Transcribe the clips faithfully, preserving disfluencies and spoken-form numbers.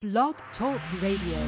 Blog Talk Radio.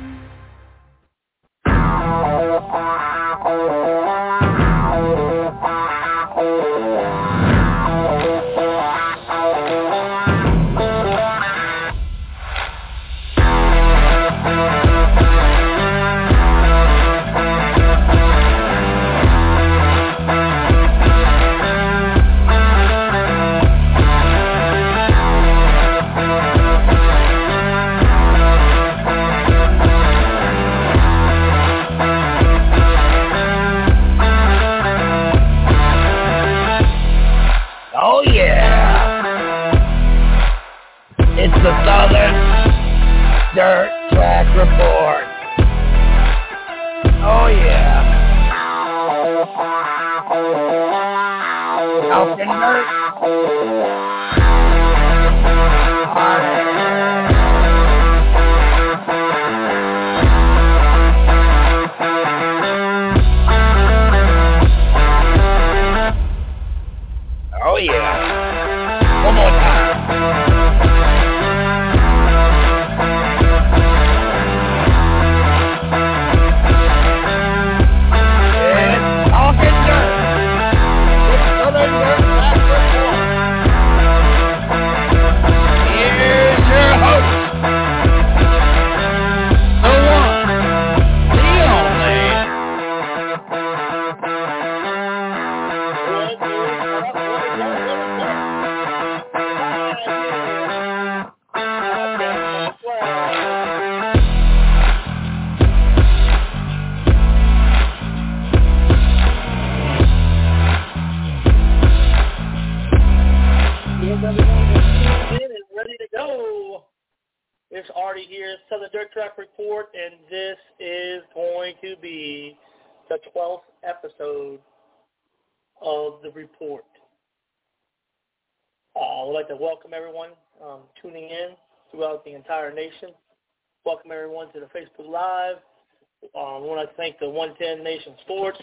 Welcome everyone to the Facebook Live. Um, I want to thank the one ten Nation Sports.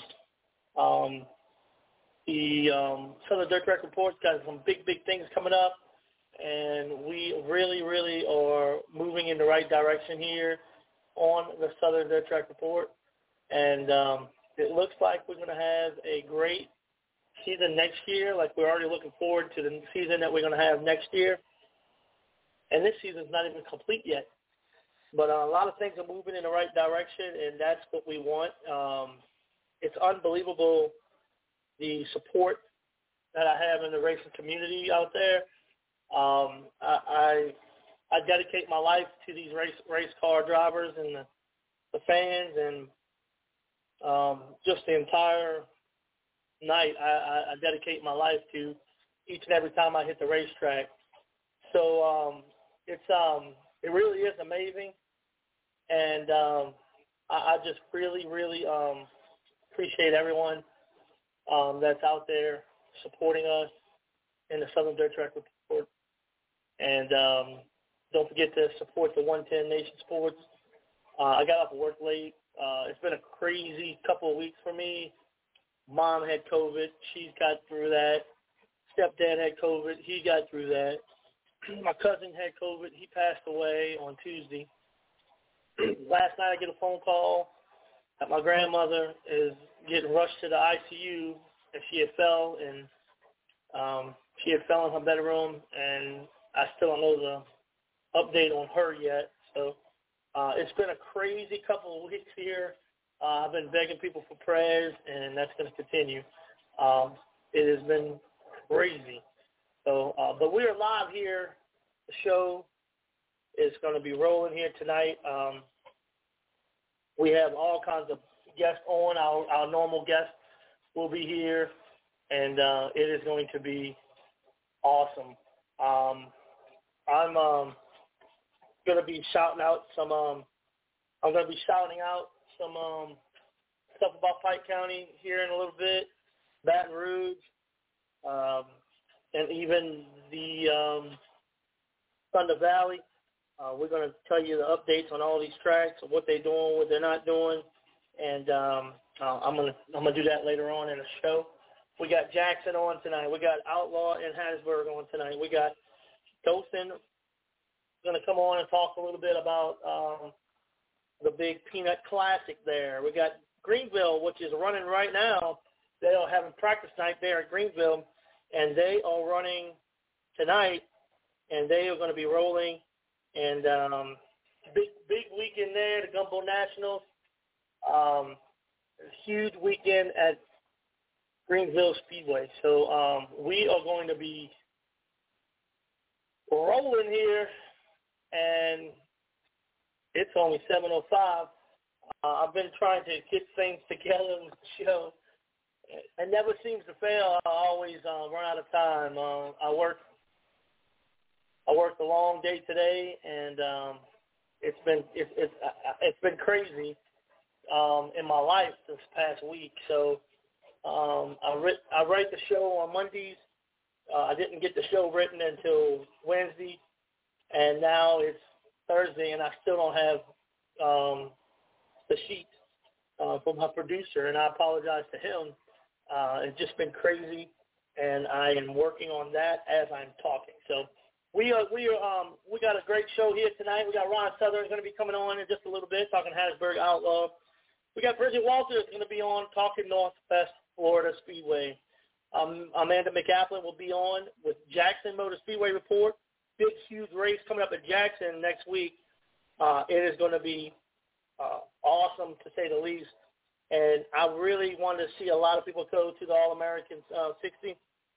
Um, the um, Southern Dirt Track Report's got some big, big things coming up, and we really, really are moving in the right direction here on the Southern Dirt Track Report. And um, it looks like we're going to have a great season next year. Like, we're already looking forward to the season that we're going to have next year. And this season's not even complete yet. But uh, a lot of things are moving in the right direction, and that's what we want. Um, it's unbelievable the support that I have in the racing community out there. Um, I, I I dedicate my life to these race race car drivers and the, the fans, and um, just the entire night. I, I, I dedicate my life to each and every time I hit the racetrack. So um, it's um, it really is amazing. And um, I, I just really, really um, appreciate everyone um, that's out there supporting us in the Southern Dirt Track Report. And um, don't forget to support the one ten Nation Sports. Uh, I got off of work late. Uh, it's been a crazy couple of weeks for me. Mom had COVID. She's got through that. Stepdad had COVID. He got through that. My cousin had COVID. He passed away on Tuesday. Last night I get a phone call that my grandmother is getting rushed to the I C U and she had fell and um, she had fell in her bedroom, and I still don't know the update on her yet. So uh, it's been a crazy couple of weeks here. Uh, I've been begging people for prayers, and that's going to continue. Um, it has been crazy. So, uh, but we are live here. The show is going to be rolling here tonight. Um, we have all kinds of guests on. Our, our normal guests will be here, and uh, it is going to be awesome. Um, I'm um, going to be shouting out some. Um, I'm going to be shouting out some um, stuff about Pike County here in a little bit, Baton Rouge, um, and even the um, Thunder Valley. Uh, we're going to tell you the updates on all these tracks, what they're doing, what they're not doing, and um, uh, I'm going to I'm going to do that later on in the show. We got Jackson on tonight. We got Outlaw and Hattiesburg on tonight. We got Dothan going to come on and talk a little bit about um, the big Peanut Classic there. We got Greenville, which is running right now. They are having practice night there at Greenville, and they are running tonight, and they are going to be rolling. And um, big big weekend there, the Gumbo Nationals. Um, huge weekend at Greenville Speedway. So um, we are going to be rolling here, and it's only seven oh five. Uh, I've been trying to get things together in the show. It never seems to fail. I always uh, run out of time. Uh, I work. I worked a long day today, and um, it's been it's it's it's been crazy um, in my life this past week. So um, I writ, I write the show on Mondays. Uh, I didn't get the show written until Wednesday, and now it's Thursday, and I still don't have um, the sheet uh, from my producer, and I apologize to him. Uh, it's just been crazy, and I am working on that as I'm talking. So we are we are um, we got a great show here tonight. We got Ron Southern going to be coming on in just a little bit, talking Hattiesburg Outlaw. We got Bridget Walters going to be on talking Northwest Florida Speedway. Um, Amanda McAflin will be on with Jackson Motor Speedway Report. Big, huge race coming up at Jackson next week. Uh, it is going to be uh, awesome, to say the least. And I really want to see a lot of people go to the All-American uh, sixty.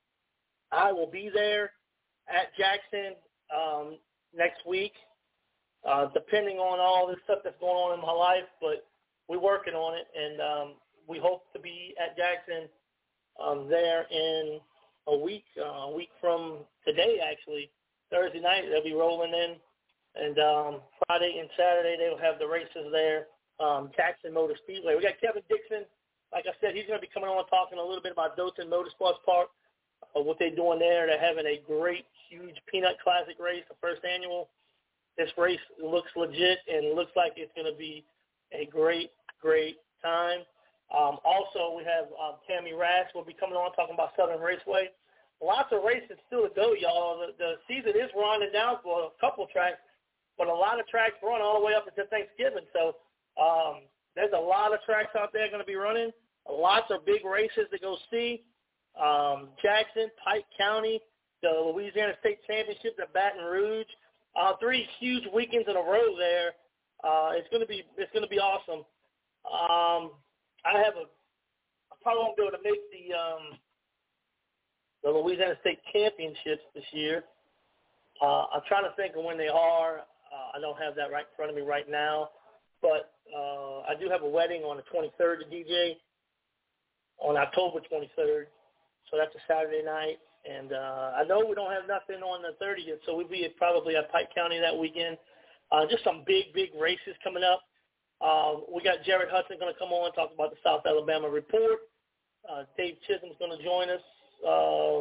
I will be there at Jackson um, next week, uh, depending on all this stuff that's going on in my life. But we're working on it, and um, we hope to be at Jackson um, there in a week, uh, a week from today, actually. Thursday night, they'll be rolling in. And um, Friday and Saturday, they'll have the races there. Um, Jackson Motor Speedway. We got Kevin Dixon. Like I said, he's going to be coming on talking a little bit about Dothan Motorsports Park, uh, what they're doing there. They're having a great, huge Peanut Classic race, the first annual. This race looks legit and looks like it's going to be a great, great time. Um, also, we have um, Tammy Rash will be coming on talking about Southern Raceway. Lots of races still to go, y'all. The, the season is winding down for a couple tracks, but a lot of tracks run all the way up until Thanksgiving. So Um, there's a lot of tracks out there going to be running. Lots of big races to go see. Um, Jackson, Pike County, the Louisiana State Championship at Baton Rouge. Uh, three huge weekends in a row there. Uh, it's going to be it's going to be awesome. Um, I have a I probably won't be able to make the um, the Louisiana State Championships this year. Uh, I'm trying to think of when they are. Uh, I don't have that right in front of me right now. But uh, I do have a wedding on the twenty-third to D J on October twenty-third. So that's a Saturday night. And uh, I know we don't have nothing on the thirtieth, so we'll be at, probably at Pike County that weekend. Uh, just some big, big races coming up. Uh, we got Jared Hudson going to come on and talk about the South Alabama Report. Uh, Dave Chisholm's going to join us uh,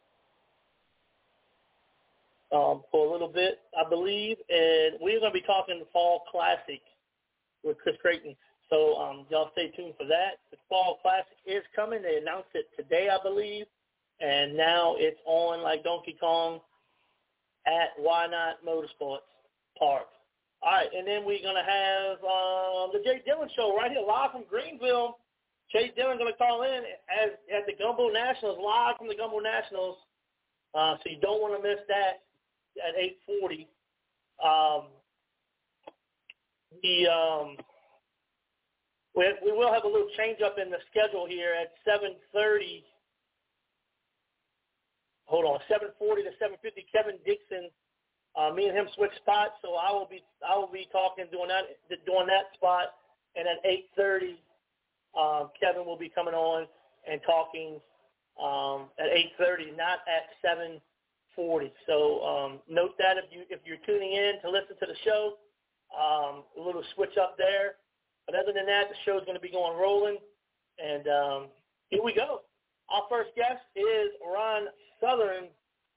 um, for a little bit, I believe. And we're going to be talking the Fall Classic with Chris Creighton. So um, y'all stay tuned for that. The Fall Classic is coming. They announced it today, I believe, and now it's on like Donkey Kong at Why Not Motorsports Park. All right, and then we're going to have um, the Jay Dillon Show right here live from Greenville. Jay Dillon going to call in as, at the Gumbo Nationals, live from the Gumbo Nationals. Uh, so you don't want to miss that at eight forty. Um, The um, we, we will have a little change up in the schedule here at seven thirty. Hold on, seven forty to seven fifty. Kevin Dixon, uh, me and him switch spots, so I will be I will be talking doing that doing that spot, and at eight thirty, um, Kevin will be coming on and talking um, at eight thirty, not at seven forty. So um, note that if you if you're tuning in to listen to the show. Um, a little switch up there. But other than that, the show is going to be going rolling. And um, here we go. Our first guest is Ron Southern.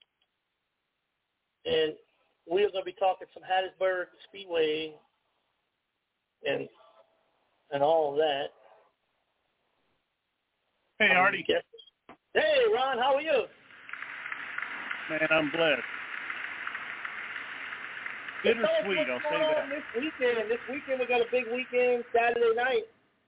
And we are going to be talking some Hattiesburg Speedway and and all of that. Hey, Artie. Hey, Ron, how are you? Man, I'm blessed. bittersweet, I'll say that. This weekend, this weekend we got a big weekend, Saturday night.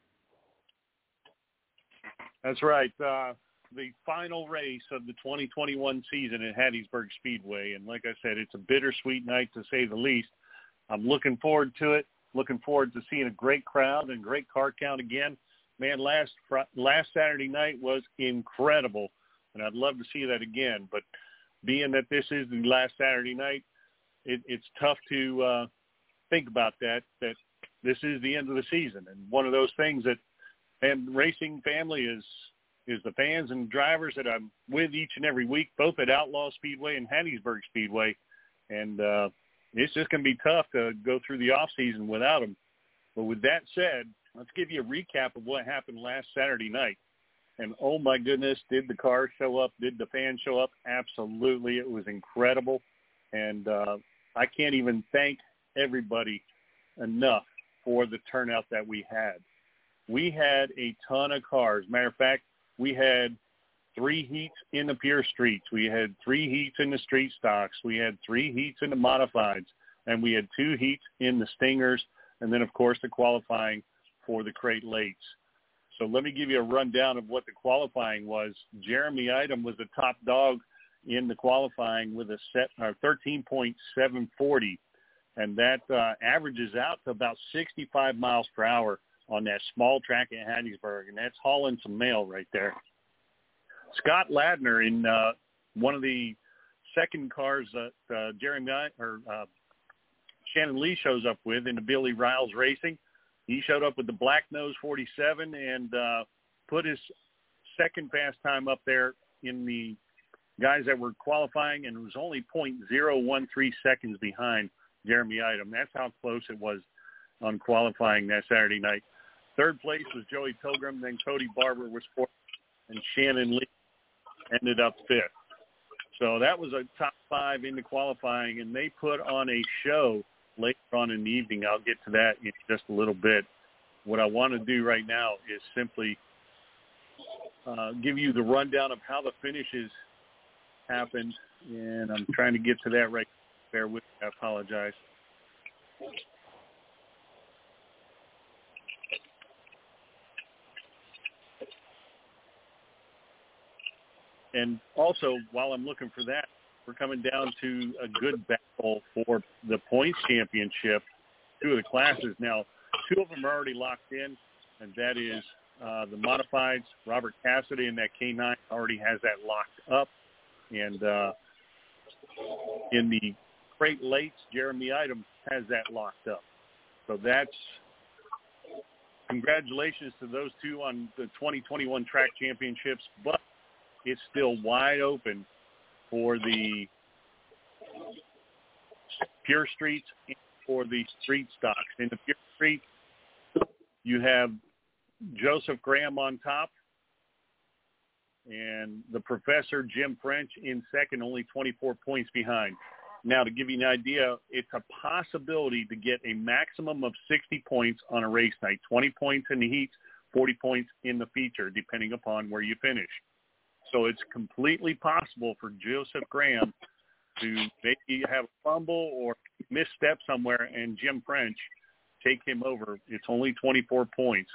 That's right. Uh, the final race of the twenty twenty-one season at Hattiesburg Speedway. And like I said, it's a bittersweet night to say the least. I'm looking forward to it. Looking forward to seeing a great crowd and great car count again. Man, last last Saturday night was incredible, and I'd love to see that again. But being that this is the last Saturday night, it, it's tough to uh, think about that, that this is the end of the season. And one of those things that and racing family is is the fans and drivers that I'm with each and every week, both at Outlaw Speedway and Hattiesburg Speedway. And uh, it's just going to be tough to go through the off season without them. But with that said, let's give you a recap of what happened last Saturday night. And, oh, my goodness, did the cars show up? Did the fans show up? Absolutely. It was incredible. And uh, I can't even thank everybody enough for the turnout that we had. We had a ton of cars. Matter of fact, we had three heats in the pure streets. We had three heats in the street stocks. We had three heats in the modifieds. And we had two heats in the Stingers. And then, of course, the qualifying for the Crate Lates. So let me give you a rundown of what the qualifying was. Jeremy Item was the top dog in the qualifying with a set uh, thirteen point seven four zero, and that uh, averages out to about sixty-five miles per hour on that small track at Hattiesburg, and that's hauling some mail right there. Scott Ladner in uh, one of the second cars that uh, Jeremy or uh, Shannon Lee shows up with in the Billy Riles Racing. He showed up with the Black Nose forty-seven and uh, put his second fast time up there in the guys that were qualifying, and it was only point zero one three seconds behind Jeremy Item. That's how close it was on qualifying that Saturday night. Third place was Joey Pilgrim, then Cody Barber was fourth, and Shannon Lee ended up fifth. So that was a top five in the qualifying, and they put on a show later on in the evening. I'll get to that in just a little bit. What I want to do right now is simply uh, give you the rundown of how the finishes happened, and I'm trying to get to that right there with me. I apologize. And also, while I'm looking for that, we're coming down to a good battle for the points championship. Two of the classes now, two of them are already locked in, and that is uh, the modifieds. Robert Cassidy in that K nine already has that locked up. And uh, in the Crate Lates, Jeremy Item has that locked up. So that's congratulations to those two on the twenty twenty-one track championships, but it's still wide open for the pure streets and for the street stocks. In the pure street, you have Joseph Graham on top, and the Professor Jim French in second, only twenty-four points behind. Now, to give you an idea, it's a possibility to get a maximum of sixty points on a race night, twenty points in the heats, forty points in the feature, depending upon where you finish. So it's completely possible for Joseph Graham to maybe have a fumble or misstep somewhere and Jim French take him over. It's only twenty-four points.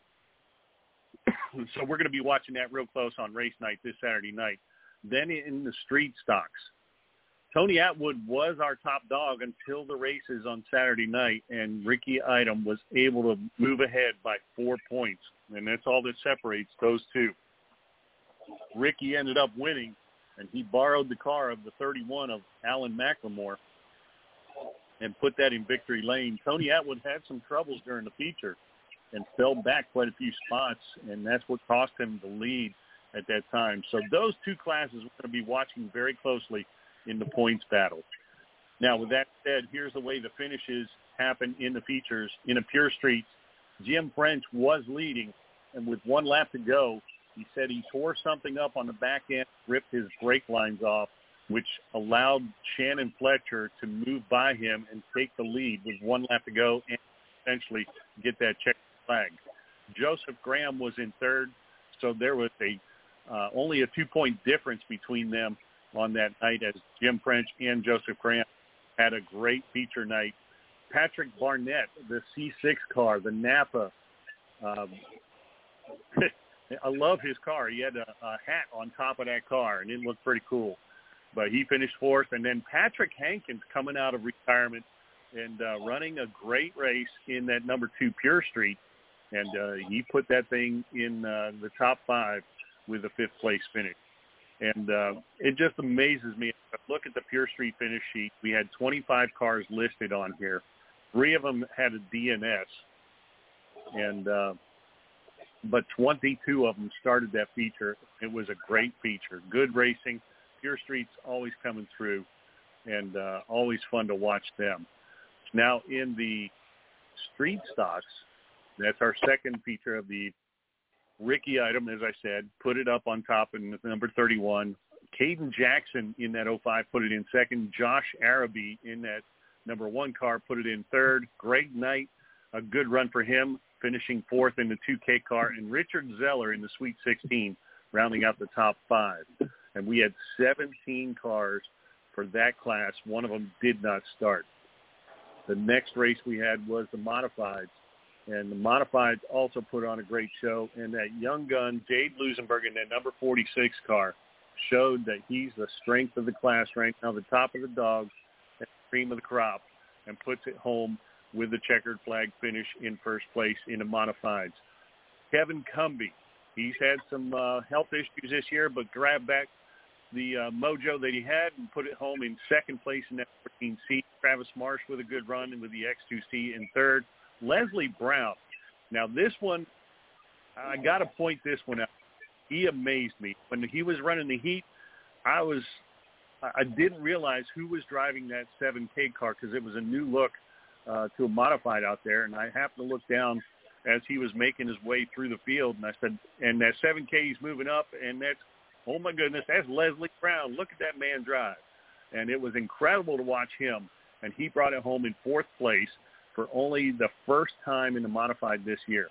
So we're going to be watching that real close on race night this Saturday night. Then in the street stocks, Tony Atwood was our top dog until the races on Saturday night, and Ricky Item was able to move ahead by four points, and that's all that separates those two. Ricky ended up winning, and he borrowed the car of the thirty-one of Alan McLemore and put that in victory lane. Tony Atwood had some troubles during the feature and fell back quite a few spots, and that's what cost him the lead at that time. So those two classes we're going to be watching very closely in the points battle. Now, with that said, here's the way the finishes happen in the features. In a pure streets, Jim French was leading, and with one lap to go, he said he tore something up on the back end, ripped his brake lines off, which allowed Shannon Fletcher to move by him and take the lead with one lap to go and essentially get that check flag. Joseph Graham was in third, so there was a uh, only a two-point difference between them on that night as Jim French and Joseph Graham had a great feature night. Patrick Barnett, the C six car, the Napa. Um, I love his car. He had a, a hat on top of that car, and it looked pretty cool. But he finished fourth. And then Patrick Hankins coming out of retirement and uh, running a great race in that number two Pure Street. And uh, he put that thing in uh, the top five with a fifth-place finish. And uh, it just amazes me. Look at the Pure Street finish sheet. We had twenty-five cars listed on here. Three of them had a D N S, and uh, but twenty-two of them started that feature. It was a great feature. Good racing. Pure Street's always coming through, and uh, always fun to watch them. Now in the street stocks, that's our second feature of the Ricky item, as I said, put it up on top in number thirty-one. Caden Jackson in that oh five put it in second. Josh Araby in that number one car put it in third. Greg Knight, a good run for him, finishing fourth in the two K car. And Richard Zeller in the Sweet sixteen, rounding out the top five. And we had seventeen cars for that class. One of them did not start. The next race we had was the Modifieds. And the Modifieds also put on a great show. And that young gun, Jade Lusenberg, in that number forty-six car, showed that he's the strength of the class right now, the top of the dogs, and cream of the crop, and puts it home with the checkered flag finish in first place in the Modifieds. Kevin Cumby, he's had some uh, health issues this year, but grabbed back the uh, mojo that he had and put it home in second place in that fourteen C. Travis Marsh with a good run and with the X two C in third. Leslie Brown. Now this one, I got to point this one out. He amazed me. When he was running the heat, I was, I didn't realize who was driving that seven K car because it was a new look uh, to a modified out there. And I happened to look down as he was making his way through the field. And I said, and that seven K is moving up. And that's, oh my goodness, that's Leslie Brown. Look at that man drive. And it was incredible to watch him. And he brought it home in fourth place for only the first time in the modified this year.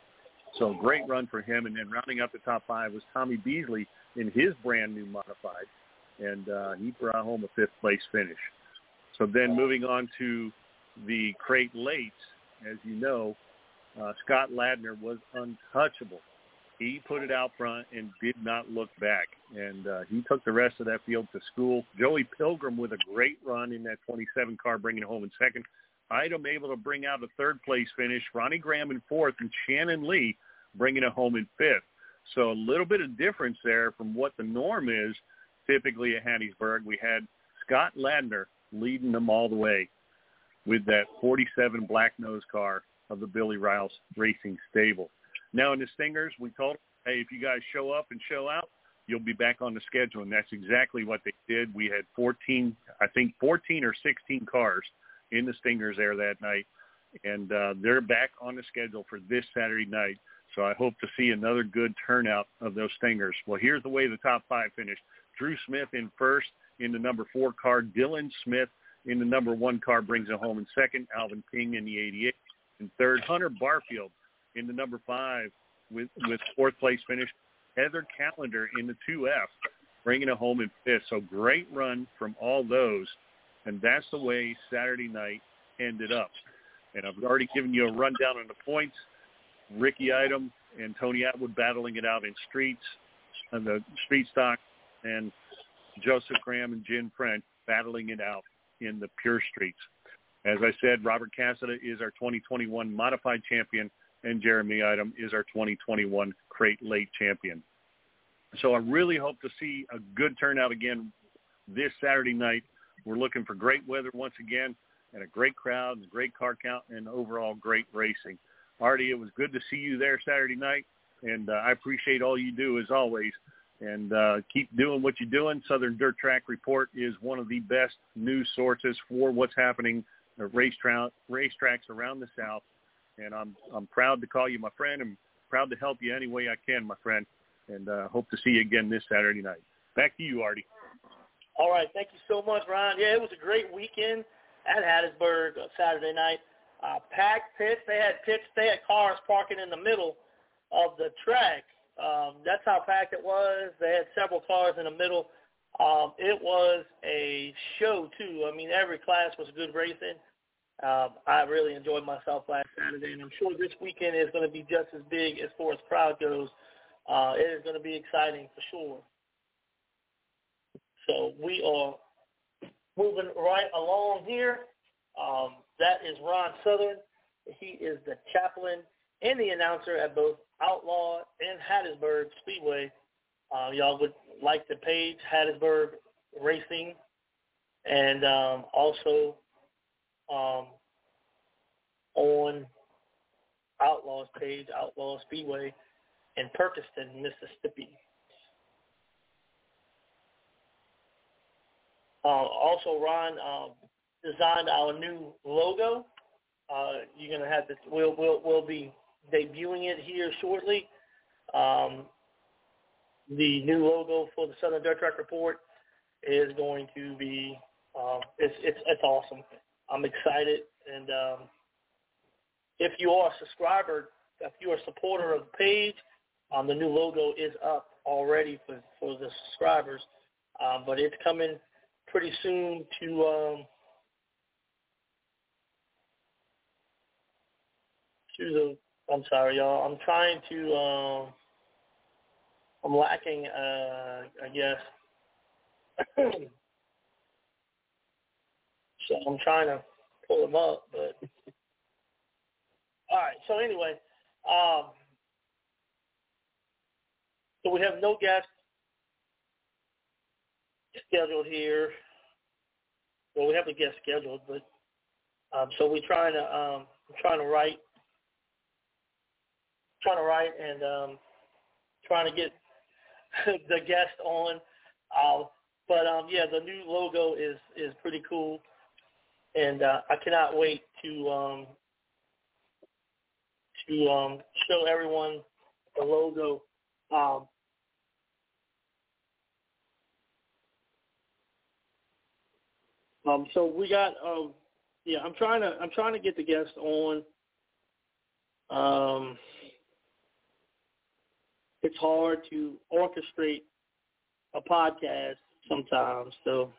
So great run for him. And then rounding up the top five was Tommy Beasley in his brand new modified. And uh, he brought home a fifth place finish. So then moving on to the crate lates, as you know, uh, Scott Ladner was untouchable. He put it out front and did not look back. And uh, he took the rest of that field to school. Joey Pilgrim with a great run in that twenty-seven car, bringing it home in second. Item able to bring out a third-place finish. Ronnie Graham in fourth, and Shannon Lee bringing it home in fifth. So a little bit of difference there from what the norm is typically at Hattiesburg. We had Scott Ladner leading them all the way with that forty-seven Black Nose car of the Billy Riles Racing Stable. Now in the Stingers, we told them, hey, if you guys show up and show out, you'll be back on the schedule. And that's exactly what they did. We had fourteen, I think fourteen or sixteen cars in the Stingers there that night. And uh, they're back on the schedule for this Saturday night. So I hope to see another good turnout of those Stingers. Well, here's the way the top five finished. Drew Smith in first in the number four car. Dylan Smith in the number one car brings it home in second. Alvin King in the eighty-eight. In third, Hunter Barfield in the number five with, with fourth place finish. Heather Callender in the two F, bringing it home in fifth. So great run from all those. And that's the way Saturday night ended up. And I've already given you a rundown on the points. Ricky Item and Tony Atwood battling it out in streets, and the street stock, and Joseph Graham and Jen French battling it out in the pure streets. As I said, Robert Cassida is our twenty twenty-one modified champion, and Jeremy Item is our twenty twenty-one crate late champion. So I really hope to see a good turnout again this Saturday night. We're looking for great weather once again, and a great crowd, and a great car count, and overall great racing. Artie, it was good to see you there Saturday night, and uh, I appreciate all you do as always. And uh, keep doing what you're doing. Southern Dirt Track Report is one of the best news sources for what's happening at racetra- racetracks around the South. And I'm I'm proud to call you my friend. I'm proud to help you any way I can, my friend. And uh, hope to see you again this Saturday night. Back to you, Artie. All right. Thank you so much, Ron. Yeah, it was a great weekend at Hattiesburg Saturday night. Uh, packed pits. They had pits. They had cars parking in the middle of the track. Um, that's how packed it was. They had several cars in the middle. Um, it was a show, too. I mean, every class was good racing. Um, I really enjoyed myself last Saturday, and I'm sure this weekend is going to be just as big as far as crowd goes. Uh, it is going to be exciting for sure. So we are moving right along here. Um, that is Ron Southern. He is the chaplain and the announcer at both Outlaw and Hattiesburg Speedway. Uh, y'all would like the page, Hattiesburg Racing, and um, also um, on Outlaw's page, Outlaw Speedway in Perkiston, Mississippi. Uh, also, Ron uh, designed our new logo. Uh, you're gonna have to. We'll we'll we'll be debuting it here shortly. Um, the new logo for the Southern Dirt Track Report is going to be. Um, it's it's it's awesome. I'm excited, and um, if you are a subscriber, if you are a supporter of the page, um, the new logo is up already for for the subscribers, um, but it's coming pretty soon to. Um, To the, I'm sorry, y'all. I'm trying to. Um, I'm lacking, uh, I guess. So I'm trying to pull them up, but all right. So anyway, um, so we have no guests scheduled here. Well, we have a guest scheduled, but um, so we're trying to. Um, I'm trying to write. Trying to write and um, trying to get the guest on. Uh, but, um, yeah, the new logo is, is pretty cool, and uh, I cannot wait to um, to um, show everyone the logo. Um, um, so we got, um, yeah, I'm trying to I'm trying to get the guest on. Um, it's hard to orchestrate a podcast sometimes, so.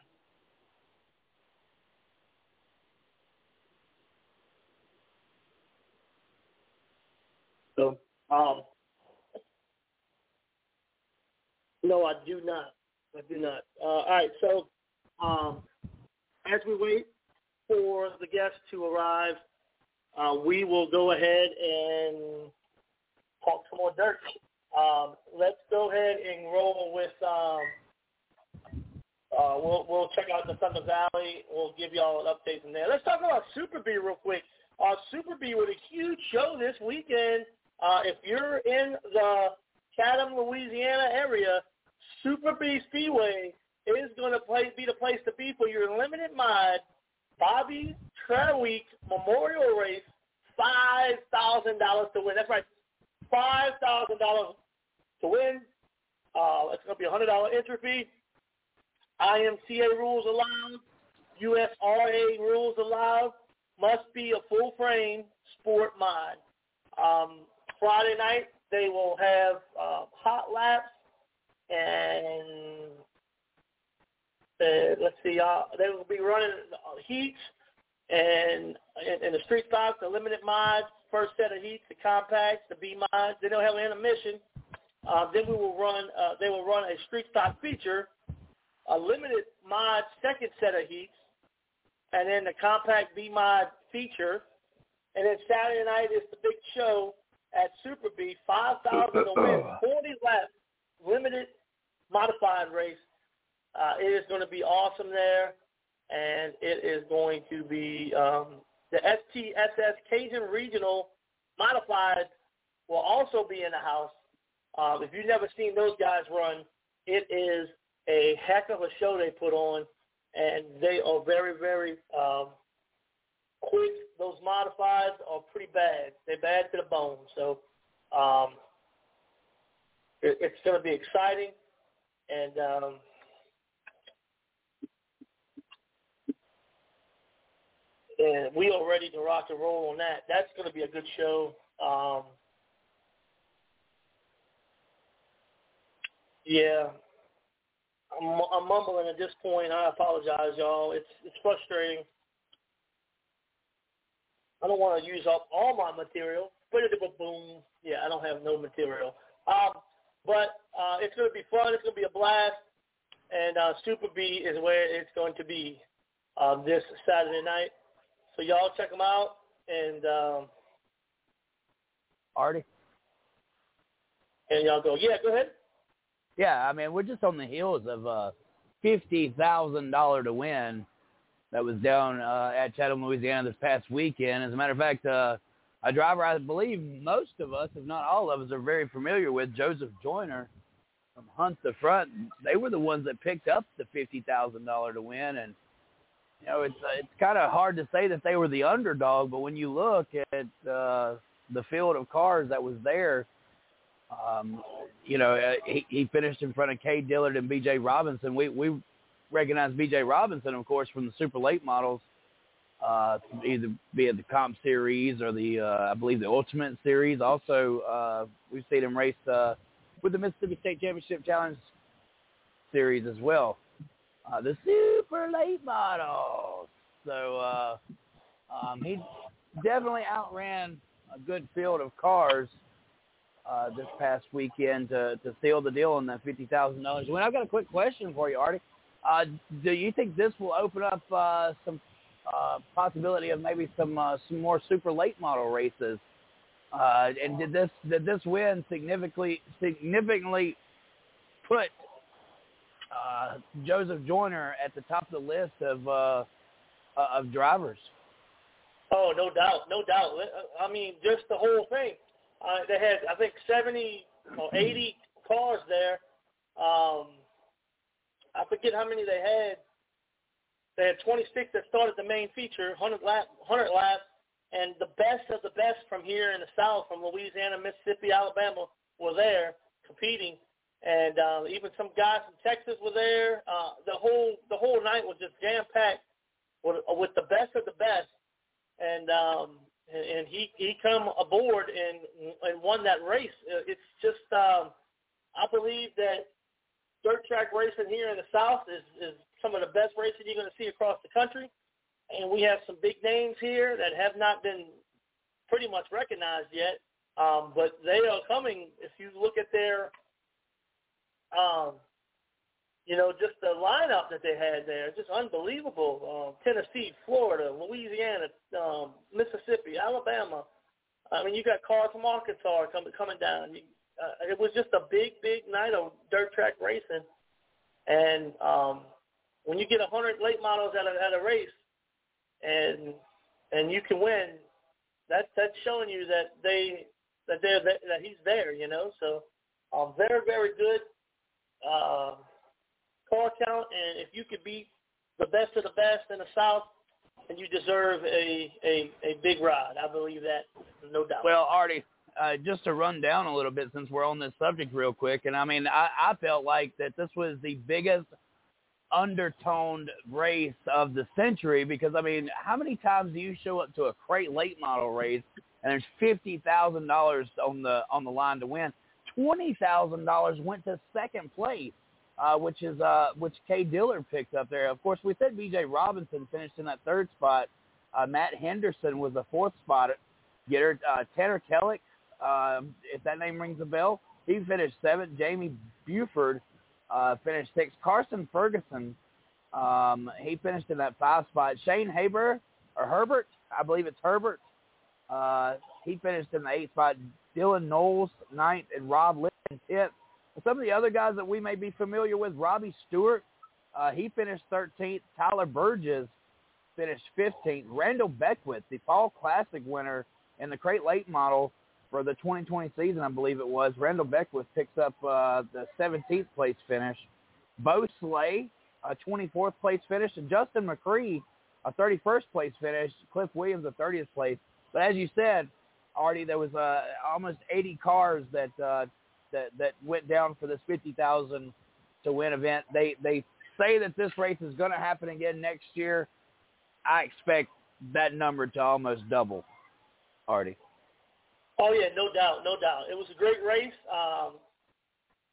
So, um, no, I do not. I do not. Uh, all right, so um, as we wait for the guests to arrive, uh, we will go ahead and talk some more dirt. Um, let's go ahead and roll with. Um, uh, we'll we'll check out the Thunder Valley. We'll give y'all an update from there. Let's talk about Super B real quick. Uh, Super B with a huge show this weekend. Uh, if you're in the Chatham, Louisiana area, Super B Speedway is going to play, be the place to be for your limited mod Bobby Trawick Memorial Race. Five thousand dollars to win. That's right, five thousand dollars to win. Uh, it's going to be a hundred dollar entry fee. I M C A rules allowed. U S R A rules allowed. Must be a full frame sport mod. Um, Friday night they will have uh, hot laps and uh, let's see, uh, they will be running heats and in the street stocks, the limited mods, first set of heats, the compacts, the B mods. Then they'll have an intermission. Uh, then we will run. Uh, they will run a street stock feature, a limited mod second set of heats, and then the compact B mod feature. And then Saturday night is the big show at Super B, five thousand to win, forty laps, limited modified race. Uh, it is going to be awesome there, and it is going to be um, the S T S S Cajun Regional Modified will also be in the house. Um, if you've never seen those guys run, it is a heck of a show they put on, and they are very, very um, quick. Those modifieds are pretty bad. They're bad to the bone. So um, it, it's going to be exciting, and um, and we are ready to rock and roll on that. That's going to be a good show. Um, yeah. I'm, I'm mumbling at this point. I apologize, y'all. It's it's frustrating. I don't want to use up all my material. Boom. Yeah, I don't have no material. Um, but uh, it's going to be fun. It's going to be a blast. And uh, Super B is where it's going to be uh, this Saturday night. So y'all check them out. And um, Artie? And y'all go, yeah, go ahead. Yeah, I mean, we're just on the heels of a fifty thousand dollars to win that was down uh, at Chatham, Louisiana this past weekend. As a matter of fact, uh, a driver I believe most of us, if not all of us, are very familiar with, Joseph Joyner from Hunt the Front. They were the ones that picked up the fifty thousand dollars to win. And, you know, it's uh, it's kind of hard to say that they were the underdog, but when you look at uh, the field of cars that was there, Um, you know, uh, he, he finished in front of Kay Dillard and B J Robinson. We we recognize B J Robinson, of course, from the super late models, uh, either be it the Comp Series or the, uh, I believe, the Ultimate Series. Also, uh, we've seen him race uh, with the Mississippi State Championship Challenge Series as well. Uh, the super late models. So uh, um, he definitely outran a good field of cars Uh, this past weekend to, to seal the deal on that fifty thousand dollars. Well, I've got a quick question for you, Artie. Uh, do you think this will open up uh, some uh, possibility of maybe some uh, some more super late model races? Uh, and did this did this win significantly significantly put uh, Joseph Joyner at the top of the list of uh, of drivers? Oh, no doubt, no doubt. I mean, just the whole thing. Uh, they had, I think, seventy or eighty cars there. Um, I forget how many they had. They had twenty-six that started the main feature, one hundred lap, one hundred laps, and the best of the best from here in the South, from Louisiana, Mississippi, Alabama, were there competing, and uh, even some guys from Texas were there. Uh, the whole the whole night was just jam packed with, with the best of the best, and. Um, And he, he come aboard and and won that race. It's just, um, I believe that dirt track racing here in the South is, is some of the best racing you're going to see across the country. And we have some big names here that have not been pretty much recognized yet. Um, but they are coming. If you look at their, um, you know, just the lineup that they had there, just unbelievable. Um, Tennessee, Florida, Louisiana, um, Mississippi, Alabama. I mean, you got cars from Arkansas coming coming down. You, uh, it was just a big, big night of dirt track racing. And um, when you get a hundred late models at a at a race, and and you can win, that's that's showing you that they that they're that, that he's there. You know, so um, very, very good. Uh, car count, and if you could beat the best of the best in the South, then you deserve a, a, a big ride. I believe that, no doubt. Well, Artie, uh, just to run down a little bit since we're on this subject real quick, and I mean, I, I felt like that this was the biggest undertoned race of the century because, I mean, how many times do you show up to a crate late model race and there's fifty thousand dollars on the on the line to win? twenty thousand dollars went to second place. Uh, which is uh, which Kay Dillard picked up there. Of course, we said B J Robinson finished in that third spot. Uh, Matt Henderson was the fourth spot getter. Uh, Tanner Kellick, uh, if that name rings a bell, he finished seventh. Jamie Buford uh, finished sixth. Carson Ferguson, um, he finished in that five spot. Shane Haber, or Herbert, I believe it's Herbert, uh, he finished in the eighth spot. Dylan Knowles, ninth, and Rob Litton, tenth. Some of the other guys that we may be familiar with, Robbie Stewart, uh, he finished thirteenth. Tyler Burgess finished fifteenth. Randall Beckwith, the Fall Classic winner in the crate late model for the twenty twenty season, I believe it was. Randall Beckwith picks up uh, the seventeenth place finish. Bo Slay, a twenty-fourth place finish. And Justin McCree, a thirty-first place finish. Cliff Williams, a thirtieth place. But as you said, Artie, there was uh, almost eighty cars that uh, that that went down for this fifty thousand to win event. They they say that this race is going to happen again next year. I expect that number to almost double, Artie. Oh yeah, no doubt, no doubt. It was a great race. Um,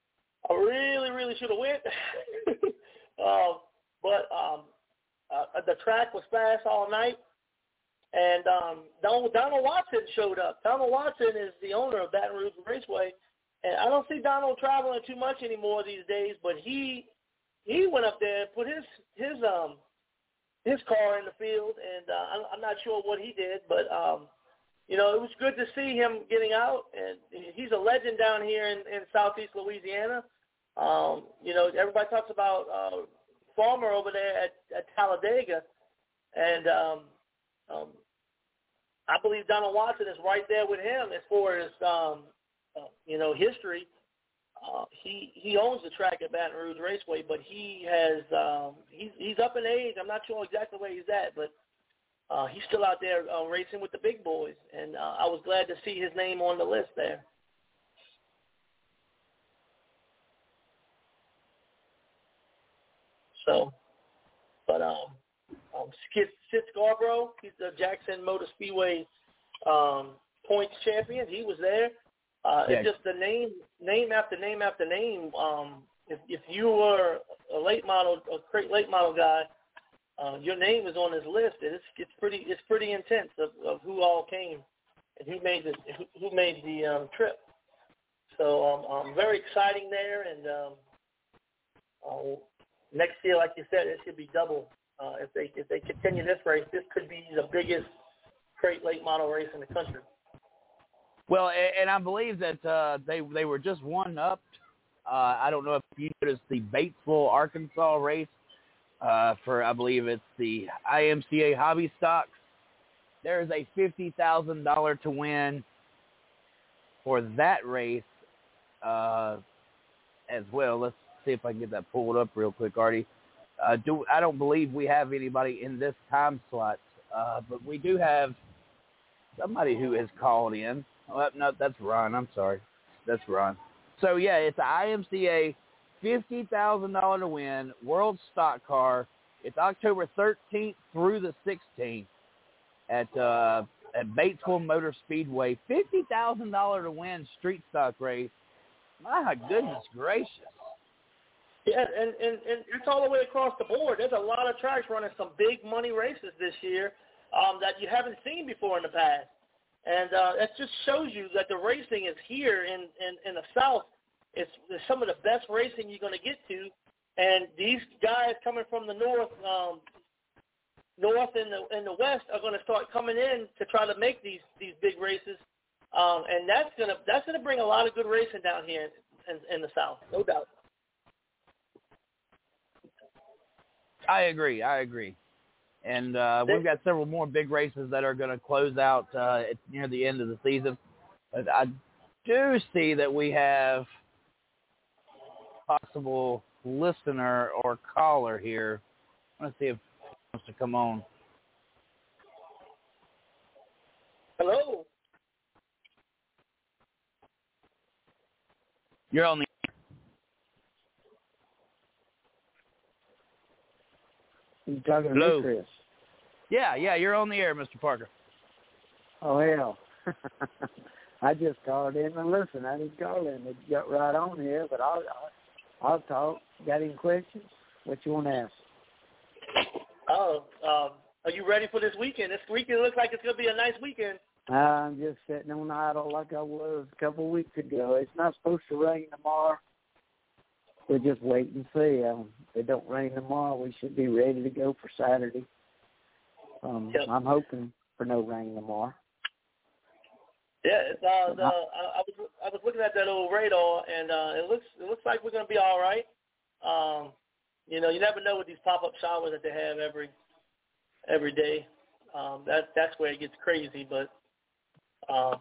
I really, really should have went. uh, but um, uh, the track was fast all night. And um, Donald, Donald Watson showed up. Donald Watson is the owner of Baton Rouge Raceway. And I don't see Donald traveling too much anymore these days, but he he went up there and put his his um his car in the field, and uh, I'm, I'm not sure what he did, but um, you know, it was good to see him getting out, and he's a legend down here in, in Southeast Louisiana. Um, you know, everybody talks about uh, Farmer over there at, at Talladega, and um, um, I believe Donald Watson is right there with him as far as um, uh, you know, history. Uh, he he owns the track at Baton Rouge Raceway, but he has um, he's he's up in age. I'm not sure exactly where he's at, but uh, he's still out there uh, racing with the big boys, and uh, I was glad to see his name on the list there. So, but um, um Skip Sid Scarborough, he's the Jackson Motor Speedway um, points champion. He was there. Uh, yeah. It's just the name, name after name after name. Um, if, if you were a late model, a great late model guy, uh, your name is on this list. It's it's pretty it's pretty intense of, of who all came and who made the who, who made the um, trip. So um, um, very exciting there. And um, uh, next year, like you said, it should be double. Uh, if they if they continue this race, this could be the biggest crate late model race in the country. Well, and I believe that uh, they they were just one up. Uh, I don't know if you noticed the Batesville, Arkansas race uh, for, I believe it's the I M C A Hobby Stocks. There is a fifty thousand dollars to win for that race uh, as well. Let's see if I can get that pulled up real quick, Artie. Uh, do I don't believe we have anybody in this time slot, uh, but we do have somebody who has called in. Oh, no, that's Ron. I'm sorry. That's Ron. So, yeah, it's the I M C A fifty thousand dollars to win, World Stock Car. It's October thirteenth through the sixteenth at uh, at Batesville Motor Speedway. fifty thousand dollars to win street stock race. My goodness gracious. Yeah, and, and, and it's all the way across the board. There's a lot of tracks running some big money races this year um, that you haven't seen before in the past. And uh, that just shows you that the racing is here in, in, in the South. It's, it's some of the best racing you're going to get to. And these guys coming from the North, um, North and the, and the West are going to start coming in to try to make these, these big races. Um, and that's going to that's going to bring a lot of good racing down here in, in, in the South, no doubt. I agree. I agree. And uh, we've got several more big races that are going to close out uh, at near the end of the season. But I do see that we have a possible listener or caller here. Let's see if he wants to come on. Hello. You're on the You talking to Hello. me, Chris? Yeah, yeah, you're on the air, Mister Parker. Oh, hell. I just called in and listened. I didn't call in. It got right on here, but I'll, I'll, I'll talk. Got any questions? What you want to ask? Oh, um, are you ready for this weekend? This weekend looks like it's going to be a nice weekend. I'm just sitting on idle like I was a couple of weeks ago. It's not supposed to rain tomorrow. We'll just wait and see. Um, if it don't rain tomorrow, we should be ready to go for Saturday. Um, Yep. I'm hoping for no rain tomorrow. Yeah, it's, uh, the, I, I was I was looking at that old radar, and uh, it looks it looks like we're going to be all right. Um, you know, you never know with these pop-up showers that they have every every day. Um, that that's where it gets crazy, but um,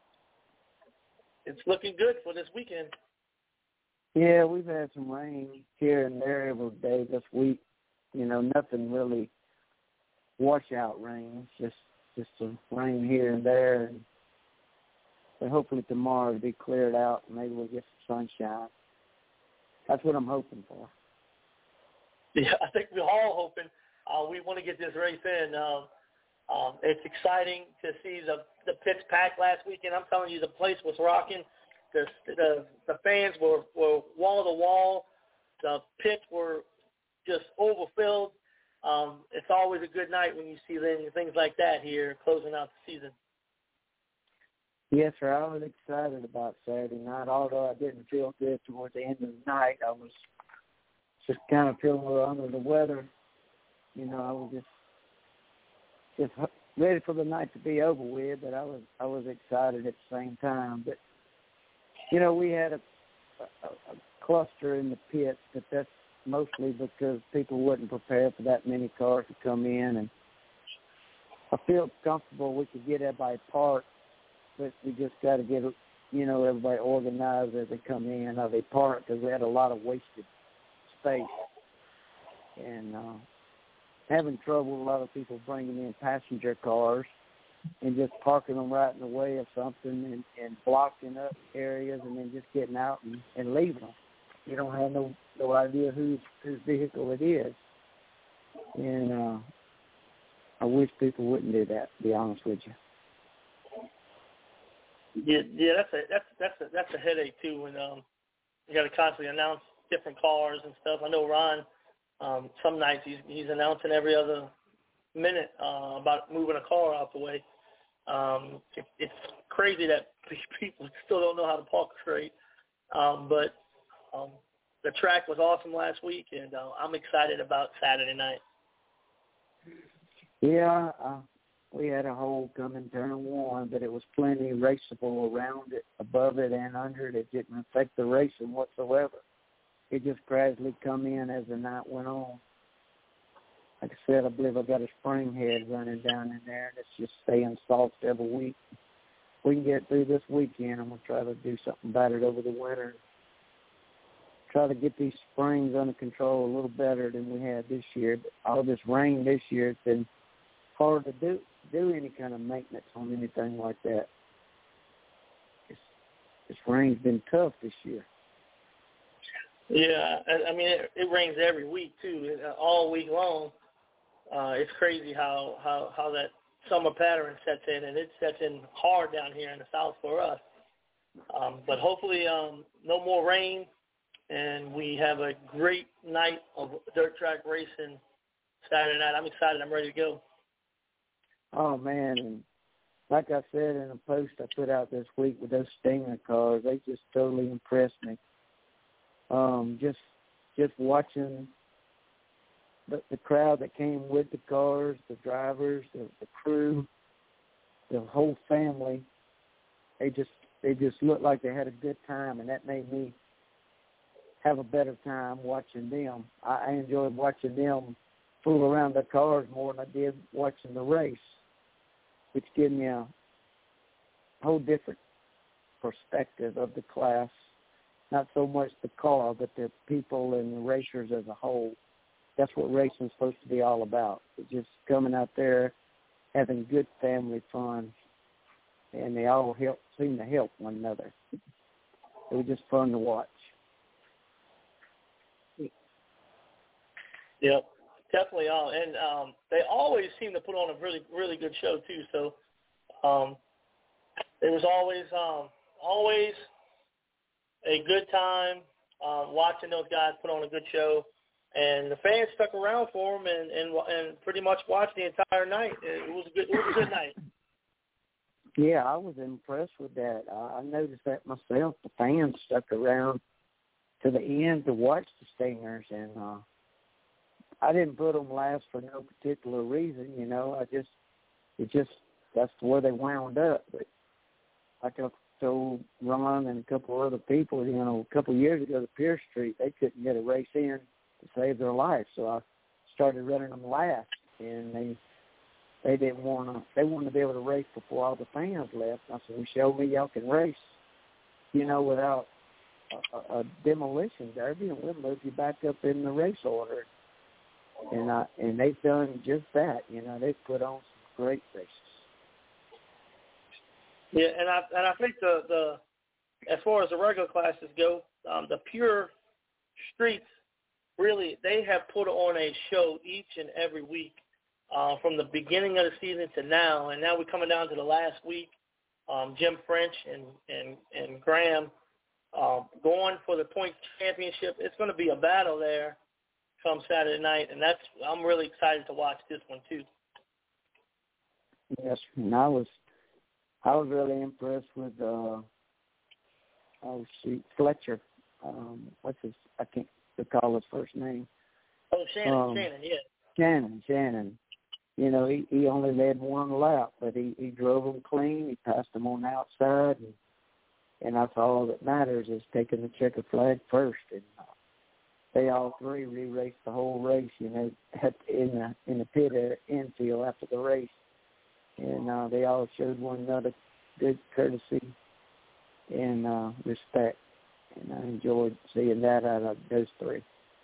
it's looking good for this weekend. Yeah, we've had some rain here and there every day this week. You know, nothing really washout rain, just just some rain here and there. And so hopefully tomorrow it'll be cleared out and maybe we'll get some sunshine. That's what I'm hoping for. Yeah, I think we're all hoping. Uh, we want to get this race in. Um, um, it's exciting to see the the pitch packed last weekend. I'm telling you, the place was rocking. the the, the fans were, were wall to wall. The pits were just overfilled. Um, it's always a good night when you see things like that here closing out the season. Yes, sir. I was excited about Saturday night, although I didn't feel good towards the end of the night. I was just kind of feeling a little under the weather. You know, I was just just ready for the night to be over with, but I was I was excited at the same time. But you know, we had a, a, a cluster in the pits, but that's mostly because people wasn't prepared for that many cars to come in, and I feel comfortable we could get everybody parked, but we just got to get, you know, everybody organized as they come in, how they park, because we had a lot of wasted space, and uh, having trouble with a lot of people bringing in passenger cars and just parking them right in the way of something and, and blocking up areas and then just getting out and, and leaving them. You don't have no, no idea whose whose vehicle it is. And uh, I wish people wouldn't do that, to be honest with you. Yeah, yeah, that's a that's that's a that's a headache too when um you got to constantly announce different cars and stuff. I know Ron, um, some nights he's he's announcing every other minute uh, about moving a car out the way. Um, it, it's crazy that people still don't know how to park straight. Um, but um, the track was awesome last week, and uh, I'm excited about Saturday night. Yeah, uh, we had a hole coming turn one, but it was plenty raceable around it, above it and under it. It didn't affect the racing whatsoever. It just gradually come in as the night went on. Like I said, I believe I got a spring head running down in there, and it's just staying soft every week. If we can get through this weekend, I'm going to try to do something about it over the winter. Try to get these springs under control a little better than we had this year. But all this rain this year, it's been hard to do do any kind of maintenance on anything like that. It's, this rain's been tough this year. Yeah, I, I mean, it, it rains every week, too, all week long. Uh, it's crazy how, how, how that summer pattern sets in, and it sets in hard down here in the South for us. Um, but hopefully um, no more rain, and we have a great night of dirt track racing Saturday night. I'm excited. I'm ready to go. Oh, man, and like I said in a post I put out this week with those Stinger cars, they just totally impressed me. Um, just just watching the, the crowd that came with the cars, the drivers, the, the crew, the whole family, they just they just looked like they had a good time, and that made me have a better time watching them. I, I enjoyed watching them fool around their cars more than I did watching the race, which gave me a whole different perspective of the class. Not so much the car, but the people and the racers as a whole. That's what racing is supposed to be all about. It's just coming out there, having good family fun, and they all help seem to help one another. It was just fun to watch. Yep, definitely. Are. And um, they always seem to put on a really, really good show too. So um, it was always, um, always a good time um, watching those guys put on a good show. And the fans stuck around for them and, and and pretty much watched the entire night. It was a good, it was a good night. Yeah, I was impressed with that. I noticed that myself. The fans stuck around to the end to watch the Stingers, and uh, I didn't put them last for no particular reason. You know, I just it just that's where they wound up. But like I told Ron and a couple of other people, you know, a couple of years ago, the Pierce Street, they couldn't get a race in to save their life, so I started running them last, and they they didn't want to. They wanted to be able to race before all the fans left. I said, "Well, show me y'all can race, you know, without a, a, a demolition derby, and we'll move you back up in the race order." And I and they've done just that. You know, they've put on some great races. Yeah, and I and I think the the as far as the regular classes go, um, the pure streets. Really, they have put on a show each and every week uh, from the beginning of the season to now, and now we're coming down to the last week. um, Jim French and, and, and Graham um, going for the point championship. It's going to be a battle there come Saturday night, and that's I'm really excited to watch this one too. Yes, and I was I was really impressed with uh, oh shoot Fletcher. Um, what's his? I can't recall his first name. Oh, Shannon, um, Shannon, yeah. Shannon, Shannon. You know, he, he only led one lap, but he, he drove them clean. He passed them on the outside, and, and that's all that matters is taking the checker flag first. And uh, they all three re-raced the whole race, you know, at, in the in the pit area, infield after the race, and uh, they all showed one another good courtesy and uh, respect, and I enjoyed seeing that out of those three.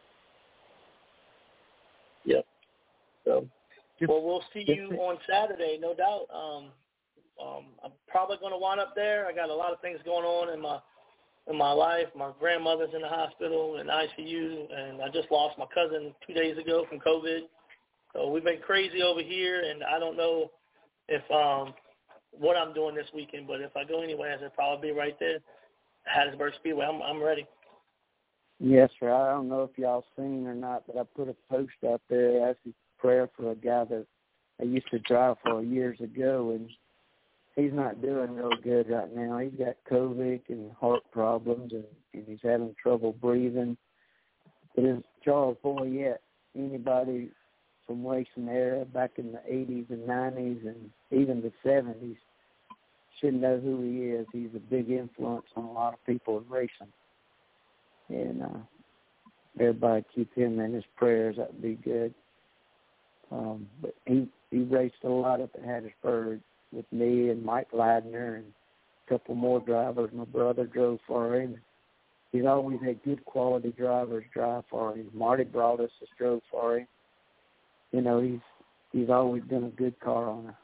Yep. So. Well, we'll see you on Saturday, no doubt. Um, um, I'm probably going to wind up there. I got a lot of things going on in my in my life. My grandmother's in the hospital in I C U, and I just lost my cousin two days ago from COVID. So we've been crazy over here, and I don't know if um, what I'm doing this weekend, but if I go anywhere, I'll probably be right there, Hattiesburg Speedway. I'm, I'm ready. Yes, sir. I don't know if y'all seen or not, but I put a post out there asking prayer for a guy that I used to drive for years ago, and he's not doing real good right now. He's got COVID and heart problems, and, and he's having trouble breathing. It is Charles Boyette. Anybody from racing era back in the eighties and nineties and even the seventies should know who he is. He's a big influence on a lot of people in racing. And uh, everybody keep him in his prayers. That would be good. Um, but he, he raced a lot up at Hattiesburg with me and Mike Ladner and a couple more drivers. My brother drove for him. He's always had good quality drivers drive for him. Marty Broadus has drove for him. You know, he's he's always been a good car owner.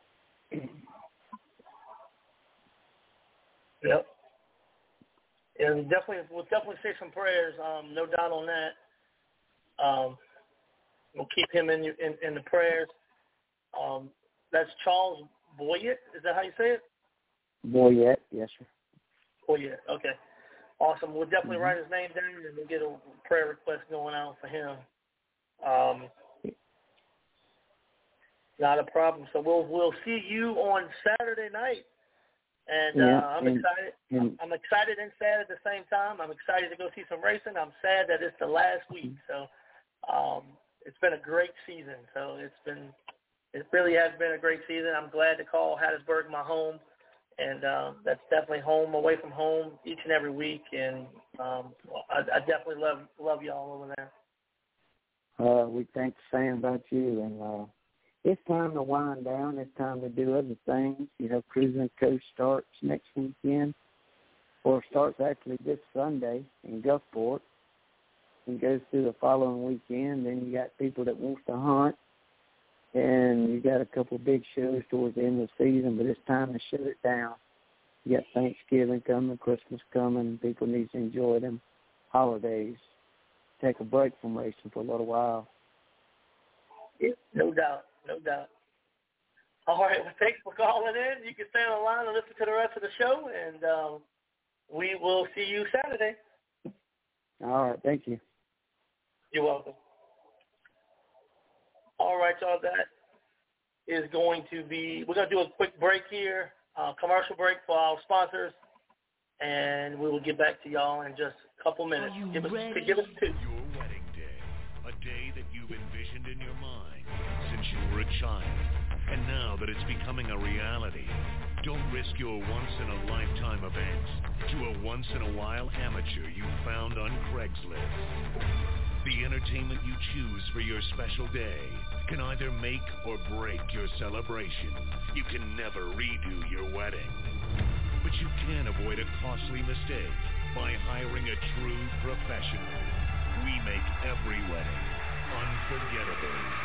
Yep. And definitely, we'll definitely say some prayers. Um, no doubt on that. Um, We'll keep him in in, in the prayers. Um, that's Charles Boyette. Is that how you say it? Boyette, yes, sir. Boyette, okay. Awesome. We'll definitely mm-hmm. write his name down and we'll get a prayer request going out for him. Um, not a problem. So we'll we'll see you on Saturday night. And yeah, uh, I'm and, excited. And, I'm excited and sad at the same time. I'm excited to go see some racing. I'm sad that it's the last week. So um, it's been a great season. So it's been, it really has been a great season. I'm glad to call Hattiesburg my home, and uh, that's definitely home away from home each and every week. And um, I, I definitely love love y'all over there. Uh, we thank Sam about you, and uh, it's time to wind down. It's time to do other things. You know, Cruising Coast starts next weekend, or starts actually this Sunday in Gulfport, and goes through the following weekend. Then you got people that want to hunt, and you got a couple of big shows towards the end of the season, but it's time to shut it down. You got Thanksgiving coming, Christmas coming. People need to enjoy them holidays. Take a break from racing for a little while. Yeah, no doubt, no doubt. All right, well, thanks for calling in. You can stay on the line and listen to the rest of the show, and um, we will see you Saturday. All right, thank you. You're welcome. All right, y'all, that is going to be, we're going to do a quick break here, uh, commercial break for our sponsors, and we will get back to y'all in just a couple minutes. Give us, give us two. Your wedding day, a day that you've envisioned in your mind since you were a child, and now that it's becoming a reality, don't risk your once-in-a-lifetime event to a once-in-a-while amateur you found on Craigslist. The entertainment you choose for your special day can either make or break your celebration. You can never redo your wedding, but you can avoid a costly mistake by hiring a true professional. We make every wedding unforgettable.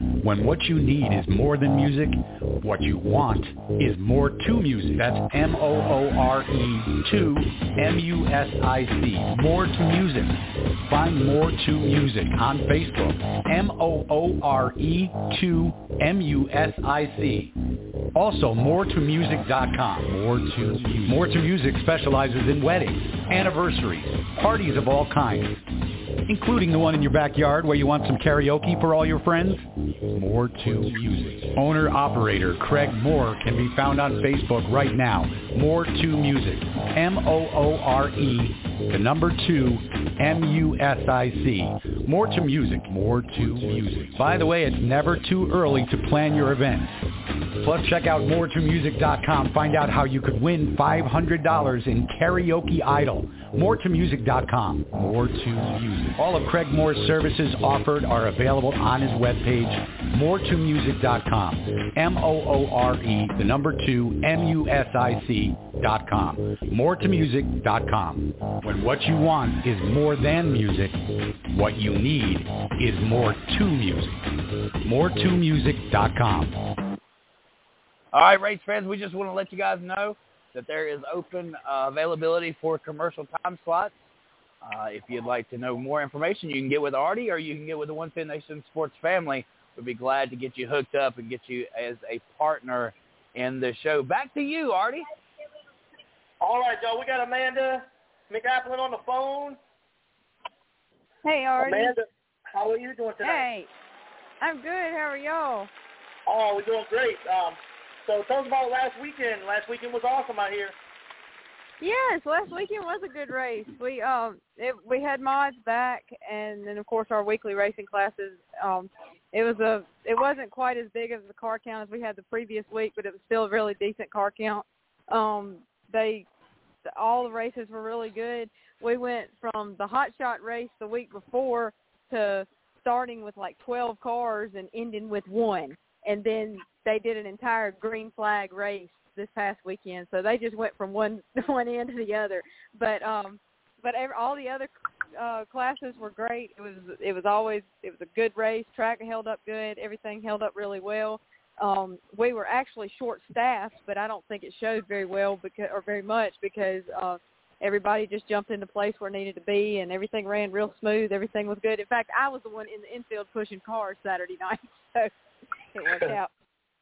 When what you need is more than music, what you want is more to music. That's M O O R E two M U S I C. More to music. Find More to Music on Facebook. M O O R E two M U S I C. Also, more to music dot com. More to Music. More to Music specializes in weddings, anniversaries, parties of all kinds, including the one in your backyard where you want some karaoke for all your friends. More to Music. Owner-operator Craig Moore can be found on Facebook right now. More to Music. M O O R E, the number two, M U S I C. More to Music. More to Music. By the way, it's never too early to plan your event. Plus, check out more to music dot com. Find out how you could win five hundred dollars in Karaoke Idol. more to music dot com. More to Music. All of Craig Moore's services offered are available on his webpage, more to music dot com. M O O R E, the number two, M U S I C dot com. more to music dot com. When what you want is more than music, what you need is more to music. more to music dot com. All right, race fans, we just want to let you guys know that there is open uh, availability for commercial time slots. Uh, if you'd like to know more information, you can get with Artie or you can get with the one ten Nation Sports family. We'd be glad to get you hooked up and get you as a partner in the show. Back to you, Artie. All right, y'all. We got Amanda McApplin on the phone. Hey, Artie. Amanda, how are you doing tonight? Hey, I'm good. How are y'all? Oh, we're doing great. Um, so tell us about last weekend. Last weekend was awesome out here. Yes, last weekend was a good race. We um it, we had mods back, and then of course our weekly racing classes. Um, it was a it wasn't quite as big as the car count as we had the previous week, but it was still a really decent car count. Um, they all the races were really good. We went from the hot shot race the week before to starting with like twelve cars and ending with one, and then they did an entire green flag race this past weekend. So they just went from one one end to the other. But um, but every, all the other uh, classes were great. It was it was always it was a good race. Track held up good. Everything held up really well. Um, we were actually short staffed, but I don't think it showed very well because or very much because uh, everybody just jumped into place where it needed to be, and everything ran real smooth. Everything was good. In fact, I was the one in the infield pushing cars Saturday night, so it worked out.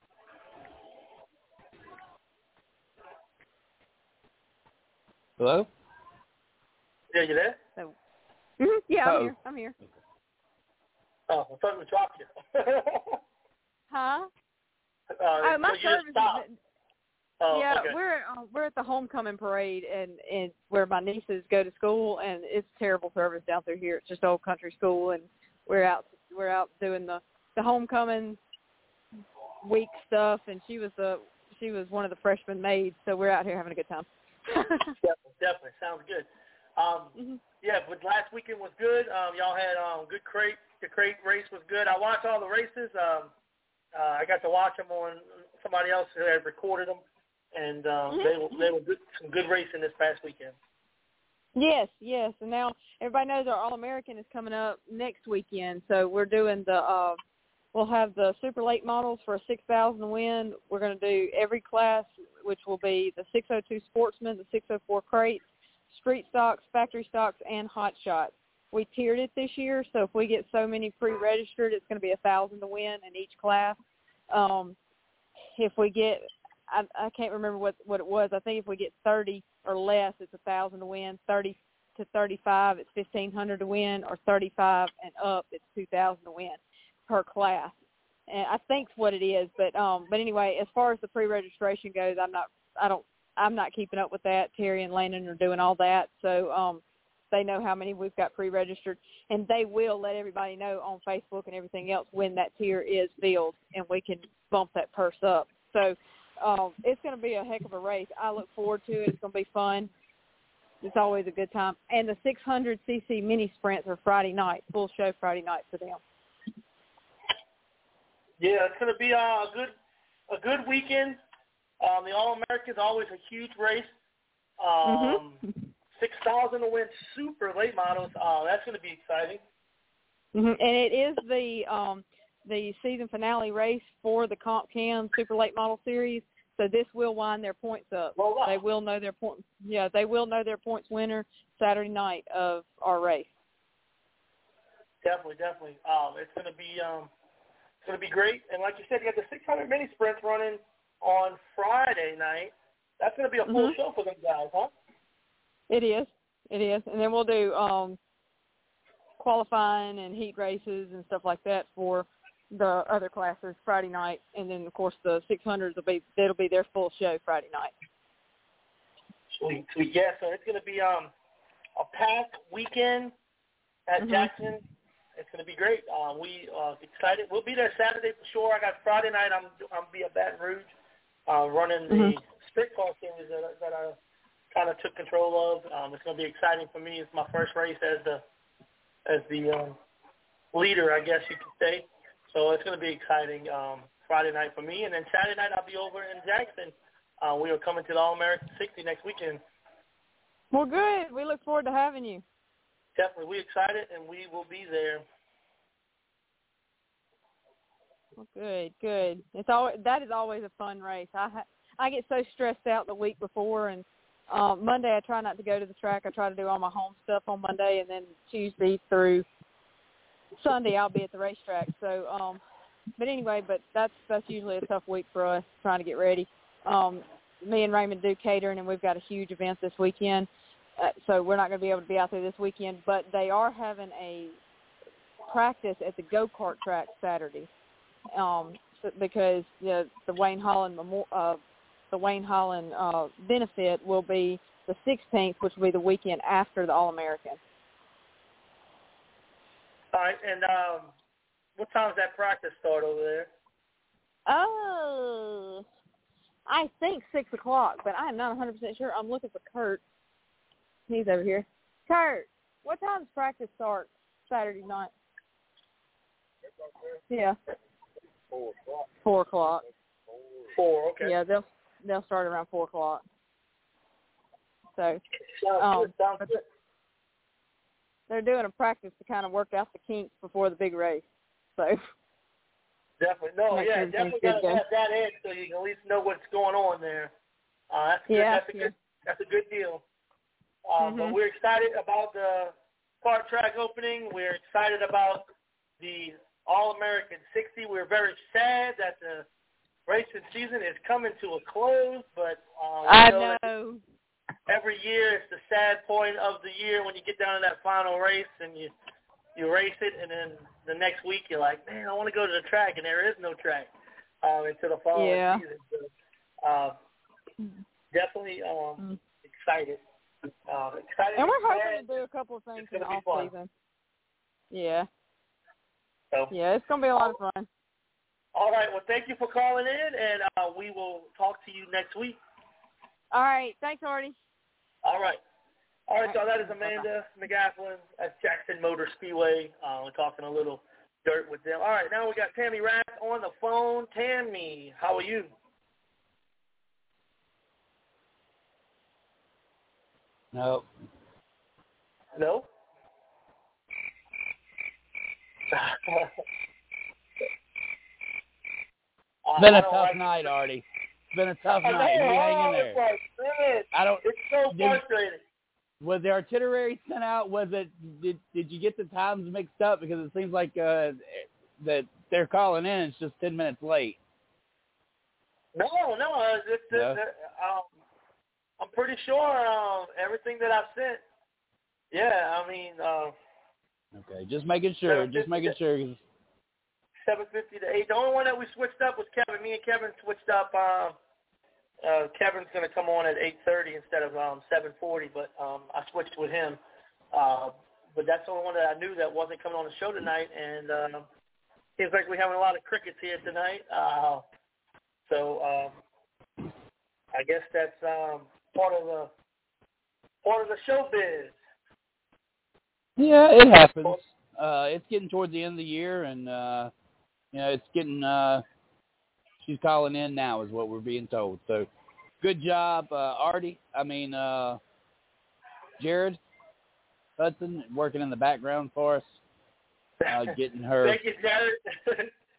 Hello? Yeah, you there? So, mm-hmm, yeah, I'm Uh-oh. here. I'm here. Oh, I thought we dropped you. Huh? Uh, Oh, my so you service just stopped. is Oh, yeah, okay. we're uh, we're at the homecoming parade, and, and where my nieces go to school, and it's terrible service down through here. It's just old country school, and we're out we're out doing the, the homecoming week stuff, and she was the she was one of the freshman maids, so we're out here having a good time. definitely, definitely sounds good. Um, mm-hmm. Yeah, but last weekend was good. Um, y'all had um, good crate. The crate race was good. I watched all the races. Um, uh, I got to watch them on somebody else who had recorded them, and um, mm-hmm. they were they were good, some good racing this past weekend. Yes, yes, and now everybody knows our All-American is coming up next weekend, so we're doing the uh, we'll have the super late models for a six thousand win. We're going to do every class, which will be the six oh two Sportsman, the six oh four Crates, Street Stocks, Factory Stocks, and Hot Shots. We tiered it this year, so if we get so many pre-registered, it's going to be a thousand to win in each class. Um, if we get, I, I can't remember what what it was. I think if we get thirty or less, it's a thousand to win. Thirty to thirty-five, it's fifteen hundred to win, or thirty-five and up, it's two thousand to win per class. And I think's what it is, but um, but anyway, as far as the pre-registration goes, I'm not, I don't, I'm not keeping up with that. Terry and Landon are doing all that, so um, they know how many we've got pre-registered, and they will let everybody know on Facebook and everything else when that tier is filled, and we can bump that purse up. So um, it's going to be a heck of a race. I look forward to it. It's going to be fun. It's always a good time. And the six hundred c c mini sprints are Friday night, full show Friday night for them. Yeah, it's going to be a good a good weekend. Um, the All-American is always a huge race. Um, mm-hmm. six thousand to win super late models. Uh, that's going to be exciting. Mm-hmm. And it is the um, the season finale race for the Comp Cam Super Late Model Series. So this will wind their points up. Well, wow. They will know their point. Yeah, they will know their points winner Saturday night of our race. Definitely, definitely. Um, it's gonna be um, it's gonna be great. And like you said, you got the six hundred mini sprints running on Friday night. That's gonna be a full mm-hmm. show for them guys, huh? It is. It is. And then we'll do um, qualifying and heat races and stuff like that for the other classes Friday night, and then of course the six hundreds will be it'll be their full show Friday night. Sweet, sweet. Yeah, so it's gonna be um a packed weekend at mm-hmm. Jackson. It's gonna be great. Uh, we uh, excited. We'll be there Saturday for sure. I got Friday night. I'm I'm be at Baton Rouge, uh, running the mm-hmm. sprint car series that that I kind of took control of. Um, it's gonna be exciting for me. It's my first race as the as the um, leader, I guess you could say. So it's going to be exciting um, Friday night for me. And then Saturday night I'll be over in Jackson. Uh, we are coming to the All-American sixty next weekend. Well, good. We look forward to having you. Definitely. We're excited, and we will be there. Well, good, good. It's always, that is always a fun race. I ha- I get so stressed out the week before, and um, Monday I try not to go to the track. I try to do all my home stuff on Monday, and then Tuesday through Sunday I'll be at the racetrack. So, um, but anyway, but that's that's usually a tough week for us trying to get ready. Um, me and Raymond do catering, and we've got a huge event this weekend. Uh, so we're not going to be able to be out there this weekend. But they are having a practice at the go-kart track Saturday, um, so, because you know, the Wayne Holland uh, the Wayne Holland uh, benefit will be the sixteenth, which will be the weekend after the All-American. All right, and um, what time does that practice start over there? Oh, I think six o'clock, but I'm not one hundred percent sure. I'm looking for Kurt. He's over here. Kurt, what time does practice start Saturday night? Yeah. Four o'clock. Four o'clock. Four, okay. Yeah, they'll they'll start around four o'clock. So, Sounds um, good. Sounds good. They're doing a practice to kind of work out the kinks before the big race. So definitely, no, Make yeah, sure definitely everything's got to good have that in so you can at least know what's going on there. Uh, that's good. Yeah, that's a yeah. good. That's a good deal. Um, mm-hmm. But we're excited about the kart track opening. We're excited about the All-American sixty. We're very sad that the racing season is coming to a close, but um, I know. know. Every year it's the sad point of the year when you get down to that final race and you you race it, and then the next week you're like, man, I want to go to the track, and there is no track um, until the following yeah. season. So, uh, definitely um, mm. excited. Uh, excited. And we're hoping glad. to do a couple of things It's in the gonna off be fun. season. Yeah. So, Yeah, it's gonna be a lot of fun. all right. Well, thank you for calling in, and uh, we will talk to you next week. All right. Thanks, Artie. All right. All right, so that is Amanda McGafflin at Jackson Motor Speedway. Uh, we're talking a little dirt with them. All right, now we got Tammy Rath on the phone. Tammy, how are you? No. No? It's been a I don't tough like night, Artie. It's been a tough I night. know, You hang in oh, there. it's like, man, I don't. it's so did, frustrating. Was the itinerary sent out? Was it? Did Did you get the times mixed up? Because it seems like uh, that they're calling in. It's just ten minutes late. No, no, it's, it's, No? it's, um, I'm pretty sure um, everything that I've sent. Yeah, I mean. Uh, Okay, just making sure. Just making sure. seven fifty to eight. The only one that we switched up was Kevin. Me and Kevin switched up. Um, uh, Kevin's going to come on at eight thirty instead of um, seven forty, but um, I switched with him. Uh, but that's the only one that I knew that wasn't coming on the show tonight. And um, seems like we're having a lot of crickets here tonight. Uh, so um, I guess that's um, part of the part of the showbiz. Yeah, it happens. Uh, it's getting towards the end of the year, and uh, you know, it's getting. Uh, she's calling in now, is what we're being told. So, good job, uh, Artie. I mean, uh, Jared Hudson working in the background for us, uh, getting her. Thank you, Jared.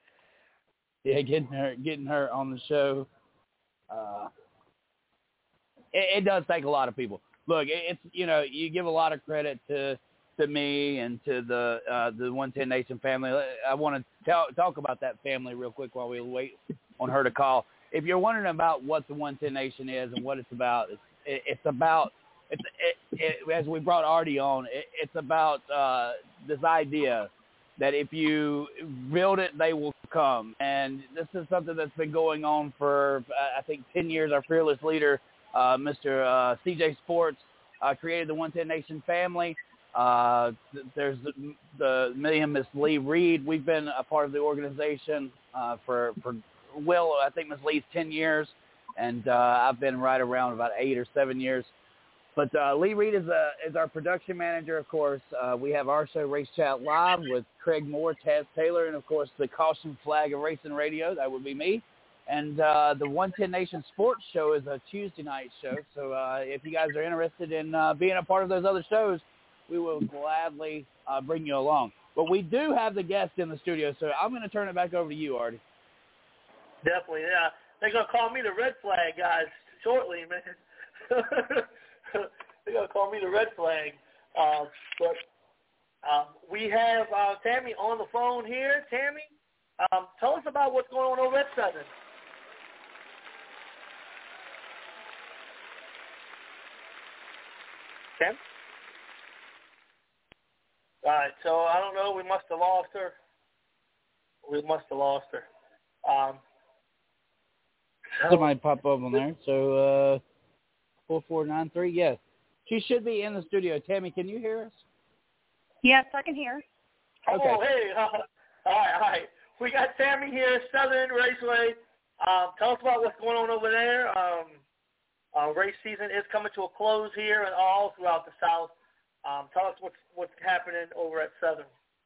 yeah, getting her getting her on the show. Uh, it, it does take a lot of people. Look, it, it's you know you give a lot of credit to to me and to the uh, the one ten Nation family. I want to tell, talk about that family real quick while we wait on her to call. If you're wondering about what the one ten Nation is and what it's about, it's, it, it's about it's it, it, as we brought Artie on. It, it's about uh, this idea that if you build it, they will come. And this is something that's been going on for, uh, I think, ten years. Our fearless leader, uh, Mister Uh, C J Sports, uh, created the one ten Nation family. Uh, there's the, the me and Miss Lee Reed. We've been a part of the organization uh, for, for, well, I think Miss Lee's ten years, and uh, I've been right around about eight or seven years. But uh, Lee Reed is, a, is our production manager, of course. Uh, we have our show, Race Chat Live, with Craig Moore, Taz Taylor, and, of course, the Caution Flag of Racing Radio. That would be me. And uh, the one ten Nation Sports Show is a Tuesday night show. So uh, if you guys are interested in uh, being a part of those other shows, we will gladly uh, bring you along. But we do have the guest in the studio, so I'm going to turn it back over to you, Artie. Definitely, yeah. They're going to call me the red flag, guys, shortly, man. They're going to call me the red flag. Uh, but uh, we have uh, Tammy on the phone here. Tammy, um, tell us about what's going on over at Southern. Tam? All right, so I don't know. We must have lost her. We must have lost her. Um, Somebody pop up on there. So uh, four four nine three, yes. She should be in the studio. Tammy, can you hear us? Yes, I can hear. Okay. Oh, hey. Uh, all right, all right. We got Tammy here, Southern Raceway. Um, tell us about what's going on over there. Um, uh, race season is coming to a close here and all throughout the South. Um, tell us what's what's happening over at Southern.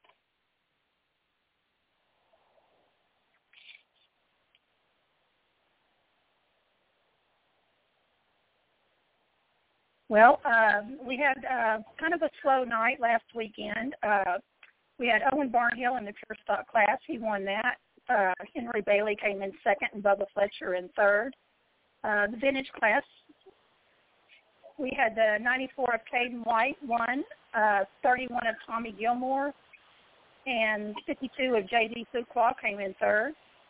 Well, uh, we had uh, kind of a slow night last weekend. Uh, we had Owen Barnhill in the pure stock class. He won that. Uh, Henry Bailey came in second and Bubba Fletcher in third. Uh, the vintage class, we had the ninety-four of Caden White won, uh, thirty-one of Tommy Gilmore, and fifty-two of J D Fuqua came in third.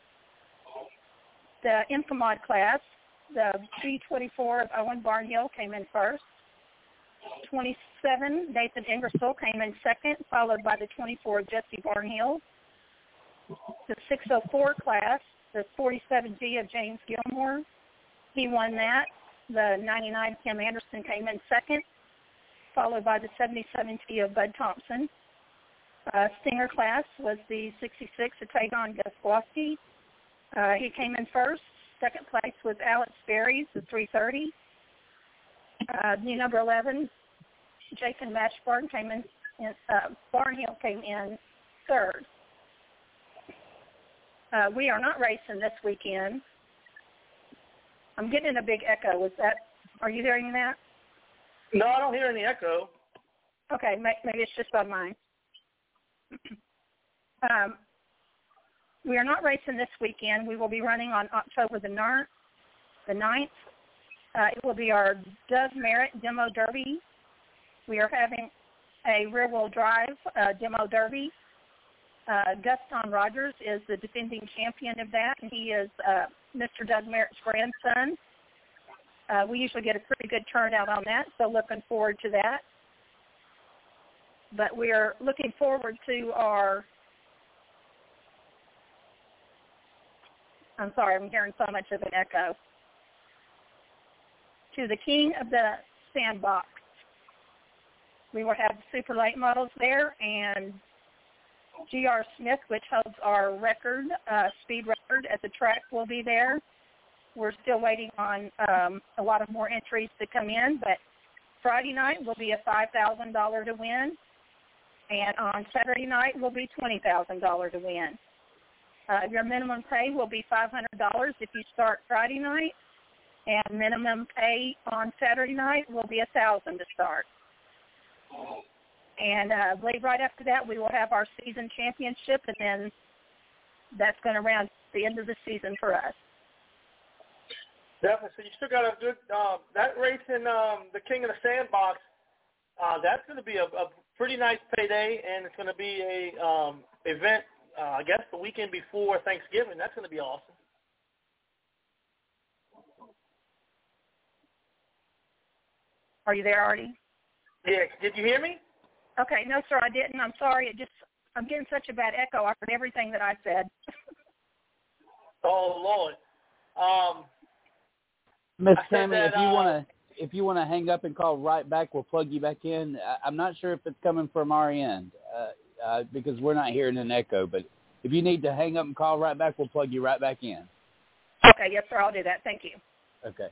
The Infomod class, the B twenty-four of Owen Barnhill came in first. twenty-seven, Nathan Ingersoll came in second, followed by the twenty-four of Jesse Barnhill. The six oh four class, the forty-seven G of James Gilmore, he won that. The ninety-nine Kim Anderson came in second, followed by the seventy-seven T of Bud Thompson. Uh, Stinger class was the sixty-six of Tagon Gaskowski. Uh, he came in first. Second place was Alex Berry's, the three thirty. Uh, new number eleven, Jason Matchbarn came in, in uh, Barnhill came in third. Uh, we are not racing this weekend. I'm getting a big echo. Is that? Are you hearing that? No, I don't hear any echo. Okay, maybe it's just on mine. um, we are not racing this weekend. We will be running on October the ninth. The ninth. Uh, it will be our Doug Merritt Demo Derby. We are having a rear-wheel drive uh, Demo Derby. Uh, Gaston Rogers is the defending champion of that, and he is uh, Mister Doug Merritt's grandson. Uh, we usually get a pretty good turnout on that, so looking forward to that. But we are looking forward to our, I'm sorry, I'm hearing so much of an echo, to the King of the Sandbox. We will have the super late models there, and G R Smith, which holds our record, uh, speed record at the track, will be there. We're still waiting on um, a lot of more entries to come in, but Friday night will be a five thousand dollars to win, and on Saturday night will be twenty thousand dollars to win. Uh, your minimum pay will be five hundred dollars if you start Friday night, and minimum pay on Saturday night will be one thousand dollars to start. And uh, I believe right after that we will have our season championship, and then that's going to round the end of the season for us. Definitely. So you still got a good uh, that race in um, the King of the Sandbox. Uh, that's going to be a, a pretty nice payday, and it's going to be a um, event. Uh, I guess the weekend before Thanksgiving. That's going to be awesome. Are you there, Artie? Yeah. Did you hear me? Okay. No, sir, I didn't. I'm sorry. It just I'm getting such a bad echo. I heard everything that I said. Oh Lord. Um. Miss I said Tammy, that, if you uh, want to if you want to hang up and call right back, we'll plug you back in. I, I'm not sure if it's coming from our end uh, uh, because we're not hearing an echo. But if you need to hang up and call right back, we'll plug you right back in. Okay, yes, sir, I'll do that. Thank you. Okay.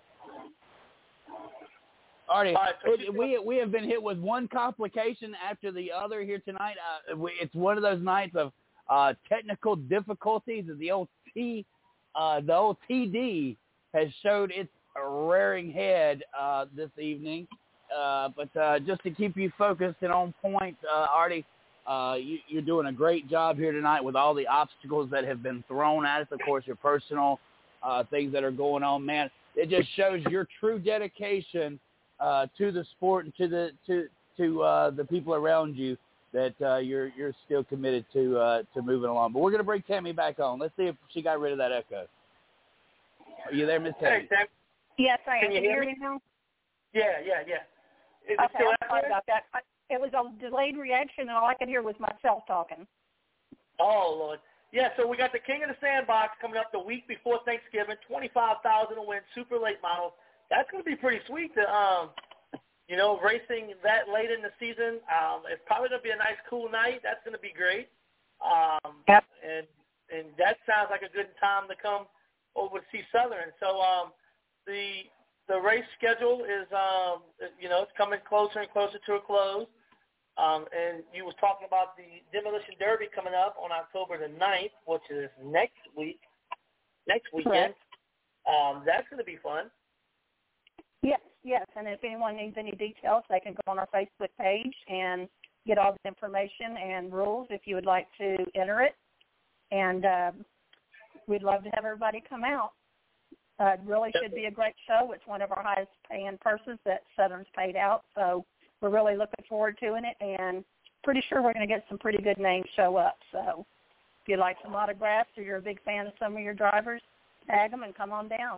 Artie, All right, so it, we we have been hit with one complication after the other here tonight. Uh, we, it's one of those nights of uh, technical difficulties. The old T, uh, the old T D has showed its rearing head uh, this evening. Uh, but uh, just to keep you focused and on point, uh, Artie, uh, you, you're doing a great job here tonight with all the obstacles that have been thrown at us. Of course, your personal uh, things that are going on, man. It just shows your true dedication uh, to the sport and to the to to uh, the people around you. That uh, you're you're still committed to uh, to moving along. But we're gonna bring Tammy back on. Let's see if she got rid of that echo. Are you there, Miss Tammy? Hey, Tammy. Yes, I am. Can you Can you hear hear me? me now? Yeah, yeah, yeah. Is it Okay, still I'm out sorry there? about that. I, it was a delayed reaction, and all I could hear was myself talking. Oh, Lord. Yeah, so we got the King of the Sandbox coming up the week before Thanksgiving, twenty-five thousand dollars to win, super late model. That's going to be pretty sweet to, um, you know, racing that late in the season. Um, it's probably going to be a nice, cool night. That's going to be great. Um, Yep. And and that sounds like a good time to come over to see Southern. So um, the the race schedule is, um, you know, it's coming closer and closer to a close. Um, and you was talking about the Demolition Derby coming up on October the ninth, which is next week, next weekend. Correct. Um, that's going to be fun. Yes, yes. And if anyone needs any details, they can go on our Facebook page and get all the information and rules if you would like to enter it. And uh, we'd love to have everybody come out. Uh, it really should be a great show. It's one of our highest paying purses that Southern's paid out. So we're really looking forward to it, and pretty sure we're going to get some pretty good names show up. So if you'd like some autographs or you're a big fan of some of your drivers, tag them and come on down.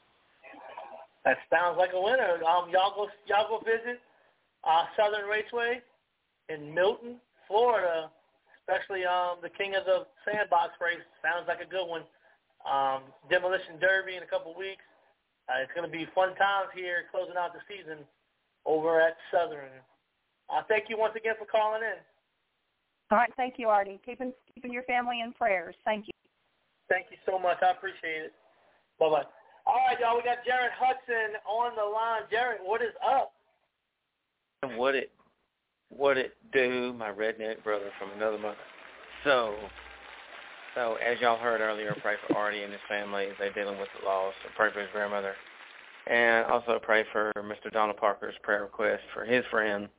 That sounds like a winner. Um, y'all go, y'all go visit uh, Southern Raceway in Milton, Florida. Especially um, the King of the Sandbox race sounds like a good one. Um, Demolition Derby in a couple weeks. Uh, it's going to be fun times here closing out the season over at Southern. Uh, thank you once again for calling in. All right, thank you, Artie. Keeping keeping your family in prayers. Thank you. Thank you so much. I appreciate it. Bye-bye. All right, y'all, we got Jared Hudson on the line. Jared, what is up? What it what it do, my redneck brother from another mother. So, so as y'all heard earlier, pray for Artie and his family as they're dealing with the loss. So pray for his grandmother. And also pray for Mister Donald Parker's prayer request for his friend.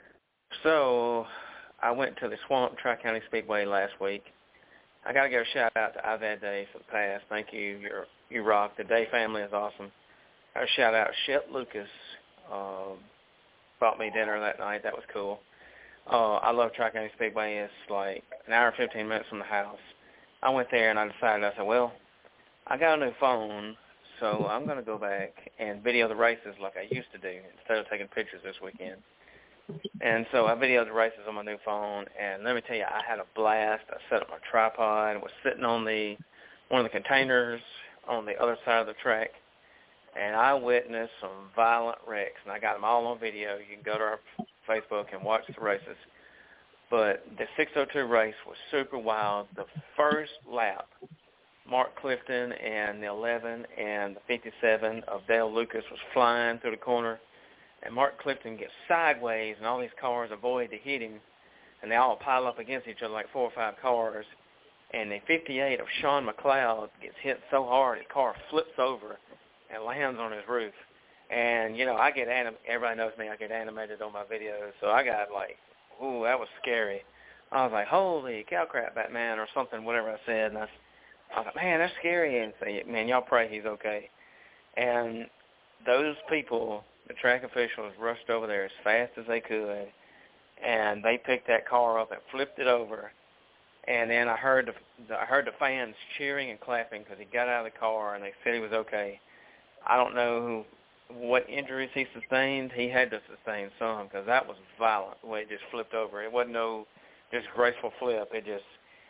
So I went to the Swamp Tri-County Speedway last week. I got to give a shout-out to Ivad Day for the pass. Thank you. You're, you rock. The Day family is awesome. A shout-out to Shep Lucas. Um, bought me dinner that night. That was cool. Uh, I love Tri-County Speedway. It's like an hour and fifteen minutes from the house. I went there and I decided, I said, well, I got a new phone, so I'm going to go back and video the races like I used to do instead of taking pictures this weekend. And so I videoed the races on my new phone, and let me tell you, I had a blast. I set up my tripod and was sitting on the one of the containers on the other side of the track, and I witnessed some violent wrecks, and I got them all on video. You can go to our Facebook and watch the races. But the six oh two race was super wild. The first lap, Mark Clifton and the eleven and the fifty-seven of Dale Lucas was flying through the corner, and Mark Clifton gets sideways, and all these cars avoid to hit him, and they all pile up against each other like four or five cars, and the fifty-eight of Sean McLeod gets hit so hard his car flips over and lands on his roof. And, you know, I get anim- everybody knows me, I get animated on my videos, so I got like, ooh, that was scary. I was like, holy cow crap, Batman, or something, whatever I said, and I I was like, man, that's scary. And say, man, y'all pray he's okay. And those people, the track officials, rushed over there as fast as they could, and they picked that car up and flipped it over. And then I heard the, I heard the fans cheering and clapping because he got out of the car, and they said he was okay. I don't know who, what injuries he sustained. He had to sustain some because that was violent the way it just flipped over. It wasn't no just graceful flip. It just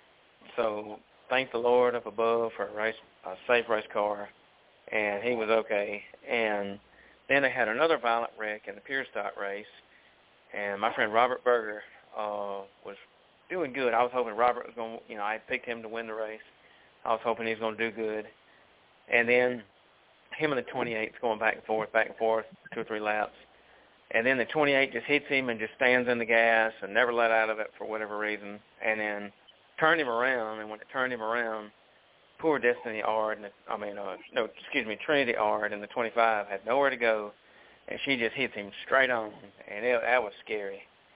so thank the Lord up above for a, race, a safe race car, and he was okay. And then they had another violent wreck in the pure stock race, and my friend Robert Berger uh, was doing good. I was hoping Robert was going to, you know, I picked him to win the race. I was hoping he was going to do good. And then him and the twenty-eight's going back and forth, back and forth, two or three laps. And then the twenty-eight just hits him and just stands in the gas and never let out of it for whatever reason. And then turned him around, and when it turned him around, poor Destiny Ard, and the, I mean, uh, no, excuse me, Trinity Ard and the twenty-five had nowhere to go, and she just hits him straight on, and it, that was scary.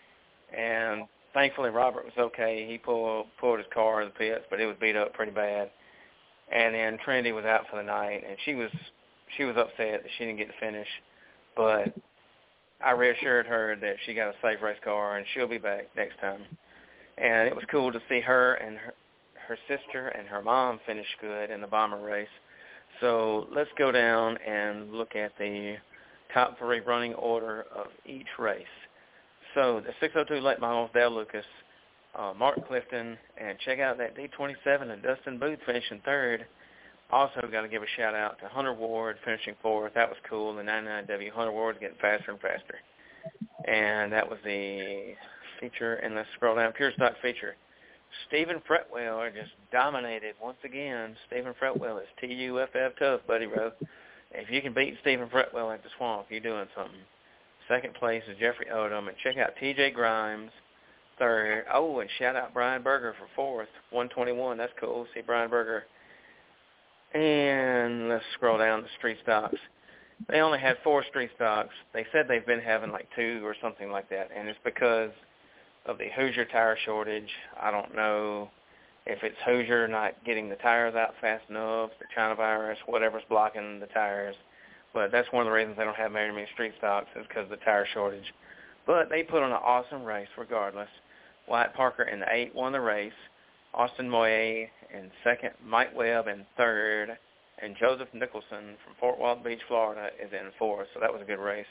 And thankfully, Robert was okay. He pulled pulled his car in the pits, but it was beat up pretty bad. And then Trinity was out for the night, and she was she was upset that she didn't get to finish. But I reassured her that she got a safe race car, and she'll be back next time. And it was cool to see her and her, her sister and her mom finish good in the bomber race. So let's go down and look at the top three running order of each race. So the six oh two late models, Dale Lucas, uh, Mark Clifton, and check out that D twenty-seven and Dustin Booth finishing third. Also got to give a shout-out to Hunter Ward finishing fourth. That was cool. The ninety-nine W Hunter Ward getting faster and faster. And that was the feature, and let's scroll down, pure stock feature. Stephen Fretwell just dominated once again. Stephen Fretwell is T U F F tough, buddy, bro. If you can beat Stephen Fretwell at the Swamp, you're doing something. Second place is Jeffrey Odom, and check out T J Grimes, third. Oh, and shout out Brian Berger for fourth, one twenty-one. That's cool. See Brian Berger. And let's scroll down to street stocks. They only had four street stocks. They said they've been having like two or something like that, and it's because of the Hoosier tire shortage. I don't know if it's Hoosier not getting the tires out fast enough, the China virus, whatever's blocking the tires. But that's one of the reasons they don't have very many street stocks is because of the tire shortage. But they put on an awesome race regardless. Wyatt Parker in the eight won the race. Austin Moye in second. Mike Webb in third. And Joseph Nicholson from Fort Walton Beach, Florida, is in fourth. So that was a good race.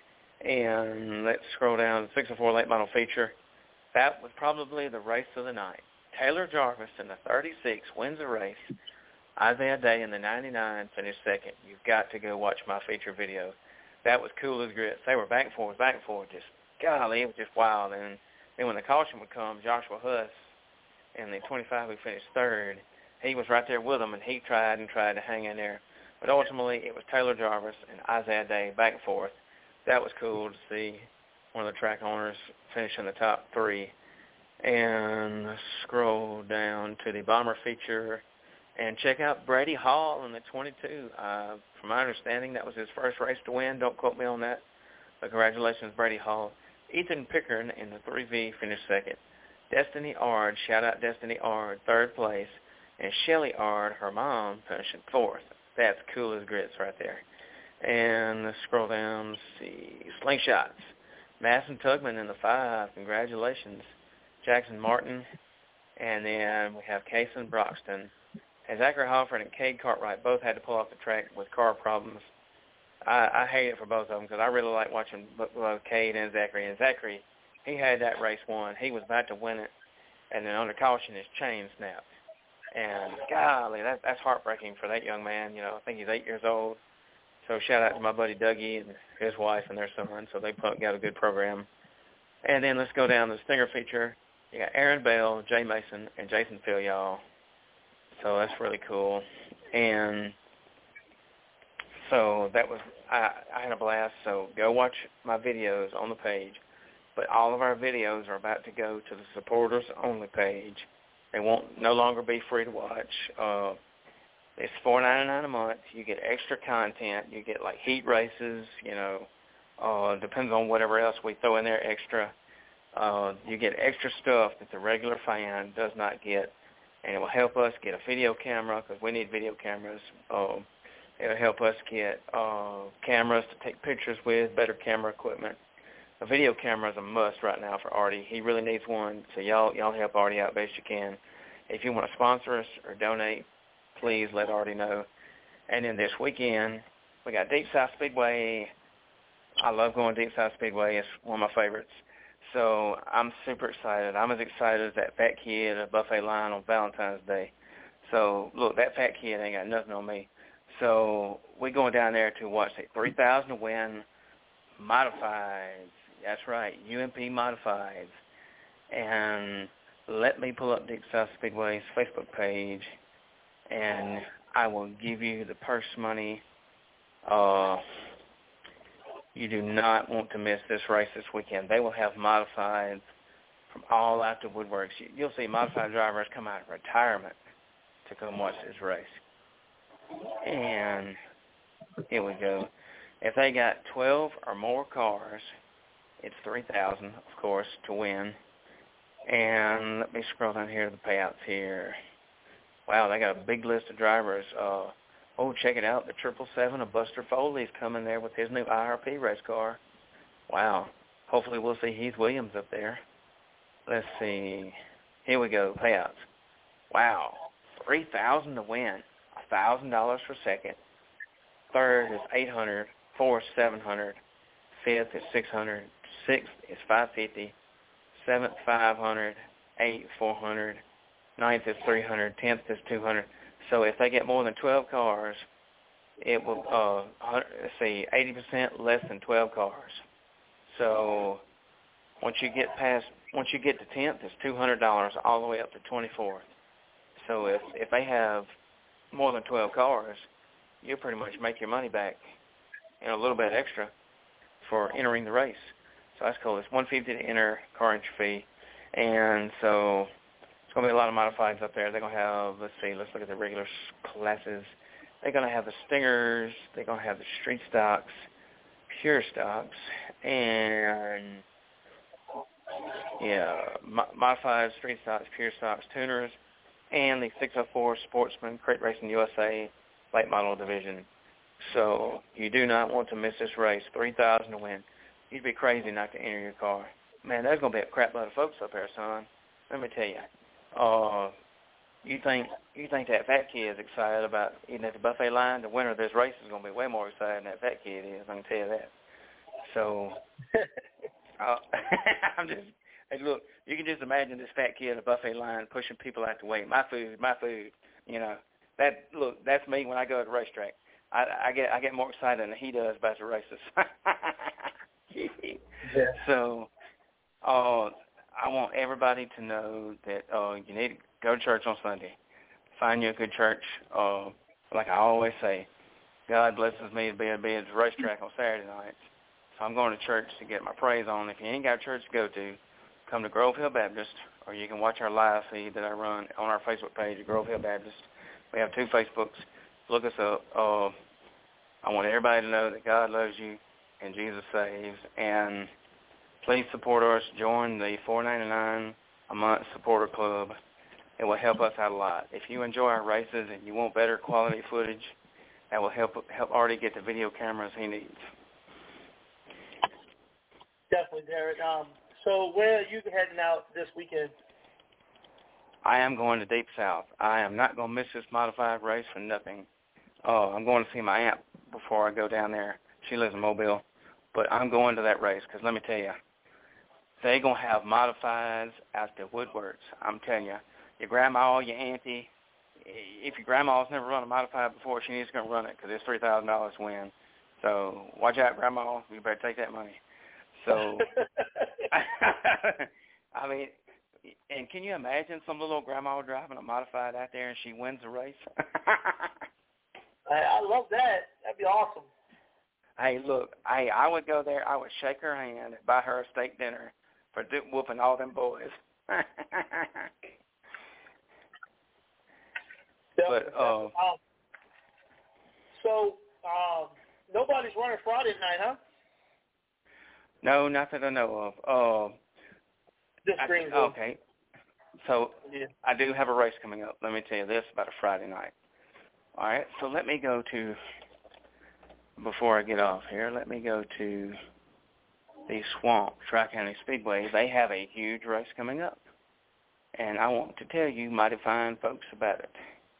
And let's scroll down to the six oh four late model feature. That was probably the race of the night. Taylor Jarvis in the thirty-six wins the race. Isaiah Day in the ninety-nine finished second. You've got to go watch my feature video. That was cool as grits. They were back and forth, back and forth. Just, golly, it was just wild. And then when the caution would come, Joshua Huss in the twenty-five who finished third, he was right there with them, and he tried and tried to hang in there. But ultimately, it was Taylor Jarvis and Isaiah Day back and forth. That was cool to see one of the track owners finish in the top three. And let's scroll down to the bomber feature and check out Brady Hall in the twenty-two. Uh, from my understanding, that was his first race to win. Don't quote me on that. But congratulations, Brady Hall. Ethan Pickern in the three V finished second. Destiny Ard, shout out Destiny Ard, third place. And Shelly Ard, her mom, finishing fourth. That's cool as grits right there. And let's scroll down, let's see, Slingshots. Madison Tugman in the five, congratulations. Jackson Martin, and then we have Kason Broxton. And Zachary Hofford and Cade Cartwright both had to pull off the track with car problems. I, I hate it for both of them because I really like watching both Cade and Zachary. And Zachary, he had that race won. He was about to win it, and then under caution his chain snapped. And golly, that, that's heartbreaking for that young man. You know, I think he's eight years old. So shout out to my buddy Dougie and his wife and their son. So they put, got a good program. And then let's go down to the Stinger feature. You got Aaron Bell, Jay Mason, and Jason Filial. So that's really cool. And so that was, I, I had a blast. So go watch my videos on the page. But all of our videos are about to go to the supporters only page. They won't no longer be free to watch. Uh, it's four ninety-nine a month. You get extra content. You get like heat races, you know, uh, depends on whatever else we throw in there extra. Uh, you get extra stuff that the regular fan does not get. and it will help us get a video camera because we need video cameras. Um, it'll help us get uh, cameras to take pictures with, better camera equipment. A video camera is a must right now for Artie. He really needs one, so y'all y'all help Artie out best you can. If you want to sponsor us or donate, please let Artie know. And then this weekend, we got Deep South Speedway. I love going Deep South Speedway. It's one of my favorites. So I'm super excited. I'm as excited as that fat kid at Buffet Line on Valentine's Day. So, look, that fat kid ain't got nothing on me. So we're going down there to watch the three thousand to win modifieds. That's right, U M P modifieds. And let me pull up Deep South Speedway's Facebook page, and I will give you the purse money. Uh, you do not want to miss this race this weekend. They will have modifieds from all out the woodworks. You'll see modified drivers come out of retirement to come watch this race. And here we go. If they got twelve or more cars, it's three thousand dollars, of course, to win. And let me scroll down here to the payouts here. Wow, they got a big list of drivers. Uh, oh, check it out. The triple seven of Buster Foley's coming there with his new I R P race car. Wow. Hopefully we'll see Heath Williams up there. Let's see. Here we go, payouts. Wow, three thousand dollars to win, one thousand dollars for second. Third is eight hundred dollars. Fourth, seven hundred dollars. Fifth is six hundred dollars. Sixth is five hundred fifty dollars. Seventh, five hundred dollars. Eighth, four hundred dollars. Ninth is three hundred dollars. Tenth is two hundred dollars. So if they get more than twelve cars, it will, uh, let's see, eighty percent less than twelve cars. So once you get past, once you get to tenth, it's two hundred dollars all the way up to twenty-fourth. So if if they have more than twelve cars, you pretty much make your money back and a little bit extra for entering the race. So that's cool. It's one hundred fifty dollars to enter, car entry fee. And so it's going to be a lot of modifieds up there. They're going to have, let's see, let's look at the regular classes. They're going to have the Stingers. They're going to have the Street Stocks, Pure Stocks, and, yeah, mo- modified Street Stocks, Pure Stocks, Tuners, and the six oh four Sportsman Crate Racing U S A Late Model Division. So you do not want to miss this race. three thousand dollars to win. You'd be crazy not to enter your car. Man, there's going to be a crap load of folks up there, son. Let me tell you. Uh, you think you think that fat kid is excited about eating at the buffet line? The winner of this race is going to be way more excited than that fat kid is. I can tell you that. So, uh, I'm just, hey, look, you can just imagine this fat kid at the buffet line pushing people out the way. My food, my food. You know, that look, that's me when I go to the racetrack. I, I get I get more excited than he does about the races. Yeah. So, uh, I want everybody to know that uh, you need to go to church on Sunday. Find you a good church. Uh, like I always say, God blesses me to be able to be at the racetrack on Saturday nights. So I'm going to church to get my praise on. If you ain't got a church to go to, come to Grove Hill Baptist, or you can watch our live feed that I run on our Facebook page at Grove Hill Baptist. We have two Facebooks. Look us up. Uh, I want everybody to know that God loves you and Jesus saves. And please support us. Join the four ninety-nine a month supporter club. It will help us out a lot. If you enjoy our races and you want better quality footage, that will help help Artie get the video cameras he needs. Definitely, Derek. Um, so where are you heading out this weekend? I am going to Deep South. I am not going to miss this modified race for nothing. Uh, I'm going to see my aunt before I go down there. She lives in Mobile. But I'm going to that race because let me tell you, they're going to have modifieds out the woodworks. I'm telling you, your grandma or your auntie, if your grandma's never run a modified before, she needs to go run it because it's three thousand dollars to win. So watch out, Grandma. You better take that money. So, I mean, and can you imagine some little grandma driving a modified out there and she wins the race? I love that. That'd be awesome. Hey, look, hey, I would go there. I would shake her hand and buy her a steak dinner for do- whooping all them boys. But uh, um, so um, nobody's running Friday night, huh? No, not that I know of. Uh, this I, Greenville. Okay. So Yeah. I do have a race coming up. Let me tell you this about a Friday night. All right, so let me go to, before I get off here, let me go to the Swamp Tri-County Speedway. They have a huge race coming up, and I want to tell you mighty fine folks about it.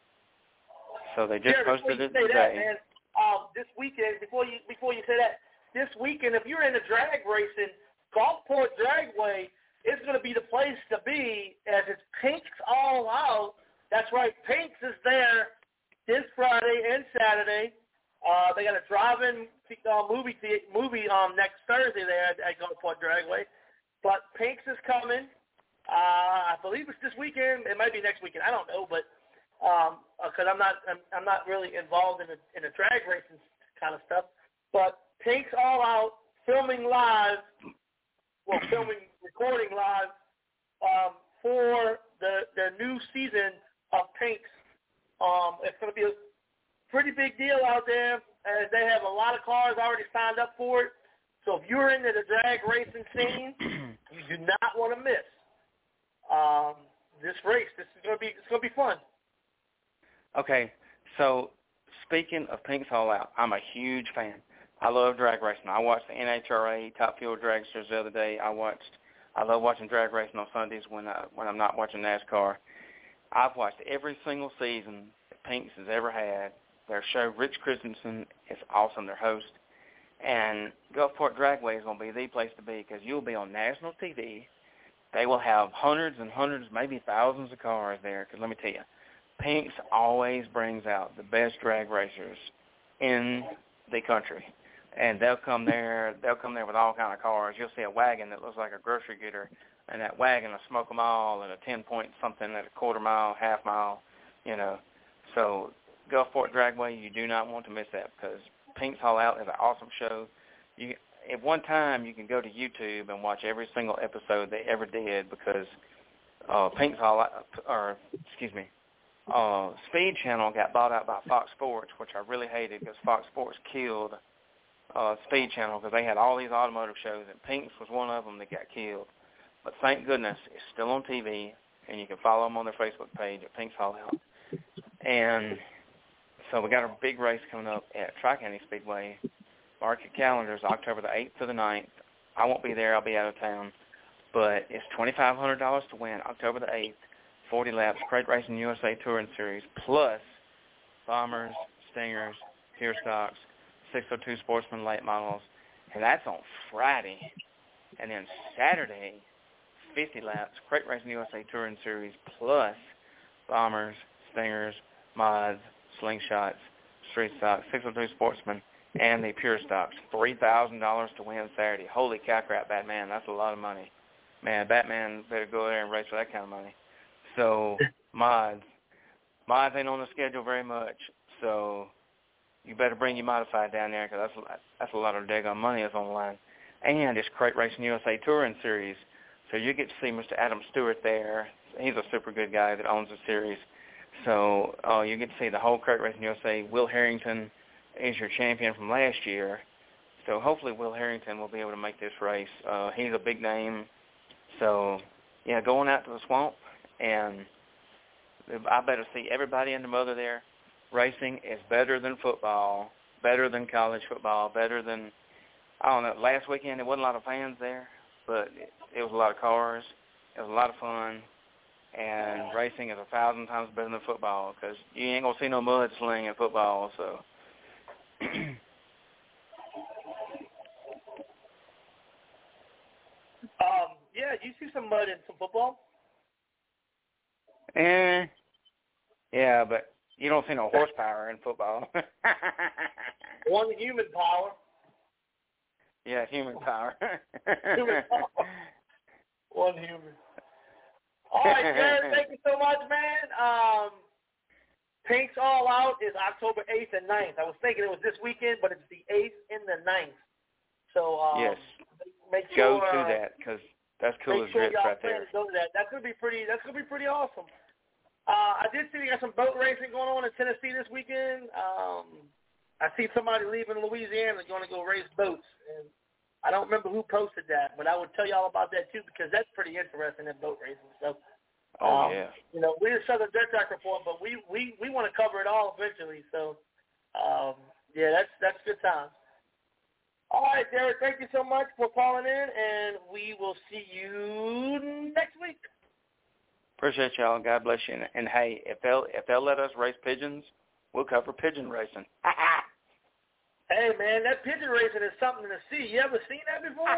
So they just Jared, posted before it you say today. that, man, um, this weekend, before you before you say that, this weekend, if you're into drag racing, Gulfport Dragway is going to be the place to be, as it's Pink's All Out. That's right, Pink's is there this Friday and Saturday. Uh, they got a drive-in uh, movie the- movie um, next Thursday there at, at Gulfport Dragway. But Pink's is coming. Uh, I believe it's this weekend. It might be next weekend. I don't know, but because um, I'm not I'm, I'm not really involved in the in the drag racing kind of stuff. But Pink's All Out, filming live, well, filming, recording live um, for the the new season of Pink's. Um, it's going to be a pretty big deal out there, as they have a lot of cars already signed up for it. So if you're into the drag racing scene, you do not want to miss um, this race. This is going to be it's going to be fun. Okay, so speaking of Pink's All Out, I'm a huge fan. I love drag racing. I watched the N H R A Top Fuel Dragsters the other day. I watched. I love watching drag racing on Sundays when I, when I'm not watching NASCAR. I've watched every single season that Pink's has ever had. Their show, Rich Christensen, is awesome, their host. And Gulfport Dragway is going to be the place to be because you'll be on national T V. They will have hundreds and hundreds, maybe thousands of cars there. Because let me tell you, Pink's always brings out the best drag racers in the country. And they'll come there. They'll come there with all kind of cars. You'll see a wagon that looks like a grocery getter, and that wagon will smoke them all, and a ten-point something at a quarter mile, half mile, you know. So Gulfport Dragway, you do not want to miss that because Pink's All Out is an awesome show. You, at one time, you can go to YouTube and watch every single episode they ever did because uh, Pink's All Out, or excuse me, uh, Speed Channel got bought out by Fox Sports, which I really hated because Fox Sports killed uh, Speed Channel because they had all these automotive shows, and Pink's was one of them that got killed. But thank goodness it's still on T V, and you can follow them on their Facebook page at Pink's All Out. And so we got a big race coming up at Tri-County Speedway. Mark your calendars, October the eighth to the ninth. I won't be there. I'll be out of town. But it's twenty-five hundred dollars to win, October the eighth, forty laps, Crate Racing U S A Touring Series, plus Bombers, Stingers, Pure Stocks, six oh two Sportsman late models. And that's on Friday. And then Saturday, fifty laps, Crate Racing U S A Touring Series, plus Bombers, Stingers, Mods, Slingshots, Street Stocks, six oh two Sportsman, and the Pure Stocks. three thousand dollars to win Saturday. Holy cow crap, Batman. That's a lot of money. Man, Batman better go there and race for that kind of money. So, Mods. Mods ain't on the schedule very much, so you better bring your modified down there because that's, a lot, that's a lot of daggone money that's on the line. And it's Crate Racing U S A Touring Series, so you get to see Mister Adam Stewart there. He's a super good guy that owns the series. So uh, you get to see the whole Crate Racing U S A. Will Harrington is your champion from last year. So hopefully Will Harrington will be able to make this race. Uh, he's a big name. So, yeah, going out to the Swamp, and I better see everybody and the mother there. Racing is better than football, better than college football, better than, I don't know, last weekend there wasn't a lot of fans there, but it, it was a lot of cars. It was a lot of fun. And racing is a thousand times better than football because you ain't going to see no mudsling in football. So, um, yeah, you see some mud in some football? eh, yeah, but you don't see no horsepower in football. One human power. Yeah, human power. Human power. One human. All right, Jared, thank you so much, man. Um, Pink's All Out is October eighth and ninth. I was thinking it was this weekend, but it's the eighth and the ninth. So um, yes, make sure, go to uh, that because that's cool as make sure grits y'all right plan there. to go to that. That's gonna be pretty. That's gonna be pretty awesome. Uh, I did see we got some boat racing going on in Tennessee this weekend. Um, I see somebody leaving Louisiana going to go race boats, and I don't remember who posted that, but I would tell y'all about that too because that's pretty interesting, that boat racing stuff. Oh um, yeah. You know, we're Southern Dirt Track Report, but we we we want to cover it all eventually. So, um, yeah, that's that's good times. All right, Derek, thank you so much for calling in, and we will see you next week. Appreciate y'all. God bless you. And, and hey, if they'll if they'll let us race pigeons, we'll cover pigeon racing. Hey, man, that pigeon racing is something to see. You ever seen that before?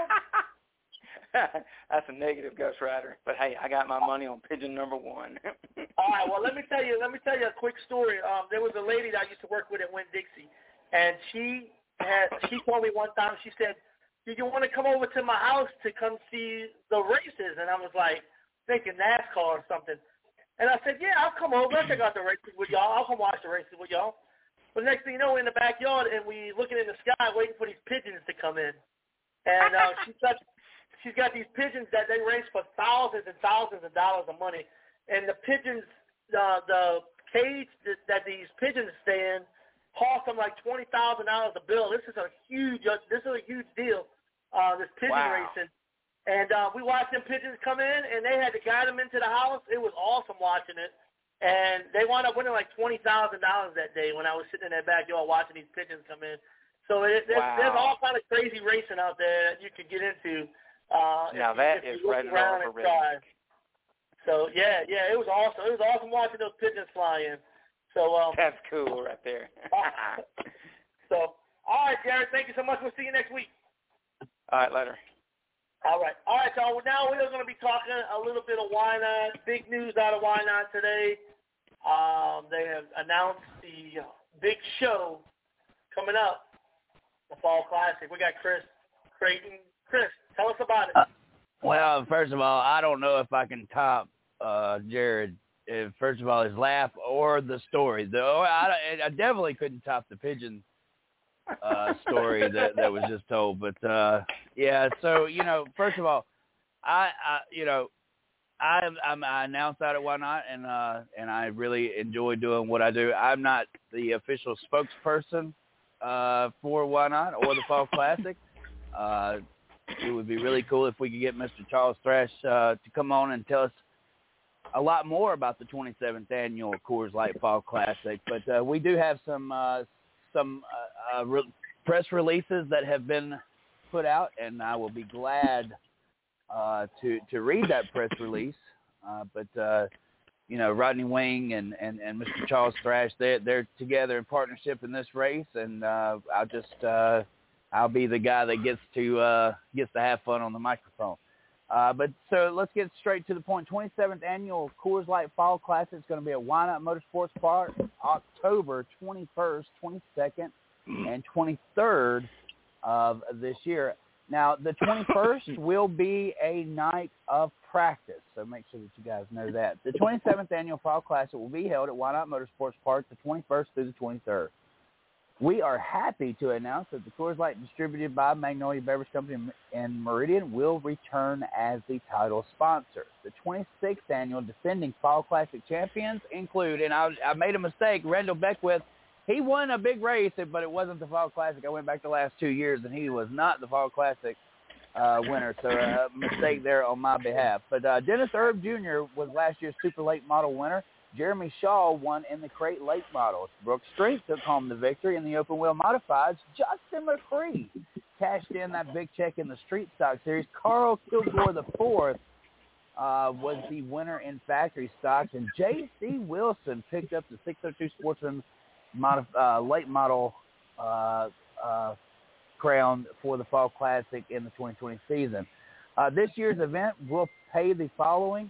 That's a negative, Ghost Rider. But hey, I got my money on pigeon number one. All right. Well, let me tell you. Let me tell you a quick story. Um, there was a lady that I used to work with at Winn-Dixie, and she had she told me one time. She said, "Do you want to come over to my house to come see the races?" And I was like, thinking NASCAR or something. And I said, "Yeah, I'll come over. I'll check out the races with y'all. I'll come watch the races with y'all." But next thing you know, we're in the backyard, and we looking in the sky waiting for these pigeons to come in. And uh, she's got she's got these pigeons that they race for thousands and thousands of dollars of money. And the pigeons, uh, the cage that, that these pigeons stay in, cost them like twenty thousand dollars a bill. This is a huge this is a huge deal. Uh, this pigeon wow. racing. And uh, we watched them pigeons come in, and they had to guide them into the house. It was awesome watching it. And they wound up winning like twenty thousand dollars that day when I was sitting in their backyard watching these pigeons come in. So it, there's, wow. there's all kind of crazy racing out there that you could get into. Uh, now if, that if is you right look around over and try. redneck. So yeah, yeah, it was awesome. It was awesome watching those pigeons fly in. So um, that's cool right there. So all right, Jared, thank you so much. We'll see you next week. All right, later. All right. All right, y'all. Well, now we're going to be talking a little bit of Wynot. Big news out of Wynot today. Um, they have announced the big show coming up, the Fall Classic. We got Chris Creighton. Chris, tell us about it. Uh, well, first of all, I don't know if I can top uh, Jared. Uh, first of all, his laugh or the story. Though I, I definitely couldn't top the pigeon uh, story that, that was just told. But, uh, yeah, so, you know, first of all, I, I you know, I, I'm, I announce out at Wynot, and uh, and I really enjoy doing what I do. I'm not the official spokesperson uh, for Wynot or the Fall Classic. Uh, it would be really cool if we could get Mister Charles Thrash uh, to come on and tell us a lot more about the twenty-seventh annual Coors Light Fall Classic. But uh, we do have some uh, some uh, uh, re- press releases that have been put out, and I will be glad uh, to to read that press release. Uh, but uh, you know, Rodney Wing and, and, and Mister Charles Thrash, they're they're together in partnership in this race, and uh, I'll just uh, I'll be the guy that gets to uh, gets to have fun on the microphone. Uh, but so let's get straight to the point. twenty-seventh annual Coors Light Fall Classic is going to be at Wynot Motorsports Park, October twenty-first, twenty-second, and twenty-third of this year. Now, the twenty-first will be a night of practice, so make sure that you guys know that. The twenty-seventh annual Fall Classic will be held at Wynot Motorsports Park the twenty-first through the twenty-third. We are happy to announce that the Coors Light distributed by Magnolia Beverage Company in Meridian will return as the title sponsor. The twenty-sixth annual defending Fall Classic champions include, and I, I made a mistake, Randall Beckwith. He won a big race, but it wasn't the Fall Classic. I went back the last two years, and he was not the Fall Classic uh, winner, so a mistake there on my behalf. But uh, Dennis Erb Junior was last year's Super Late Model winner. Jeremy Shaw won in the Crate Lake Models. Brooks Street took home the victory in the Open Wheel Modifieds. Justin McCree cashed in that big check in the Street Stock Series. Carl Kilgore the fourth uh, was the winner in Factory Stocks, and J C Wilson picked up the six oh two Sportsman modif- uh, Late Model uh, uh, crown for the Fall Classic in the twenty twenty season. Uh, this year's event will pay the following.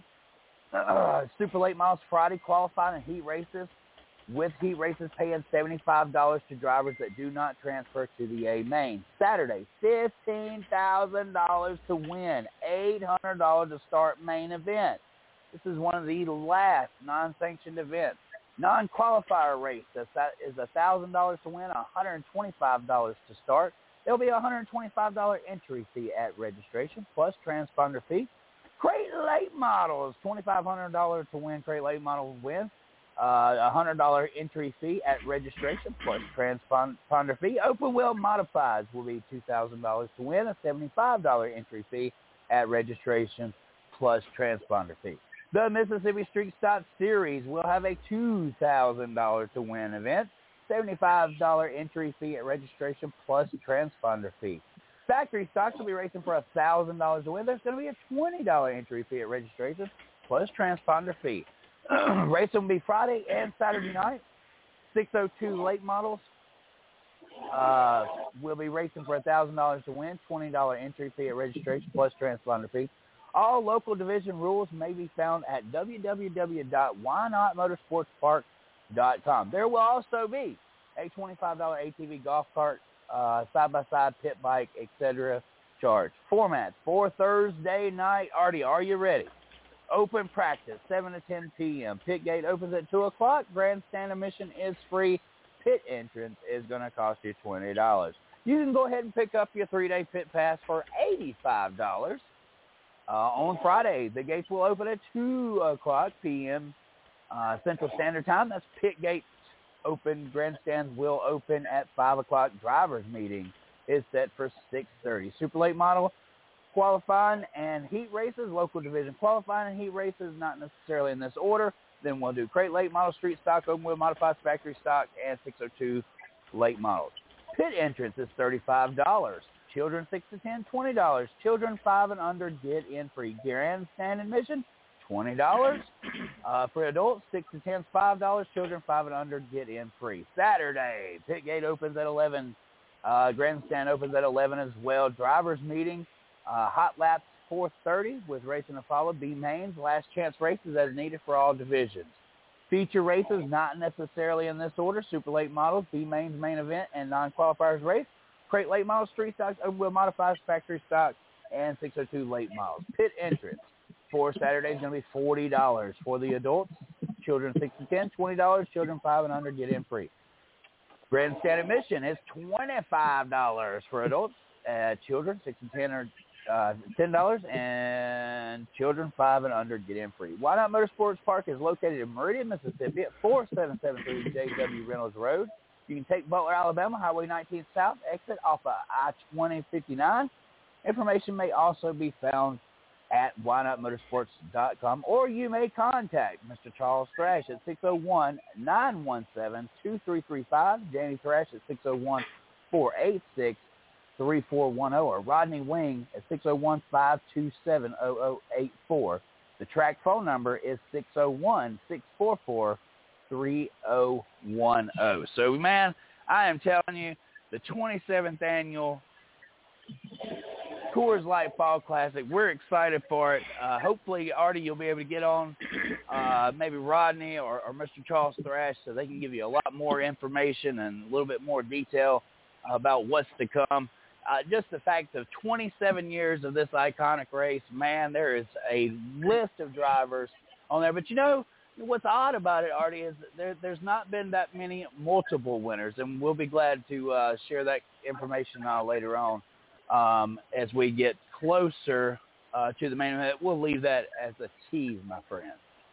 Uh, Super Late Models Friday qualifying and heat races, with heat races paying seventy-five dollars to drivers that do not transfer to the A main. Saturday, fifteen thousand dollars to win, eight hundred dollars to start main event. This is one of the last non-sanctioned events. Non-qualifier race is one thousand dollars to win, one hundred twenty-five dollars to start. There will be a one hundred twenty-five dollars entry fee at registration, plus transponder fee. Crate Late Models, twenty-five hundred dollars to win. Crate Late Model win. Uh, a one hundred dollars entry fee at registration plus transponder fee. Open Wheel Modifieds will be two thousand dollars to win. A seventy-five dollars entry fee at registration plus transponder fee. The Mississippi Street Stock Series will have a two thousand dollars to win event, seventy-five dollars entry fee at registration plus transponder fee. Factory stocks will be racing for one thousand dollars to win. There's going to be a twenty dollars entry fee at registration plus transponder fee. Racing will be Friday and Saturday night. six oh two late models uh, will be racing for one thousand dollars to win, twenty dollars entry fee at registration plus transponder fee. All local division rules may be found at w w w dot why not motorsports park dot com. There will also be a twenty-five dollars A T V golf cart, uh, side-by-side pit bike, et cetera charge. Formats for Thursday night. Artie, are you ready? Open practice, seven to ten p.m. Pit gate opens at two o'clock. Grandstand admission is free. Pit entrance is going to cost you twenty dollars. You can go ahead and pick up your three-day pit pass for eighty-five dollars. Uh, on Friday, the gates will open at two o'clock p.m. Uh, Central Standard Time. That's pit gates open. Grandstands will open at five o'clock. Drivers meeting is set for six thirty. Super late model qualifying and heat races, local division qualifying and heat races, not necessarily in this order. Then we'll do crate late model, street stock, open wheel modified, factory stock, and six oh two late models. Pit entrance is thirty-five dollars. Children six to ten, twenty dollars. Children five and under get in free. Grandstand admission, twenty dollars. Uh, for adults, six to ten is five dollars. Children five and under get in free. Saturday, pit gate opens at eleven. Uh, grandstand opens at eleven as well. Drivers meeting, uh, hot laps four thirty with racing to follow. B mains, last chance races as needed for all divisions. Feature races, not necessarily in this order. Super late models, B mains main event, and non-qualifiers race. Crate late models, street stocks, open wheel modifiers, factory stock, and six oh two late models. Pit entrance for Saturday is going to be forty dollars. For the adults, children six to ten, twenty dollars. Children five and under get in free. Grandstand admission is twenty-five dollars for adults. Uh, children six to ten are uh, ten dollars, and children five and under get in free. Why Not Motorsports Park is located in Meridian, Mississippi at four seven seven three J W Reynolds Road. You can take Butler, Alabama, Highway nineteen South, exit off of I twenty fifty-nine. Information may also be found at why not motorsports dot com, or you may contact Mister Charles Thrash at six oh one, nine one seven, two three three five, Jamie Thrash at six oh one, four eight six, three four one zero, or Rodney Wing at six oh one, five two seven, zero zero eight four. The track phone number is six oh one, six four four, three oh one oh. So, man, I am telling you, the twenty-seventh annual Coors Light Fall Classic, we're excited for it. Uh, hopefully, Artie, you'll be able to get on uh, maybe Rodney or, or Mister Charles Thrash so they can give you a lot more information and a little bit more detail about what's to come. Uh, just the fact of twenty-seven years of this iconic race, man, there is a list of drivers on there. But, you know, what's odd about it, Artie, is that there, there's not been that many multiple winners, and we'll be glad to uh, share that information uh, later on um, as we get closer uh, to the main event. We'll leave that as a tease, my friend.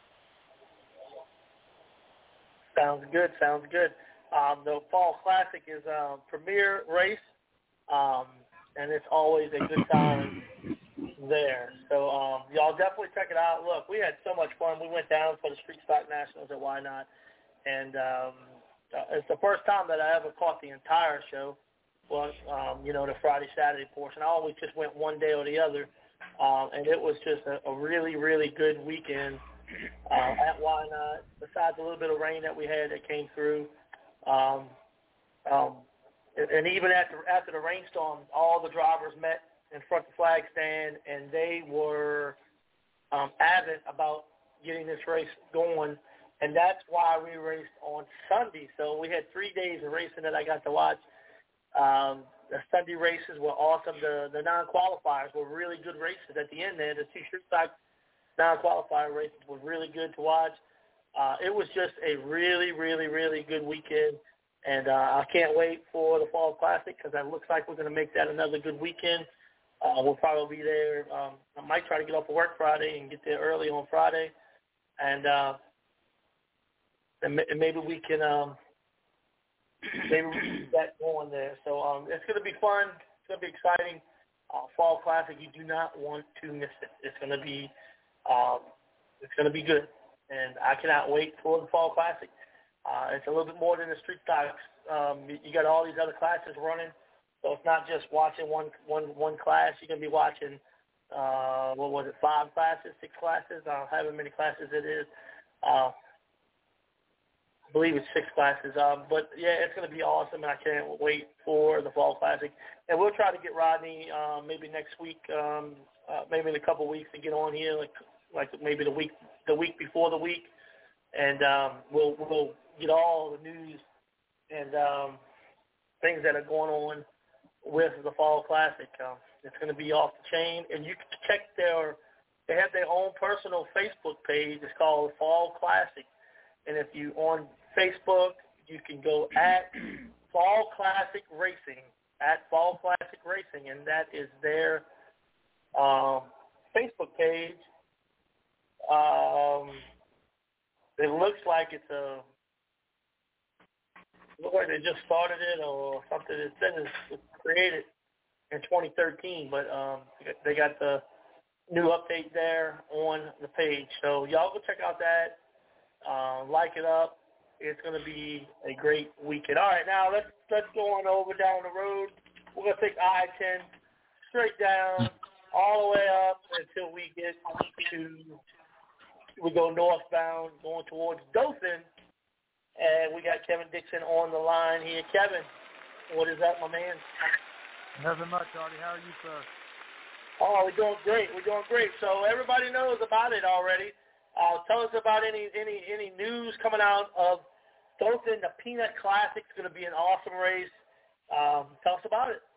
Sounds good, sounds good. Um, the Fall Classic is a premier race, um, and it's always a good time there. So um, y'all definitely check it out. Look, we had so much fun. We went down for the Street Stock Nationals at Why Not, and um, uh, it's the first time that I ever caught the entire show. Well, um, you know, the Friday, Saturday portion. I always just went one day or the other, um, and it was just a, a really, really good weekend uh, at Why Not. Besides a little bit of rain that we had that came through, um, um, and, and even after after the rainstorm, all the drivers met in front of the flag stand, and they were um, adamant about getting this race going, and that's why we raced on Sunday. So we had three days of racing that I got to watch. Um, the Sunday races were awesome. The the non-qualifiers were really good races at the end there. The two street stock non-qualifier races were really good to watch. Uh, it was just a really, really, really good weekend, and uh, I can't wait for the Fall Classic because it looks like we're going to make that another good weekend. Uh, we'll probably be there. Um, I might try to get off of work Friday and get there early on Friday, and uh, and, and maybe we can um, maybe we can get that going there. So um, it's going to be fun. It's going to be exciting. Uh, Fall Classic, you do not want to miss it. It's going to be um, it's going to be good, and I cannot wait for the Fall Classic. Uh, it's a little bit more than the street stocks. Um, you got all these other classes running, so it's not just watching one one one class. You're going to be watching, uh, what was it, five classes, six classes? I don't know however many classes it is. Uh, I believe it's six classes. Um, but, yeah, it's going to be awesome, and I can't wait for the Fall Classic. And we'll try to get Rodney um, maybe next week, um, uh, maybe in a couple of weeks to get on here, like like maybe the week the week before the week, and um, we'll we'll get all the news and um, things that are going on with the Fall Classic. Um, it's going to be off the chain, and you can check their they have their own personal Facebook page. It's called Fall Classic. And if you on Facebook, you can go at Fall Classic Racing, at Fall Classic Racing, and that is their um, Facebook page. Um, it looks like it's a looks like they just started it or something. It says it's created in twenty thirteen, but um, they got the new update there on the page. So y'all go check out that. Uh, like it up. It's going to be a great weekend. All right, now let's let's go on over down the road. We're going to take I ten straight down all the way up until we get to, we go northbound, going towards Dothan. And we got Kevin Dixon on the line here. Kevin, what is up, my man? Nothing much, Artie. How are you, sir? Oh, we're doing great. We're doing great. So everybody knows about it already. Uh, tell us about any, any any news coming out of Dothan. The Peanut Classic is going to be an awesome race. Um, tell us about it.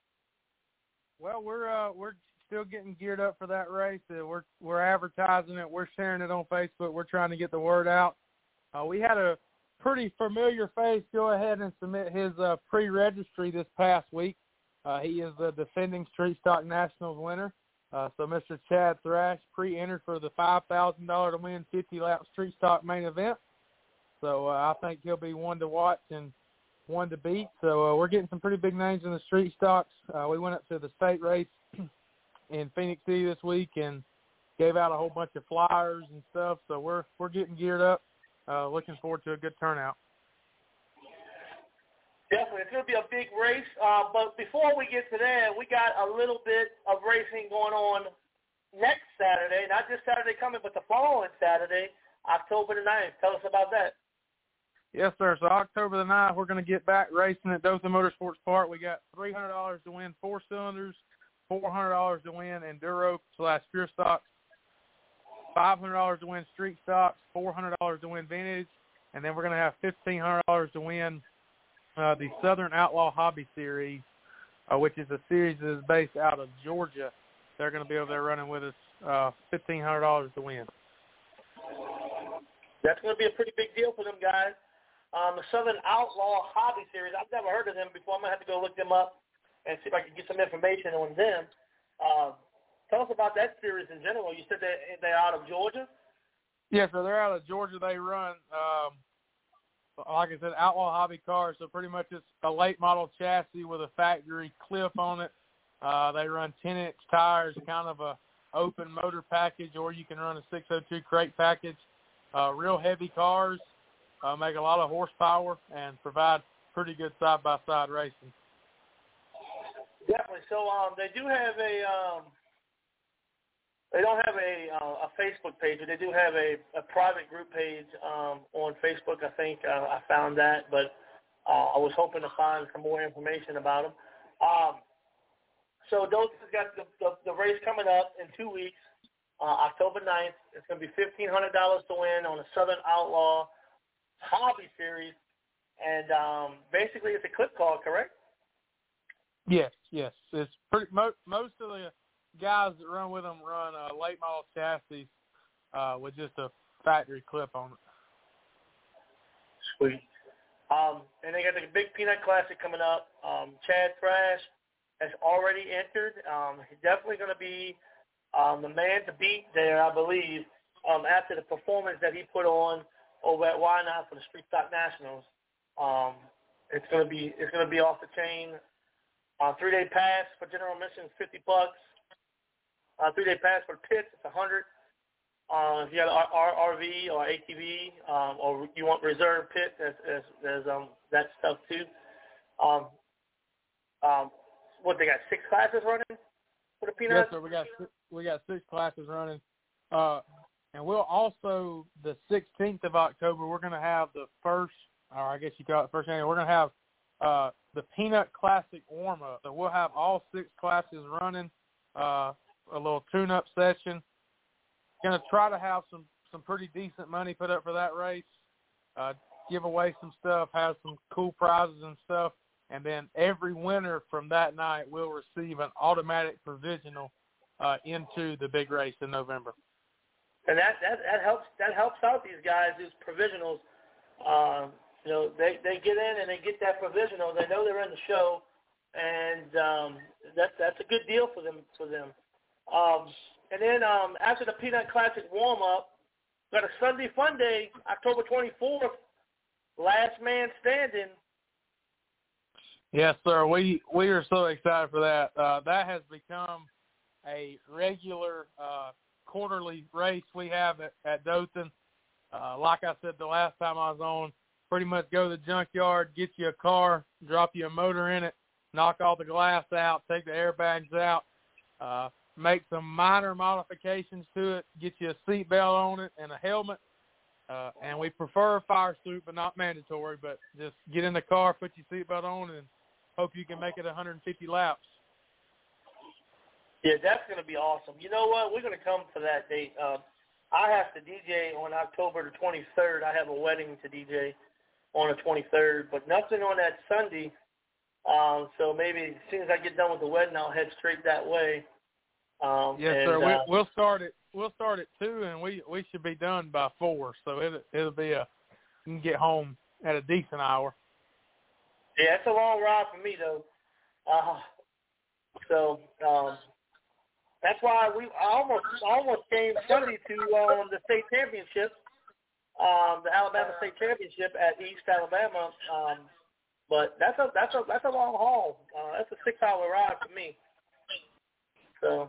Well, we're uh, we're still getting geared up for that race. Uh, we're we're advertising it. We're sharing it on Facebook. We're trying to get the word out. Uh, we had a pretty familiar face go ahead and submit his uh, pre-registry this past week. Uh, he is the defending Street Stock Nationals winner. Uh, so Mister Chad Thrash pre-entered for the five thousand dollars to win fifty-lap Street Stock main event. So uh, I think he'll be one to watch and one to beat. So uh, we're getting some pretty big names in the Street Stocks. Uh, we went up to the state race in Phoenix City this week and gave out a whole bunch of flyers and stuff. So we're we're getting geared up. Uh, looking forward to a good turnout. Definitely. It's going to be a big race. Uh, but before we get to that, we got a little bit of racing going on next Saturday. Not just Saturday coming, but the following Saturday, October the ninth. Tell us about that. Yes, sir. So October the ninth, we're going to get back racing at Dothan Motorsports Park. We got three hundred dollars to win four cylinders, four hundred dollars to win Enduro slash Pure Stocks, five hundred dollars to win Street Stocks, four hundred dollars to win Vintage, and then we're going to have fifteen hundred dollars to win Uh, the Southern Outlaw Hobby Series, uh, which is a series that is based out of Georgia. They're going to be over there running with us, uh, fifteen hundred dollars to win. That's going to be a pretty big deal for them guys. Um, the Southern Outlaw Hobby Series, I've never heard of them before. I'm going to have to go look them up and see if I can get some information on them. Uh, tell us about that series in general. You said they, they're out of Georgia? Yeah, so they're out of Georgia. They run um, – like I said, Outlaw Hobby cars, so pretty much it's a late model chassis with a factory cliff on it. Uh, they run ten-inch tires, kind of a open motor package, or you can run a six oh two crate package. Uh, real heavy cars, uh, make a lot of horsepower, and provide pretty good side-by-side racing. Definitely. So um, they do have a um, – They don't have a uh, a Facebook page, but they do have a, a private group page um, on Facebook. I think uh, I found that, but uh, I was hoping to find some more information about them. Um, so Dothan's got the, the, the race coming up in two weeks, uh, October ninth. It's going to be fifteen hundred dollars to win on the Southern Outlaw Hobby Series, and um, basically it's a clip car, correct? Yes, yes. It's pretty mo- most of the guys that run with them run uh, late model chassis uh, with just a factory clip on it. Sweet. Um, and they got the big Peanut Classic coming up. Um, Chad Thrash has already entered. Um, he's definitely going to be um, the man to beat there, I believe, um, after the performance that he put on over at Why Not for the Street Stock Nationals. Um, it's going to be it's going to be off the chain. Uh, three-day pass for general admission is fifty bucks. Uh, three-day pass for the pits, it's one hundred. Uh, if you got an R V or A T V, um, or you want reserve pit, there's, there's, there's um, that stuff too. Um, um, what they got? Six classes running for the Peanuts? Yes, sir. We got we got six classes running, uh, and we'll also the sixteenth of October. We're going to have the first, or I guess you call it first annual. We're going to have uh, the Peanut Classic warm up. So we'll have all six classes running. Uh, a little tune-up session. Going to try to have some, some pretty decent money put up for that race, uh, give away some stuff, have some cool prizes and stuff, and then every winner from that night will receive an automatic provisional uh, into the big race in November. And that, that, that helps that helps out these guys, these provisionals. Um, you know, they, they get in and they get that provisional. They know they're in the show, and um, that, that's a good deal for them. For them. Um, And then um, after the Peanut Classic warm-up, got a Sunday Fun Day, October twenty-fourth, last man standing. Yes, sir. We we are so excited for that. Uh, that has become a regular uh, quarterly race we have at, at Dothan. Uh, like I said the last time I was on, pretty much go to the junkyard, get you a car, drop you a motor in it, knock all the glass out, take the airbags out, uh, make some minor modifications to it, get you a seat belt on it and a helmet. Uh, and we prefer a fire suit, but not mandatory. But just get in the car, put your seat belt on, and hope you can make it one hundred fifty laps. Yeah, that's going to be awesome. You know what? We're going to come for that date. Uh, I have to D J on October the twenty-third. I have a wedding to D J on the twenty-third, but nothing on that Sunday. Um, so maybe as soon as I get done with the wedding, I'll head straight that way. Um, yes, and, sir. uh, We, we'll start at we'll start at two, and we, we should be done by four. So it it'll be a you can get home at a decent hour. Yeah, it's a long ride for me though. Uh, so um, that's why we I almost almost came Sunday to um, the state championship, um, the Alabama State Championship at East Alabama. Um, but that's a that's a that's a long haul. Uh, that's a six hour ride for me. So.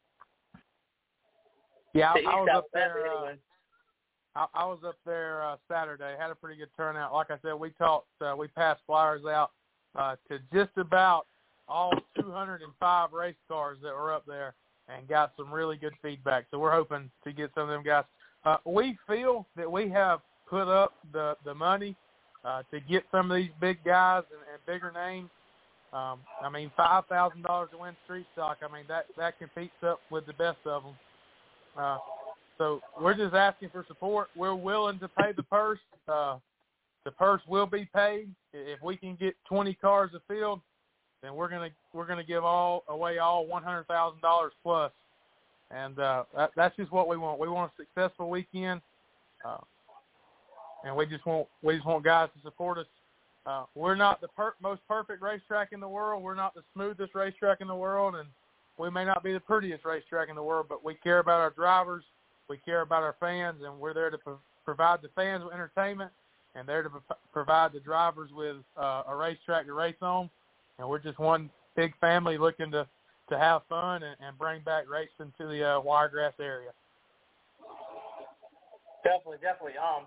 Yeah, I, The I was East up there. Alabama, Uh, anyway. I, I was up there uh, Saturday. Had a pretty good turnout. Like I said, we talked. Uh, we passed flyers out uh, to just about all two hundred five race cars that were up there, and got some really good feedback. So we're hoping to get some of them guys. Uh, we feel that we have put up the the money uh, to get some of these big guys and, and bigger names. Um, I mean, five thousand dollars to win street stock. I mean, that that competes up with the best of them. Uh, so we're just asking for support. We're willing to pay the purse. Uh, the purse will be paid if we can get twenty cars a field. Then we're gonna we're gonna give all away all one hundred thousand dollars plus, and uh, that, that's just what we want. We want a successful weekend, uh, and we just want we just want guys to support us. Uh, we're not the per- most perfect racetrack in the world. We're not the smoothest racetrack in the world, and we may not be the prettiest racetrack in the world, but we care about our drivers, we care about our fans, and we're there to pro- provide the fans with entertainment, and there to pro- provide the drivers with uh, a racetrack to race on. And we're just one big family looking to, to have fun and, and bring back racing to the uh, Wiregrass area. Definitely, definitely. Um,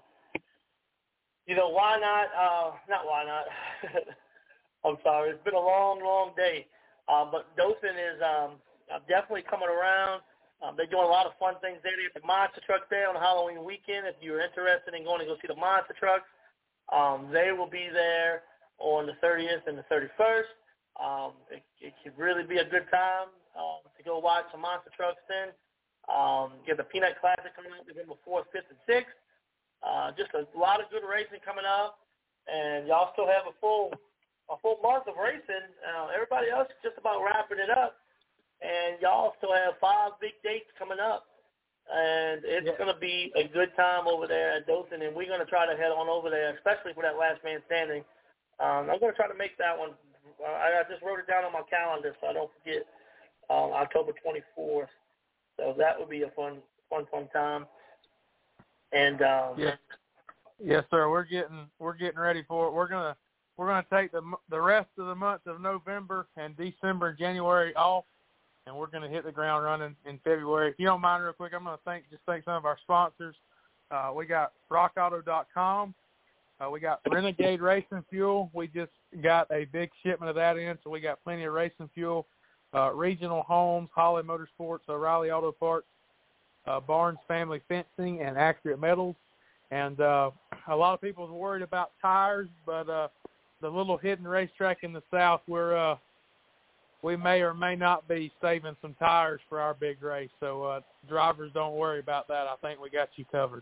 you know, why not? Uh, not why not. I'm sorry. It's been a long, long day. Uh, but Dothan is um, definitely coming around. Um, they're doing a lot of fun things there. They have the monster truck there on Halloween weekend. If you're interested in going to go see the monster trucks, um, they will be there on the thirtieth and the thirty-first. Um, it, it could really be a good time um, to go watch some monster trucks then. Um, you have the Peanut Classic coming up November fourth, fifth, and sixth. Uh, just a lot of good racing coming up. And y'all still have a full a full month of racing. Uh, everybody else is just about wrapping it up. And y'all still have five big dates coming up. And it's yeah. going to be a good time over there at Dothan, and we're going to try to head on over there, especially for that last man standing. Um, I'm going to try to make that one. Uh, I just wrote it down on my calendar so I don't forget, um, October twenty-fourth. So that would be a fun, fun, fun time. And um, yeah. Yes, sir. We're getting we're getting ready for it. We're gonna We're going to take the the rest of the month of November and December and January off. and we're going to hit the ground running in February. If you don't mind, real quick, I'm going to thank just thank some of our sponsors. Uh, we got rock auto dot com. Uh, we got Renegade Racing Fuel. We just got a big shipment of that in, so we got plenty of racing fuel. Uh, Regional Homes, Holly Motorsports, O'Reilly Auto Parts, uh, Barnes Family Fencing, and Accurate Metals. And uh, a lot of people are worried about tires, but uh, the little hidden racetrack in the South, where uh, we may or may not be saving some tires for our big race. So uh, drivers, don't worry about that. I think we got you covered.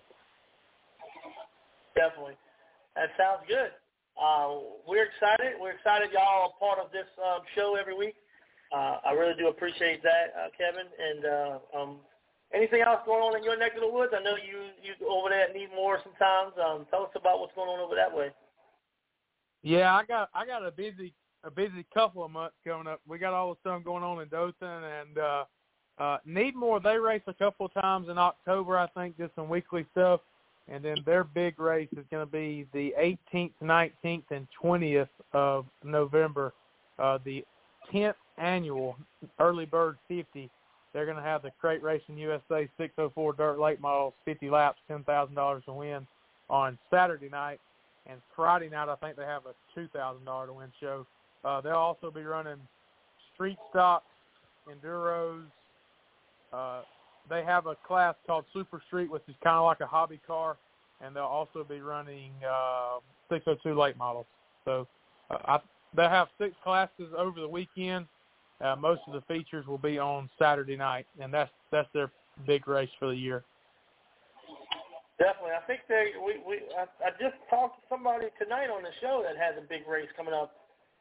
Definitely. That sounds good. Uh, we're excited. We're excited y'all are part of this um, show every week. Uh, I really do appreciate that, uh, Kevin. And uh, um, anything else going on in your neck of the woods? I know you you over there at Needmore sometimes. Um, tell us about what's going on over that way. Yeah, I got I got a busy a busy couple of months coming up. We got all the stuff going on in Dothan and uh, uh, Needmore. They race a couple of times in October, I think, just some weekly stuff. And then their big race is going to be the eighteenth, nineteenth, and twentieth of November, uh, the tenth annual Early Bird fifty. They're going to have the Crate Racing U S A six oh four Dirt Late Models, fifty laps, ten thousand dollars to win on Saturday night. And Friday night, I think they have a two thousand dollars to win show. Uh, they'll also be running street stocks, enduros. Uh, they have a class called Super Street, which is kind of like a hobby car, and they'll also be running uh, six oh two late models. So uh, I, they'll have six classes over the weekend. Uh, most of the features will be on Saturday night, and that's that's their big race for the year. Definitely. I think they. We, we I, I just talked to somebody tonight on the show that has a big race coming up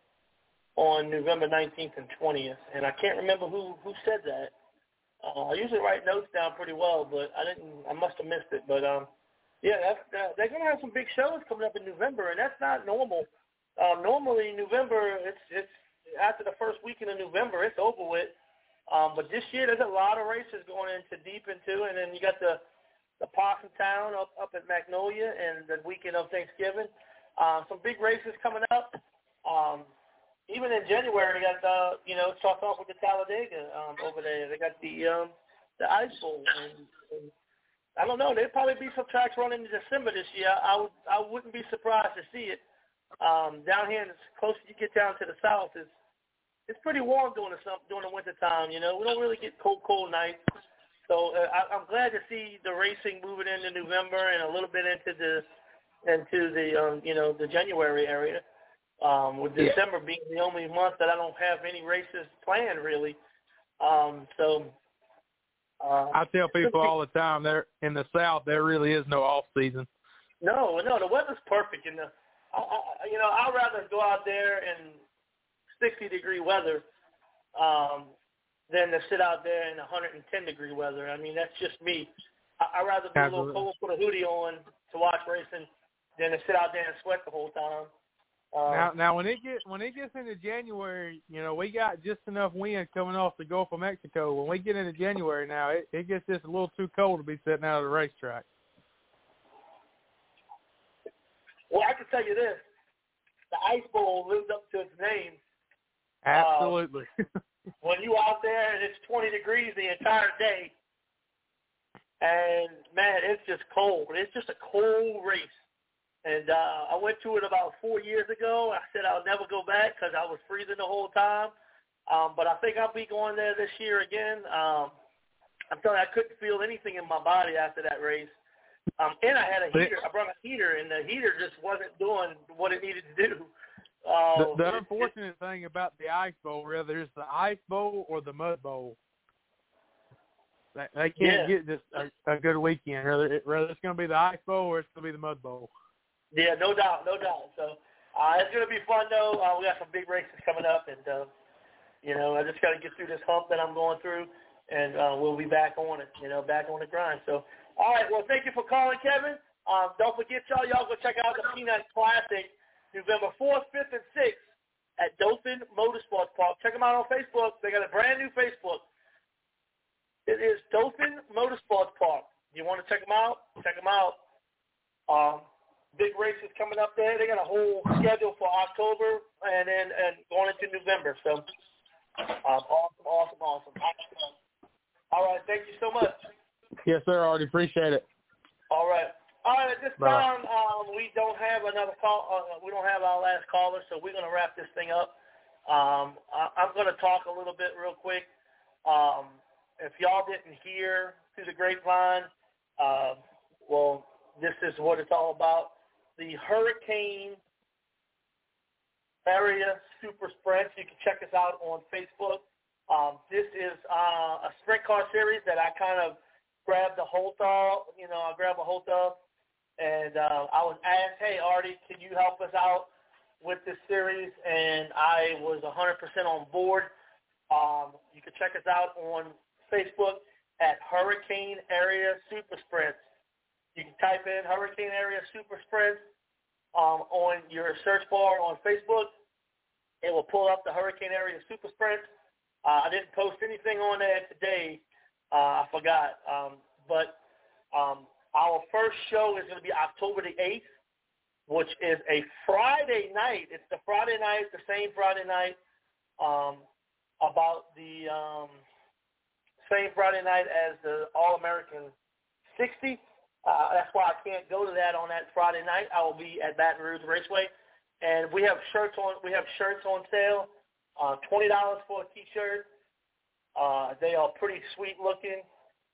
on November nineteenth and twentieth, and I can't remember who, who said that. Uh, I usually write notes down pretty well, but I didn't. I must have missed it. But um, yeah, that's, uh, they're going to have some big shows coming up in November, and that's not normal. Um, normally, November, it's it's after the first weekend of November, it's over with. Um, but this year, there's a lot of races going into deep into, and then you got the the Possum Town up up at Magnolia, and the weekend of Thanksgiving. Uh, some big races coming up. Um, Even in January, they got the, you know, starts off with the Talladega um, over there. They got the um, the Ice Bowl, and, and I don't know. There'd probably be some tracks running in December this year. I would, I wouldn't be surprised to see it. Um, down here, as close as you get down to the south, it's it's pretty warm during the during the winter time. You know, we don't really get cold, cold nights. So uh, I, I'm glad to see the racing moving into November and a little bit into the into the um, you know the January area. Um, with December yeah. being the only month that I don't have any races planned, really. Um, so uh, I tell people all the time, there in the South, there really is no off season. No, no, the weather's perfect. In the, I, I, you know, I'd rather go out there in sixty degree weather um, than to sit out there in one hundred ten degree weather. I mean, that's just me. I, I'd rather be Absolutely. a little cold, put a hoodie on to watch racing than to sit out there and sweat the whole time. Um, now, now when it gets when it gets into January, you know, we got just enough wind coming off the Gulf of Mexico. When we get into January now, it, it gets just a little too cold to be sitting out of the racetrack. Well, I can tell you this: the Ice Bowl lives up to its name. Absolutely. Uh, when you out there and it's twenty degrees the entire day, and man, it's just cold. It's just a cold race. And uh, I went to it about four years ago. I said I'll never go back because I was freezing the whole time. Um, but I think I'll be going there this year again. Um, I'm telling you, I couldn't feel anything in my body after that race. Um, and I had a heater. I brought a heater, and the heater just wasn't doing what it needed to do. Uh, the the unfortunate it, thing about the Ice Bowl, whether it's the Ice Bowl or the Mud Bowl, they, they can't yeah. get just a, a good weekend. Whether, it, whether it's going to be the Ice Bowl or it's going to be the Mud Bowl. Yeah, no doubt, no doubt. So uh, it's going to be fun, though. Uh, we got some big races coming up, and, uh, you know, I just got to get through this hump that I'm going through, and uh, we'll be back on it, you know, back on the grind. So, all right, well, thank you for calling, Kevin. Um, don't forget, y'all, y'all go check out the Peanut Classic November fourth, fifth, and sixth at Dothan Motorsports Park. Check them out on Facebook. They got a brand-new Facebook. It is Dothan Motorsports Park. You want to check them out? Check them out. Um, Big races coming up there. They got a whole schedule for October and then and going into November. So Um, awesome, awesome, awesome. All right, thank you so much. Yes, sir. Already appreciate it. All right. All right, at this Bye. time, um, we don't have another call. Uh, we don't have our last caller, so we're going to wrap this thing up. Um, I, I'm going to talk a little bit real quick. Um, if y'all didn't hear through the grapevine, uh, well, this is what it's all about. The Hurricane Area Super Sprints. You can check us out on Facebook. Um, this is uh, a sprint car series that I kind of grabbed a hold of. You know, I grabbed a hold of. And uh, I was asked, hey, Artie, can you help us out with this series? And I was one hundred percent on board. Um, you can check us out on Facebook at Hurricane Area Super Sprints. You can type in Hurricane Area Super Sprints um, on your search bar on Facebook. It will pull up the Hurricane Area Super Sprints. Uh, I didn't post anything on there today. Uh, I forgot. Um, but um, our first show is going to be October the eighth, which is a Friday night. It's the Friday night, the same Friday night, um, about the um, same Friday night as the All-American sixty. Uh, that's why I can't go to that on that Friday night. I will be at Baton Rouge Raceway, and we have shirts on. We have shirts on sale, uh, twenty dollars for a T-shirt. Uh, they are pretty sweet looking.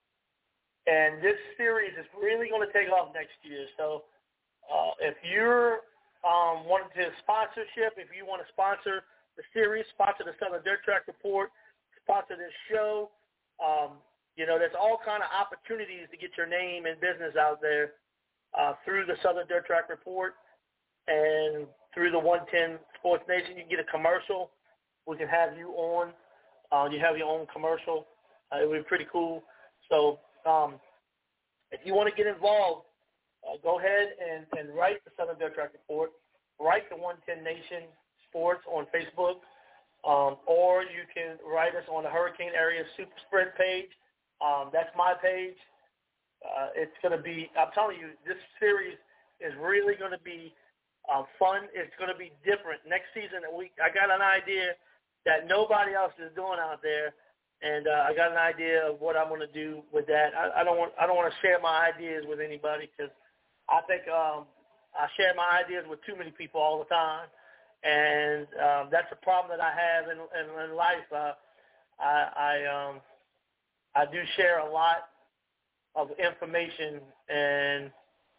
And this series is really going to take off next year. So uh, if you're um, wanting to sponsorship, if you want to sponsor the series, sponsor the Southern Dirt Track Report, sponsor this show, um, you know, there's all kind of opportunities to get your name and business out there uh, through the Southern Dirt Track Report and through the one ten Sports Nation. You can get a commercial. We can have you on. Uh, you have your own commercial. Uh, it would be pretty cool. So Um, if you want to get involved, uh, go ahead and, and write the Southern Dirt Track Report, write the one ten Nation Sports on Facebook, um, or you can write us on the Hurricane Area Super Sprint page. Um, that's my page. Uh, it's going to be, I'm telling you, this series is really going to be uh, fun. It's going to be different. Next season, we, I got an idea that nobody else is doing out there. And uh, I got an idea of what I'm going to do with that. I, I don't want I don't want to share my ideas with anybody because I think um, I share my ideas with too many people all the time, and um, that's a problem that I have in, in, in life. Uh, I I, um, I do share a lot of information, and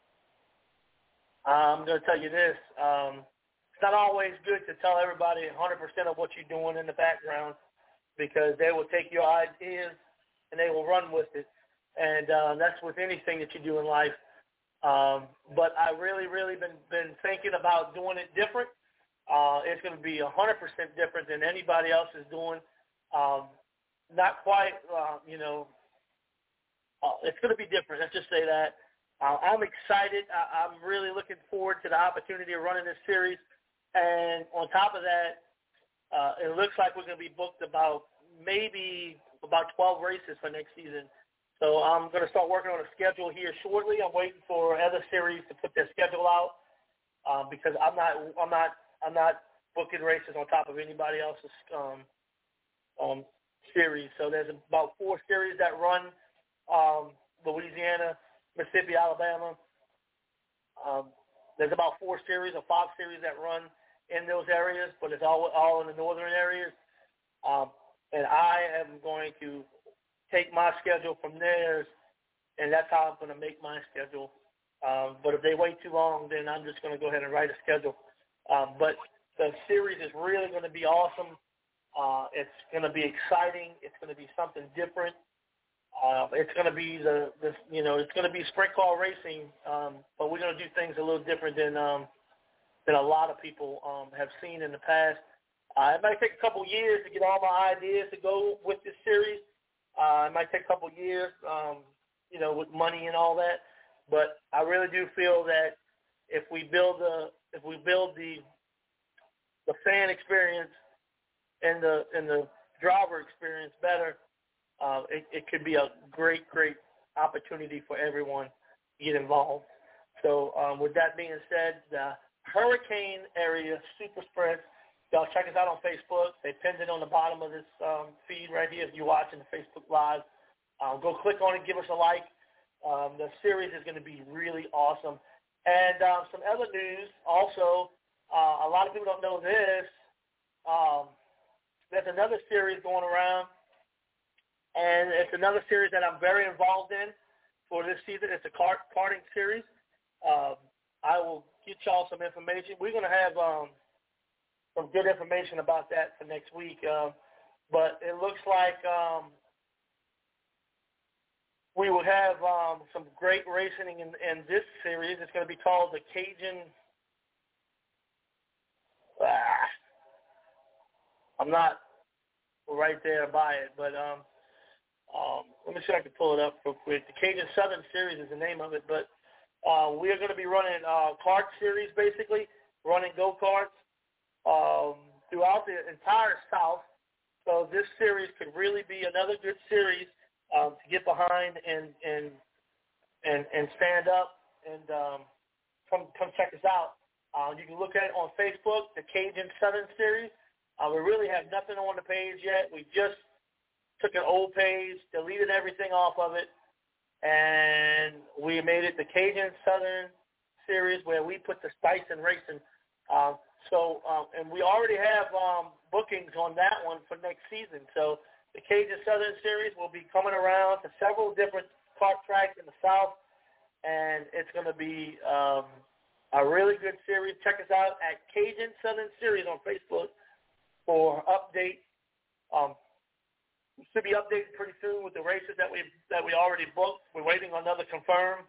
I'm going to tell you this: um, it's not always good to tell everybody one hundred percent of what you're doing in the background, because they will take your ideas and they will run with it. And uh, that's with anything that you do in life. Um, but I really, really been, been thinking about doing it different. Uh, it's going to be one hundred percent different than anybody else is doing. Um, not quite, uh, you know, uh, it's going to be different. Let's just say that. Uh, I'm excited. I, I'm really looking forward to the opportunity of running this series. And on top of that, Uh, it looks like we're going to be booked about maybe about twelve races for next season. So I'm going to start working on a schedule here shortly. I'm waiting for other series to put their schedule out uh, because I'm not I'm not I'm not booking races on top of anybody else's um, um, series. So there's about four series that run um, Louisiana, Mississippi, Alabama. Um, there's about four series or five series that run in those areas, but it's all all in the northern areas. Um, and I am going to take my schedule from theirs, and that's how I'm going to make my schedule. Um, but if they wait too long, then I'm just going to go ahead and write a schedule. Um, but the series is really going to be awesome. Uh, it's going to be exciting. It's going to be something different. Uh, it's going to be the, the you know it's going to be sprint car racing, um, but we're going to do things a little different than um, than a lot of people um, have seen in the past. Uh, it might take a couple years to get all my ideas to go with this series. Uh, it might take a couple years, um, you know, with money and all that. But I really do feel that if we build the if we build the the fan experience and the and the driver experience better, uh, it, it could be a great great opportunity for everyone to get involved. So um, with that being said, the Hurricane Area Super Sprint y'all check us out on Facebook. They pinned it on the bottom of this um, feed right here if you're watching the Facebook Live. Um, go click on it, give us a like. Um, the series is going to be really awesome. And uh, some other news also, uh, a lot of people don't know this. Um, there's another series going around, and it's another series that I'm very involved in for this season. It's a kart, karting series. Um, I will get y'all some information. We're going to have um, some good information about that for next week. Um, but it looks like um, we will have um, some great racing in, in this series. It's going to be called the Cajun. Ah, I'm not right there by it, but um, um, let me see if I can pull it up real quick. The Cajun Southern Series is the name of it, but uh, we are going to be running uh, kart series, basically, running go-karts um, throughout the entire South. So this series could really be another good series um, to get behind and and and, and stand up and um, come come check us out. Uh, you can look at it on Facebook, the Cajun Southern Series. Uh, we really have nothing on the page yet. We just took an old page, deleted everything off of it, and we made it the Cajun Southern Series where we put the spice in racing. Uh, so, um, and we already have um, bookings on that one for next season. So the Cajun Southern Series will be coming around to several different kart tracks in the South, and it's going to be um, a really good series. Check us out at Cajun Southern Series on Facebook for update. Um, we should be updated pretty soon with the races that we that we already booked. We're waiting on another confirm.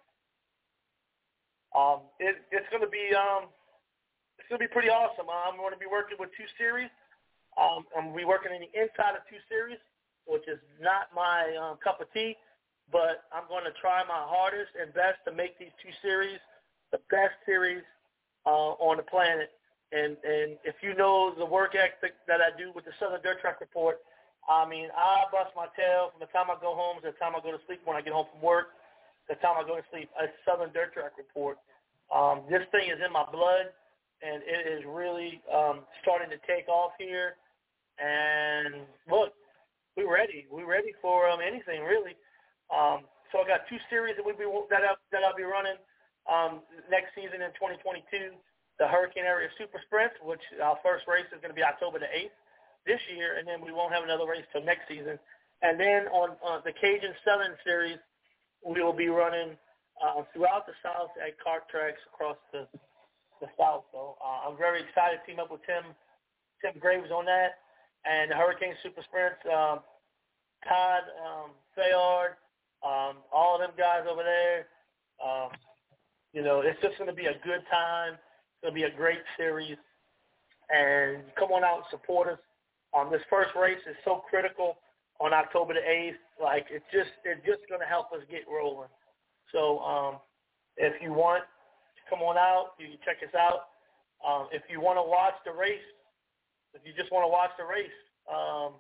Um, it, it's going to be um, it's going to be pretty awesome. I'm going to be working with two series. Um, I'm going to be working in the inside of two series, which is not my um, cup of tea, but I'm going to try my hardest and best to make these two series the best series uh, on the planet. And and if you know the work ethic that I do with the Southern Dirt Track Report, I mean, I bust my tail from the time I go home to the time I go to sleep when I get home from work, the time I go to sleep. A Southern Dirt Track Report. Um, this thing is in my blood, and it is really um, starting to take off here. And look, we're ready. We're ready for um, anything, really. Um, so I got two series that we be that I, that I'll be running um, next season in twenty twenty-two. The Hurricane Area Super Sprint, which our first race is going to be October the eighth this year, and then we won't have another race till next season. And then on uh, the Cajun Southern Series, we will be running uh, throughout the South at kart tracks across the, the South. So uh, I'm very excited to team up with Tim Tim Graves on that. And the Hurricane Super Sprints, um, Todd um, Fayard, um, all of them guys over there, um, you know, it's just going to be a good time. It'll be a great series, and come on out and support us. Um, this first race is so critical on October the eighth. Like it's just it's just going to help us get rolling. So um, if you want to come on out, you can check us out. Um, if you want to watch the race, if you just want to watch the race um,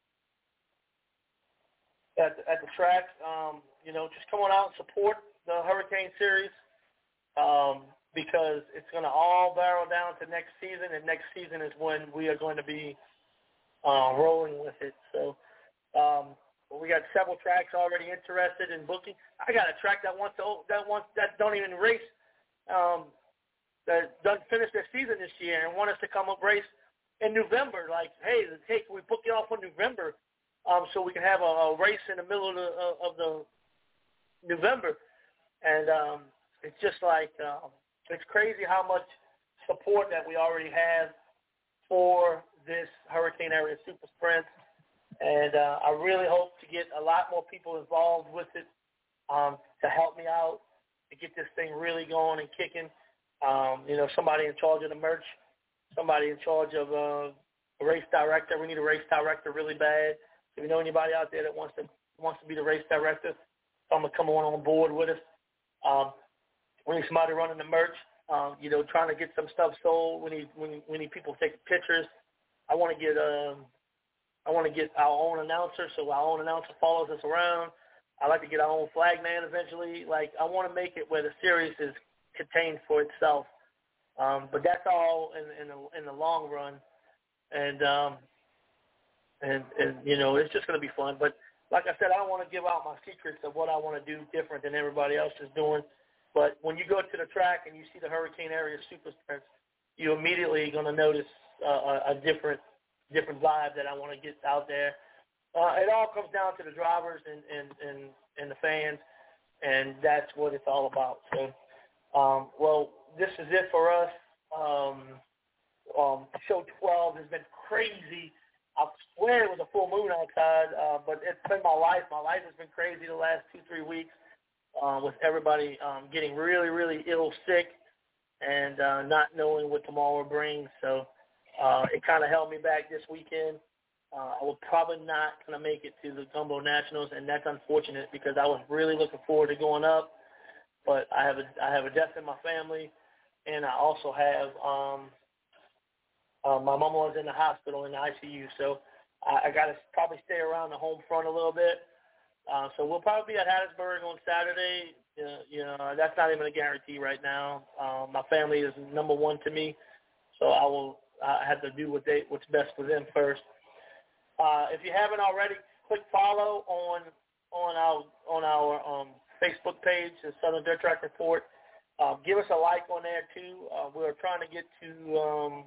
at the, at the track, um, you know, just come on out and support the Hurricane Series. Um, because it's going to all barrel down to next season, and next season is when we are going to be uh, rolling with it. So um, we got several tracks already interested in booking. I got a track that wants to that wants that don't even race, um, that doesn't finish their season this year, and want us to come up race in November. Like, hey, hey, can we book you off in November, um, so we can have a, a race in the middle of the uh, of the November, and um, it's just like. Um, It's crazy how much support that we already have for this Hurricane Area Super Sprint, and uh, I really hope to get a lot more people involved with it um, to help me out to get this thing really going and kicking. Um, you know, somebody in charge of the merch, somebody in charge of uh, a race director. We need a race director really bad. If you know anybody out there that wants to wants to be the race director, someone come on on board with us. Um, We need somebody running the merch, um, you know, trying to get some stuff sold. We need we need, we need people taking pictures. I want to get um, I want to get our own announcer, so our own announcer follows us around. I like to get our own flag man eventually. Like I want to make it where the series is contained for itself. Um, but that's all in, in the in the long run. and um, and and you know, it's just going to be fun. But like I said, I don't want to give out my secrets of what I want to do different than everybody else is doing. But when you go to the track and you see the Hurricane Area Super Sprints, you immediately going to notice uh, a, a different different vibe that I want to get out there. Uh, it all comes down to the drivers and, and, and, and the fans, and that's what it's all about. So, um, well, this is it for us. Um, um, show twelve has been crazy. I swear it was a full moon outside, uh, but it's been my life. My life has been crazy the last two, three weeks uh, with everybody um, getting really, really ill, sick, and uh, not knowing what tomorrow brings. So uh, it kind of held me back this weekend. Uh, I was probably not going to make it to the Gumbo Nationals, and that's unfortunate because I was really looking forward to going up. But I have a I have a death in my family, and I also have um, uh, my mom was in the hospital in the I C U, so I, I got to probably stay around the home front a little bit. Uh, so we'll probably be at Hattiesburg on Saturday. Uh, you know, that's not even a guarantee right now. Um, my family is number one to me, so I will I have to do what they what's best for them first. Uh, if you haven't already, click follow on on our on our um, Facebook page, the Southern Dirt Track Report. Uh, give us a like on there too. Uh, we're trying to get to um,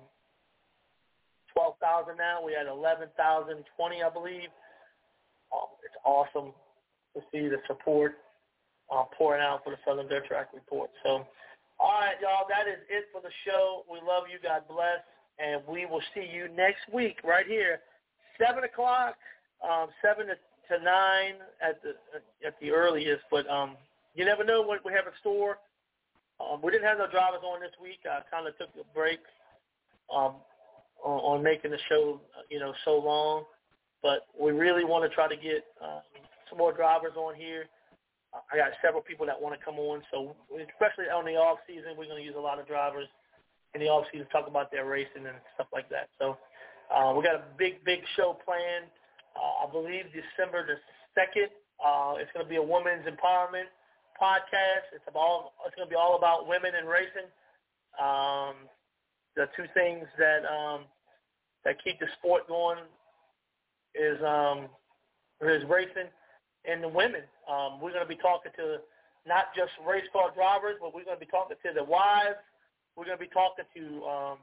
twelve thousand now. We had eleven thousand twenty, I believe. Um, it's awesome to see the support uh, pouring out for the Southern Dirt Track Report. So, all right, y'all, that is it for the show. We love you. God bless, and we will see you next week right here. Seven o'clock, um, seven to, to nine at the at the earliest. But um, you never know what we have in store. Um, we didn't have no drivers on this week. I kind of took a break um, on, on making the show, you know, so long. But we really want to try to get uh, some more drivers on here. I got several people that want to come on. So especially on the off season, we're going to use a lot of drivers in the off season to talk about their racing and stuff like that. So. Uh, we got a big, big show planned. Uh, I believe December the second. Uh, it's going to be a women's empowerment podcast. It's about. It's going to be all about women and racing. Um, the two things that um, that keep the sport going is um, is racing and the women. Um, we're going to be talking to not just race car drivers, but we're going to be talking to the wives. We're going to be talking to um,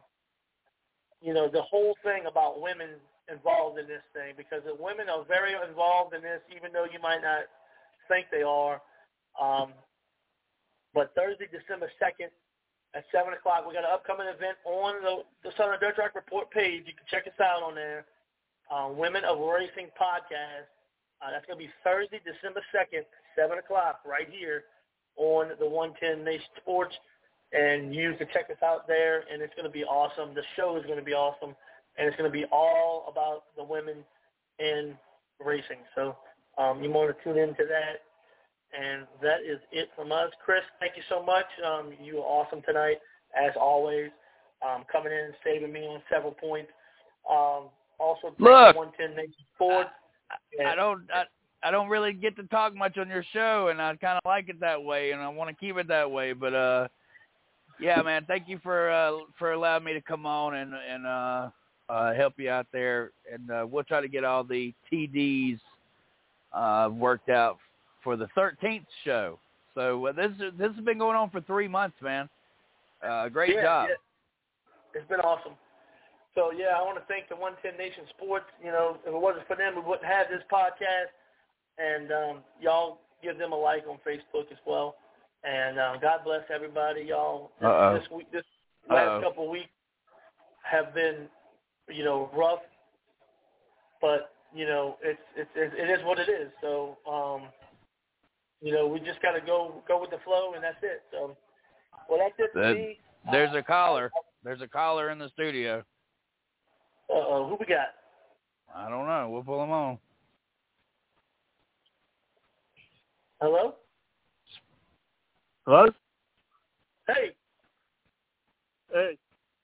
you know, the whole thing about women involved in this thing, because the women are very involved in this, even though you might not think they are. Um, but Thursday, December second at seven o'clock, we got an upcoming event on the, the Southern Dirt Track Report page. You can check us out on there, uh, Women of Racing Podcast. Uh, that's going to be Thursday, December second, seven o'clock, right here on the one ten Nation Sports. And you can check us out there, and it's going to be awesome. The show is going to be awesome, and it's going to be all about the women in racing. So um, you want to tune into that, and that is it from us. Chris, thank you so much. Um, you were awesome tonight, as always, um, coming in and saving me on several points. Um, also, Look, one ten Nation Sports. I, I don't I, I don't really get to talk much on your show, and I kind of like it that way, and I want to keep it that way, but uh. Yeah, man. Thank you for uh, for allowing me to come on and and uh, uh, help you out there, and uh, we'll try to get all the T Ds uh, worked out for the thirteenth show. So uh, this this has been going on for three months, man. Uh, great yeah, job. Yeah. It's been awesome. So yeah, I want to thank the one ten Nation Sports. You know, if it wasn't for them, we wouldn't have this podcast. And um, y'all give them a like on Facebook as well. And uh, God bless everybody, y'all. Uh-oh. This week, this last Uh-oh. couple of weeks have been, you know, rough. But you know, it's it's it is what it is. So, um, you know, we just got to go go with the flow, and that's it. So, well, that's it for That, me. there's uh, a caller. There's a caller in the studio. Uh-oh, who we got? I don't know. We'll pull him on. Hello. Hello? Hey. Hey.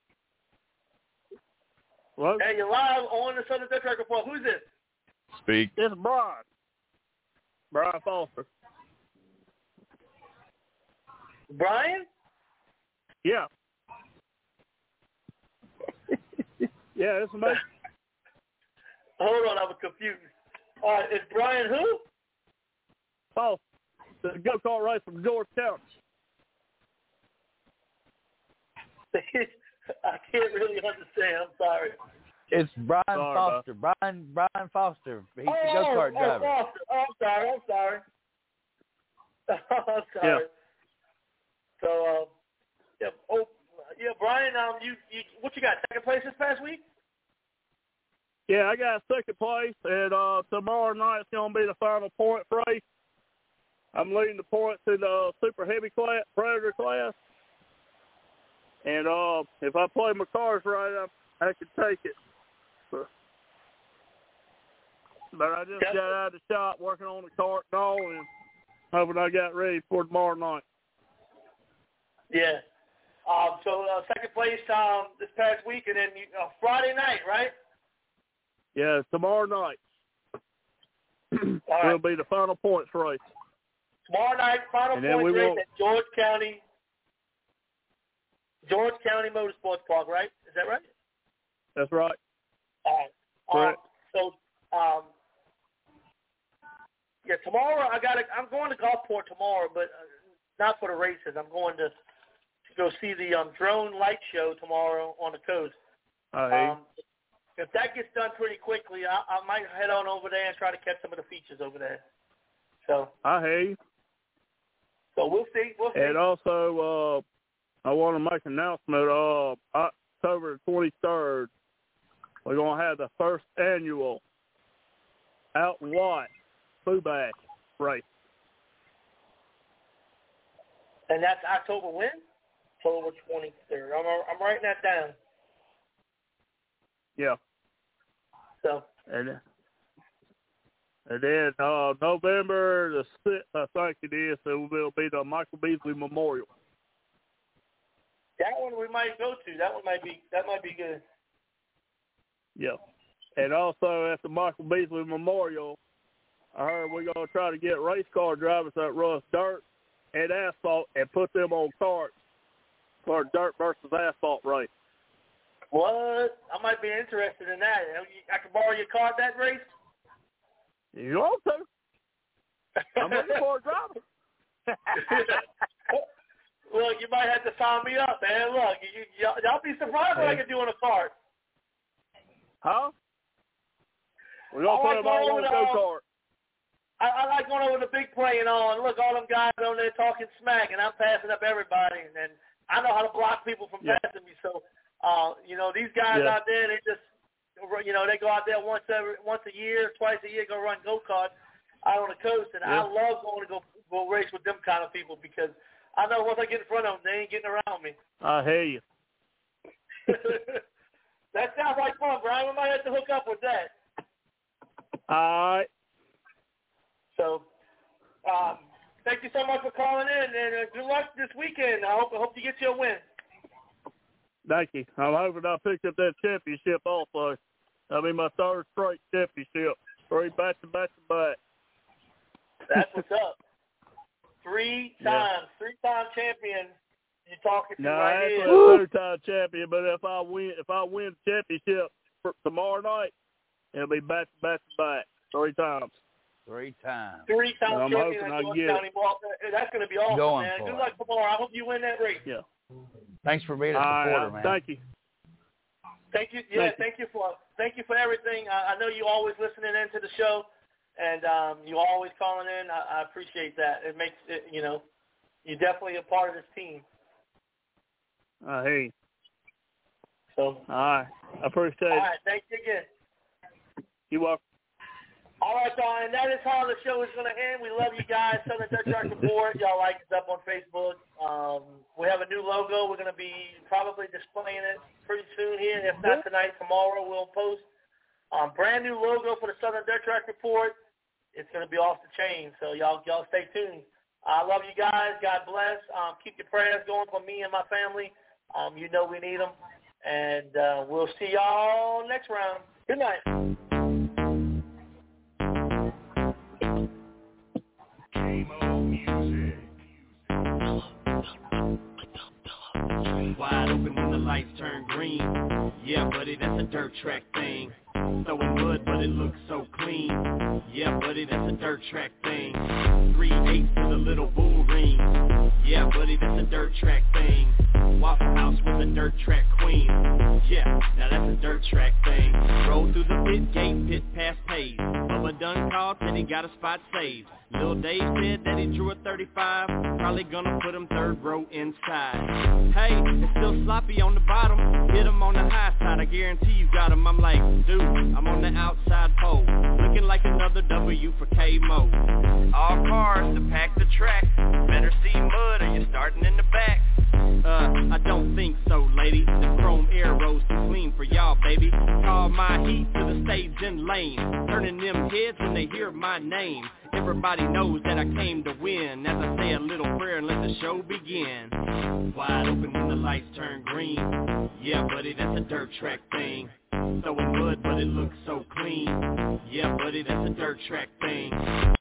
What? Hey, you're live on the Southern Dirt Track Report. Who's this? Speak. It's Brian. Brian Foster. Brian? Yeah. Yeah, it's me. Hold on, I was confused. All right, it's Brian who? Oh, the go-kart race from George County. I can't really understand. I'm sorry. It's Brian Sorry, Foster. bro. Brian Brian Foster. He's oh, the go-kart oh, driver. Oh, oh, I'm sorry. I'm sorry. I'm sorry. Yeah. So, uh, yeah, oh, yeah, Brian, um, you, you, what you got? Second place this past week? Yeah, I got second place, and uh, tomorrow night it's going to be the final point race. I'm leading the points in the super heavy class, Predator class. And uh, if I play my cards right, I, I can take it. So, but I just got out of the shop working on the cart and all, and hoping I got ready for tomorrow night. Yeah. Um, so uh, second place um, this past week, and then you, uh, Friday night, right? Yeah, tomorrow night. All It'll right. be the final points race. Tomorrow night, final And then points we race won't- at George County, George County Motorsports Park, right? Is that right? That's right. All right. Correct. Um, so, um, yeah, tomorrow I got. I'm going to Gulfport tomorrow, but uh, not for the races. I'm going to, to go see the um, drone light show tomorrow on the coast. I hate. Um, if that gets done pretty quickly, I, I might head on over there and try to catch some of the features over there. So, I hate. so we'll see. We'll see. And also, uh, I want to make an announcement. Uh, October twenty-third, we're going to have the first annual Out and White Foo Bash race. And that's October when? October twenty-third. I'm, I'm writing that down. Yeah. So. And, and then uh, November the sixth, I think it is, it will be the Michael Beasley Memorial. That one we might go to. That one might be. That might be good. Yeah. And also at the Michael Beasley Memorial, I heard we're going to try to get race car drivers that run dirt and asphalt and put them on carts for a dirt versus asphalt race. What? I might be interested in that. I can borrow your car at that race? You want to? I'm looking for a driver. Look, you might have to sign me up, man. Look, you, you, y'all be surprised what I can do on a cart. Huh? We're going to put them all on a go-kart. I, I like going over the big play and all, and look, all them guys on there talking smack, and I'm passing up everybody, and, and I know how to block people from Yeah. passing me. So, uh, you know, these guys Yeah. out there, they just, you know, they go out there once every once a year, twice a year, go run go-karts out on the coast, and Yeah. I love going to go go race with them kind of people because I know once I get in front of them, they ain't getting around me. I hear you. That sounds like fun, Brian. We might have to hook up with that. All right. So, um, thank you so much for calling in, and uh, good luck this weekend. I hope I hope you get you a win. Thank you. I'm hoping I picked up that championship also. That'll be my third straight championship. Three back to back to back. That's what's up. Three times, Yeah. three-time champion. You talking to No, right actually here? a two-time champion. But if I win, if I win the championship for tomorrow night, it'll be back to back to back, three times. Three times. Three-time And I'm champion hoping at I George get it. County Ball. That's going to be awesome, Going man. for Good it. luck tomorrow. I hope you win that race. Yeah. Thanks for being a All supporter, right, man. Thank you. Thank you. Yeah, Thank you. thank you for thank you for everything. I, I know you always listening into the show, and um, you always calling in. I, I appreciate that. It makes it, you know, you're definitely a part of this team. I hear you. So, All right. I appreciate all it. right, thank you again. You're welcome. All right, y'all, and that is how the show is going to end. We love you guys. Southern Dirt Track Report. Y'all like us up on Facebook. Um, we have a new logo. We're going to be probably displaying it pretty soon here. If not tonight, tomorrow we'll post. Um, brand new logo for the Southern Dirt Track Report. It's going to be off the chain, so y'all y'all stay tuned. I love you guys. God bless. Um, keep your prayers going for me and my family. Um, you know we need them. And uh, we'll see y'all next round. Good night. Wide open when the lights turn green. Yeah, buddy, that's a dirt track thing. Throwing mud, but it looks so clean. Yeah, buddy, that's a dirt track thing. Three eighths to the little bull ring. Yeah, buddy, that's a dirt track thing. Waffle House with a dirt track queen. Yeah, now that's a dirt track thing. Roll through the pit gate, pit past paved. Bubba done called, said he got a spot saved. Lil Dave said that he drew a thirty-five. Probably gonna put him third row inside. Hey, it's still sloppy on the bottom. Hit him on the high side, I guarantee you got him. I'm like, dude, I'm on the outside pole. Looking like another W for K-Mo. All cars to pack the track. Better see mud or you're starting in the back. Uh, I don't think so, lady. The chrome arrows too clean for y'all, baby. Call my heat to the stage and lane. Turning them heads when they hear my name. Everybody knows that I came to win. As I say a little prayer and let the show begin. Wide open when the lights turn green. Yeah, buddy, that's a dirt track thing. Throwing mud, but it looks so clean. Yeah, buddy, that's a dirt track thing.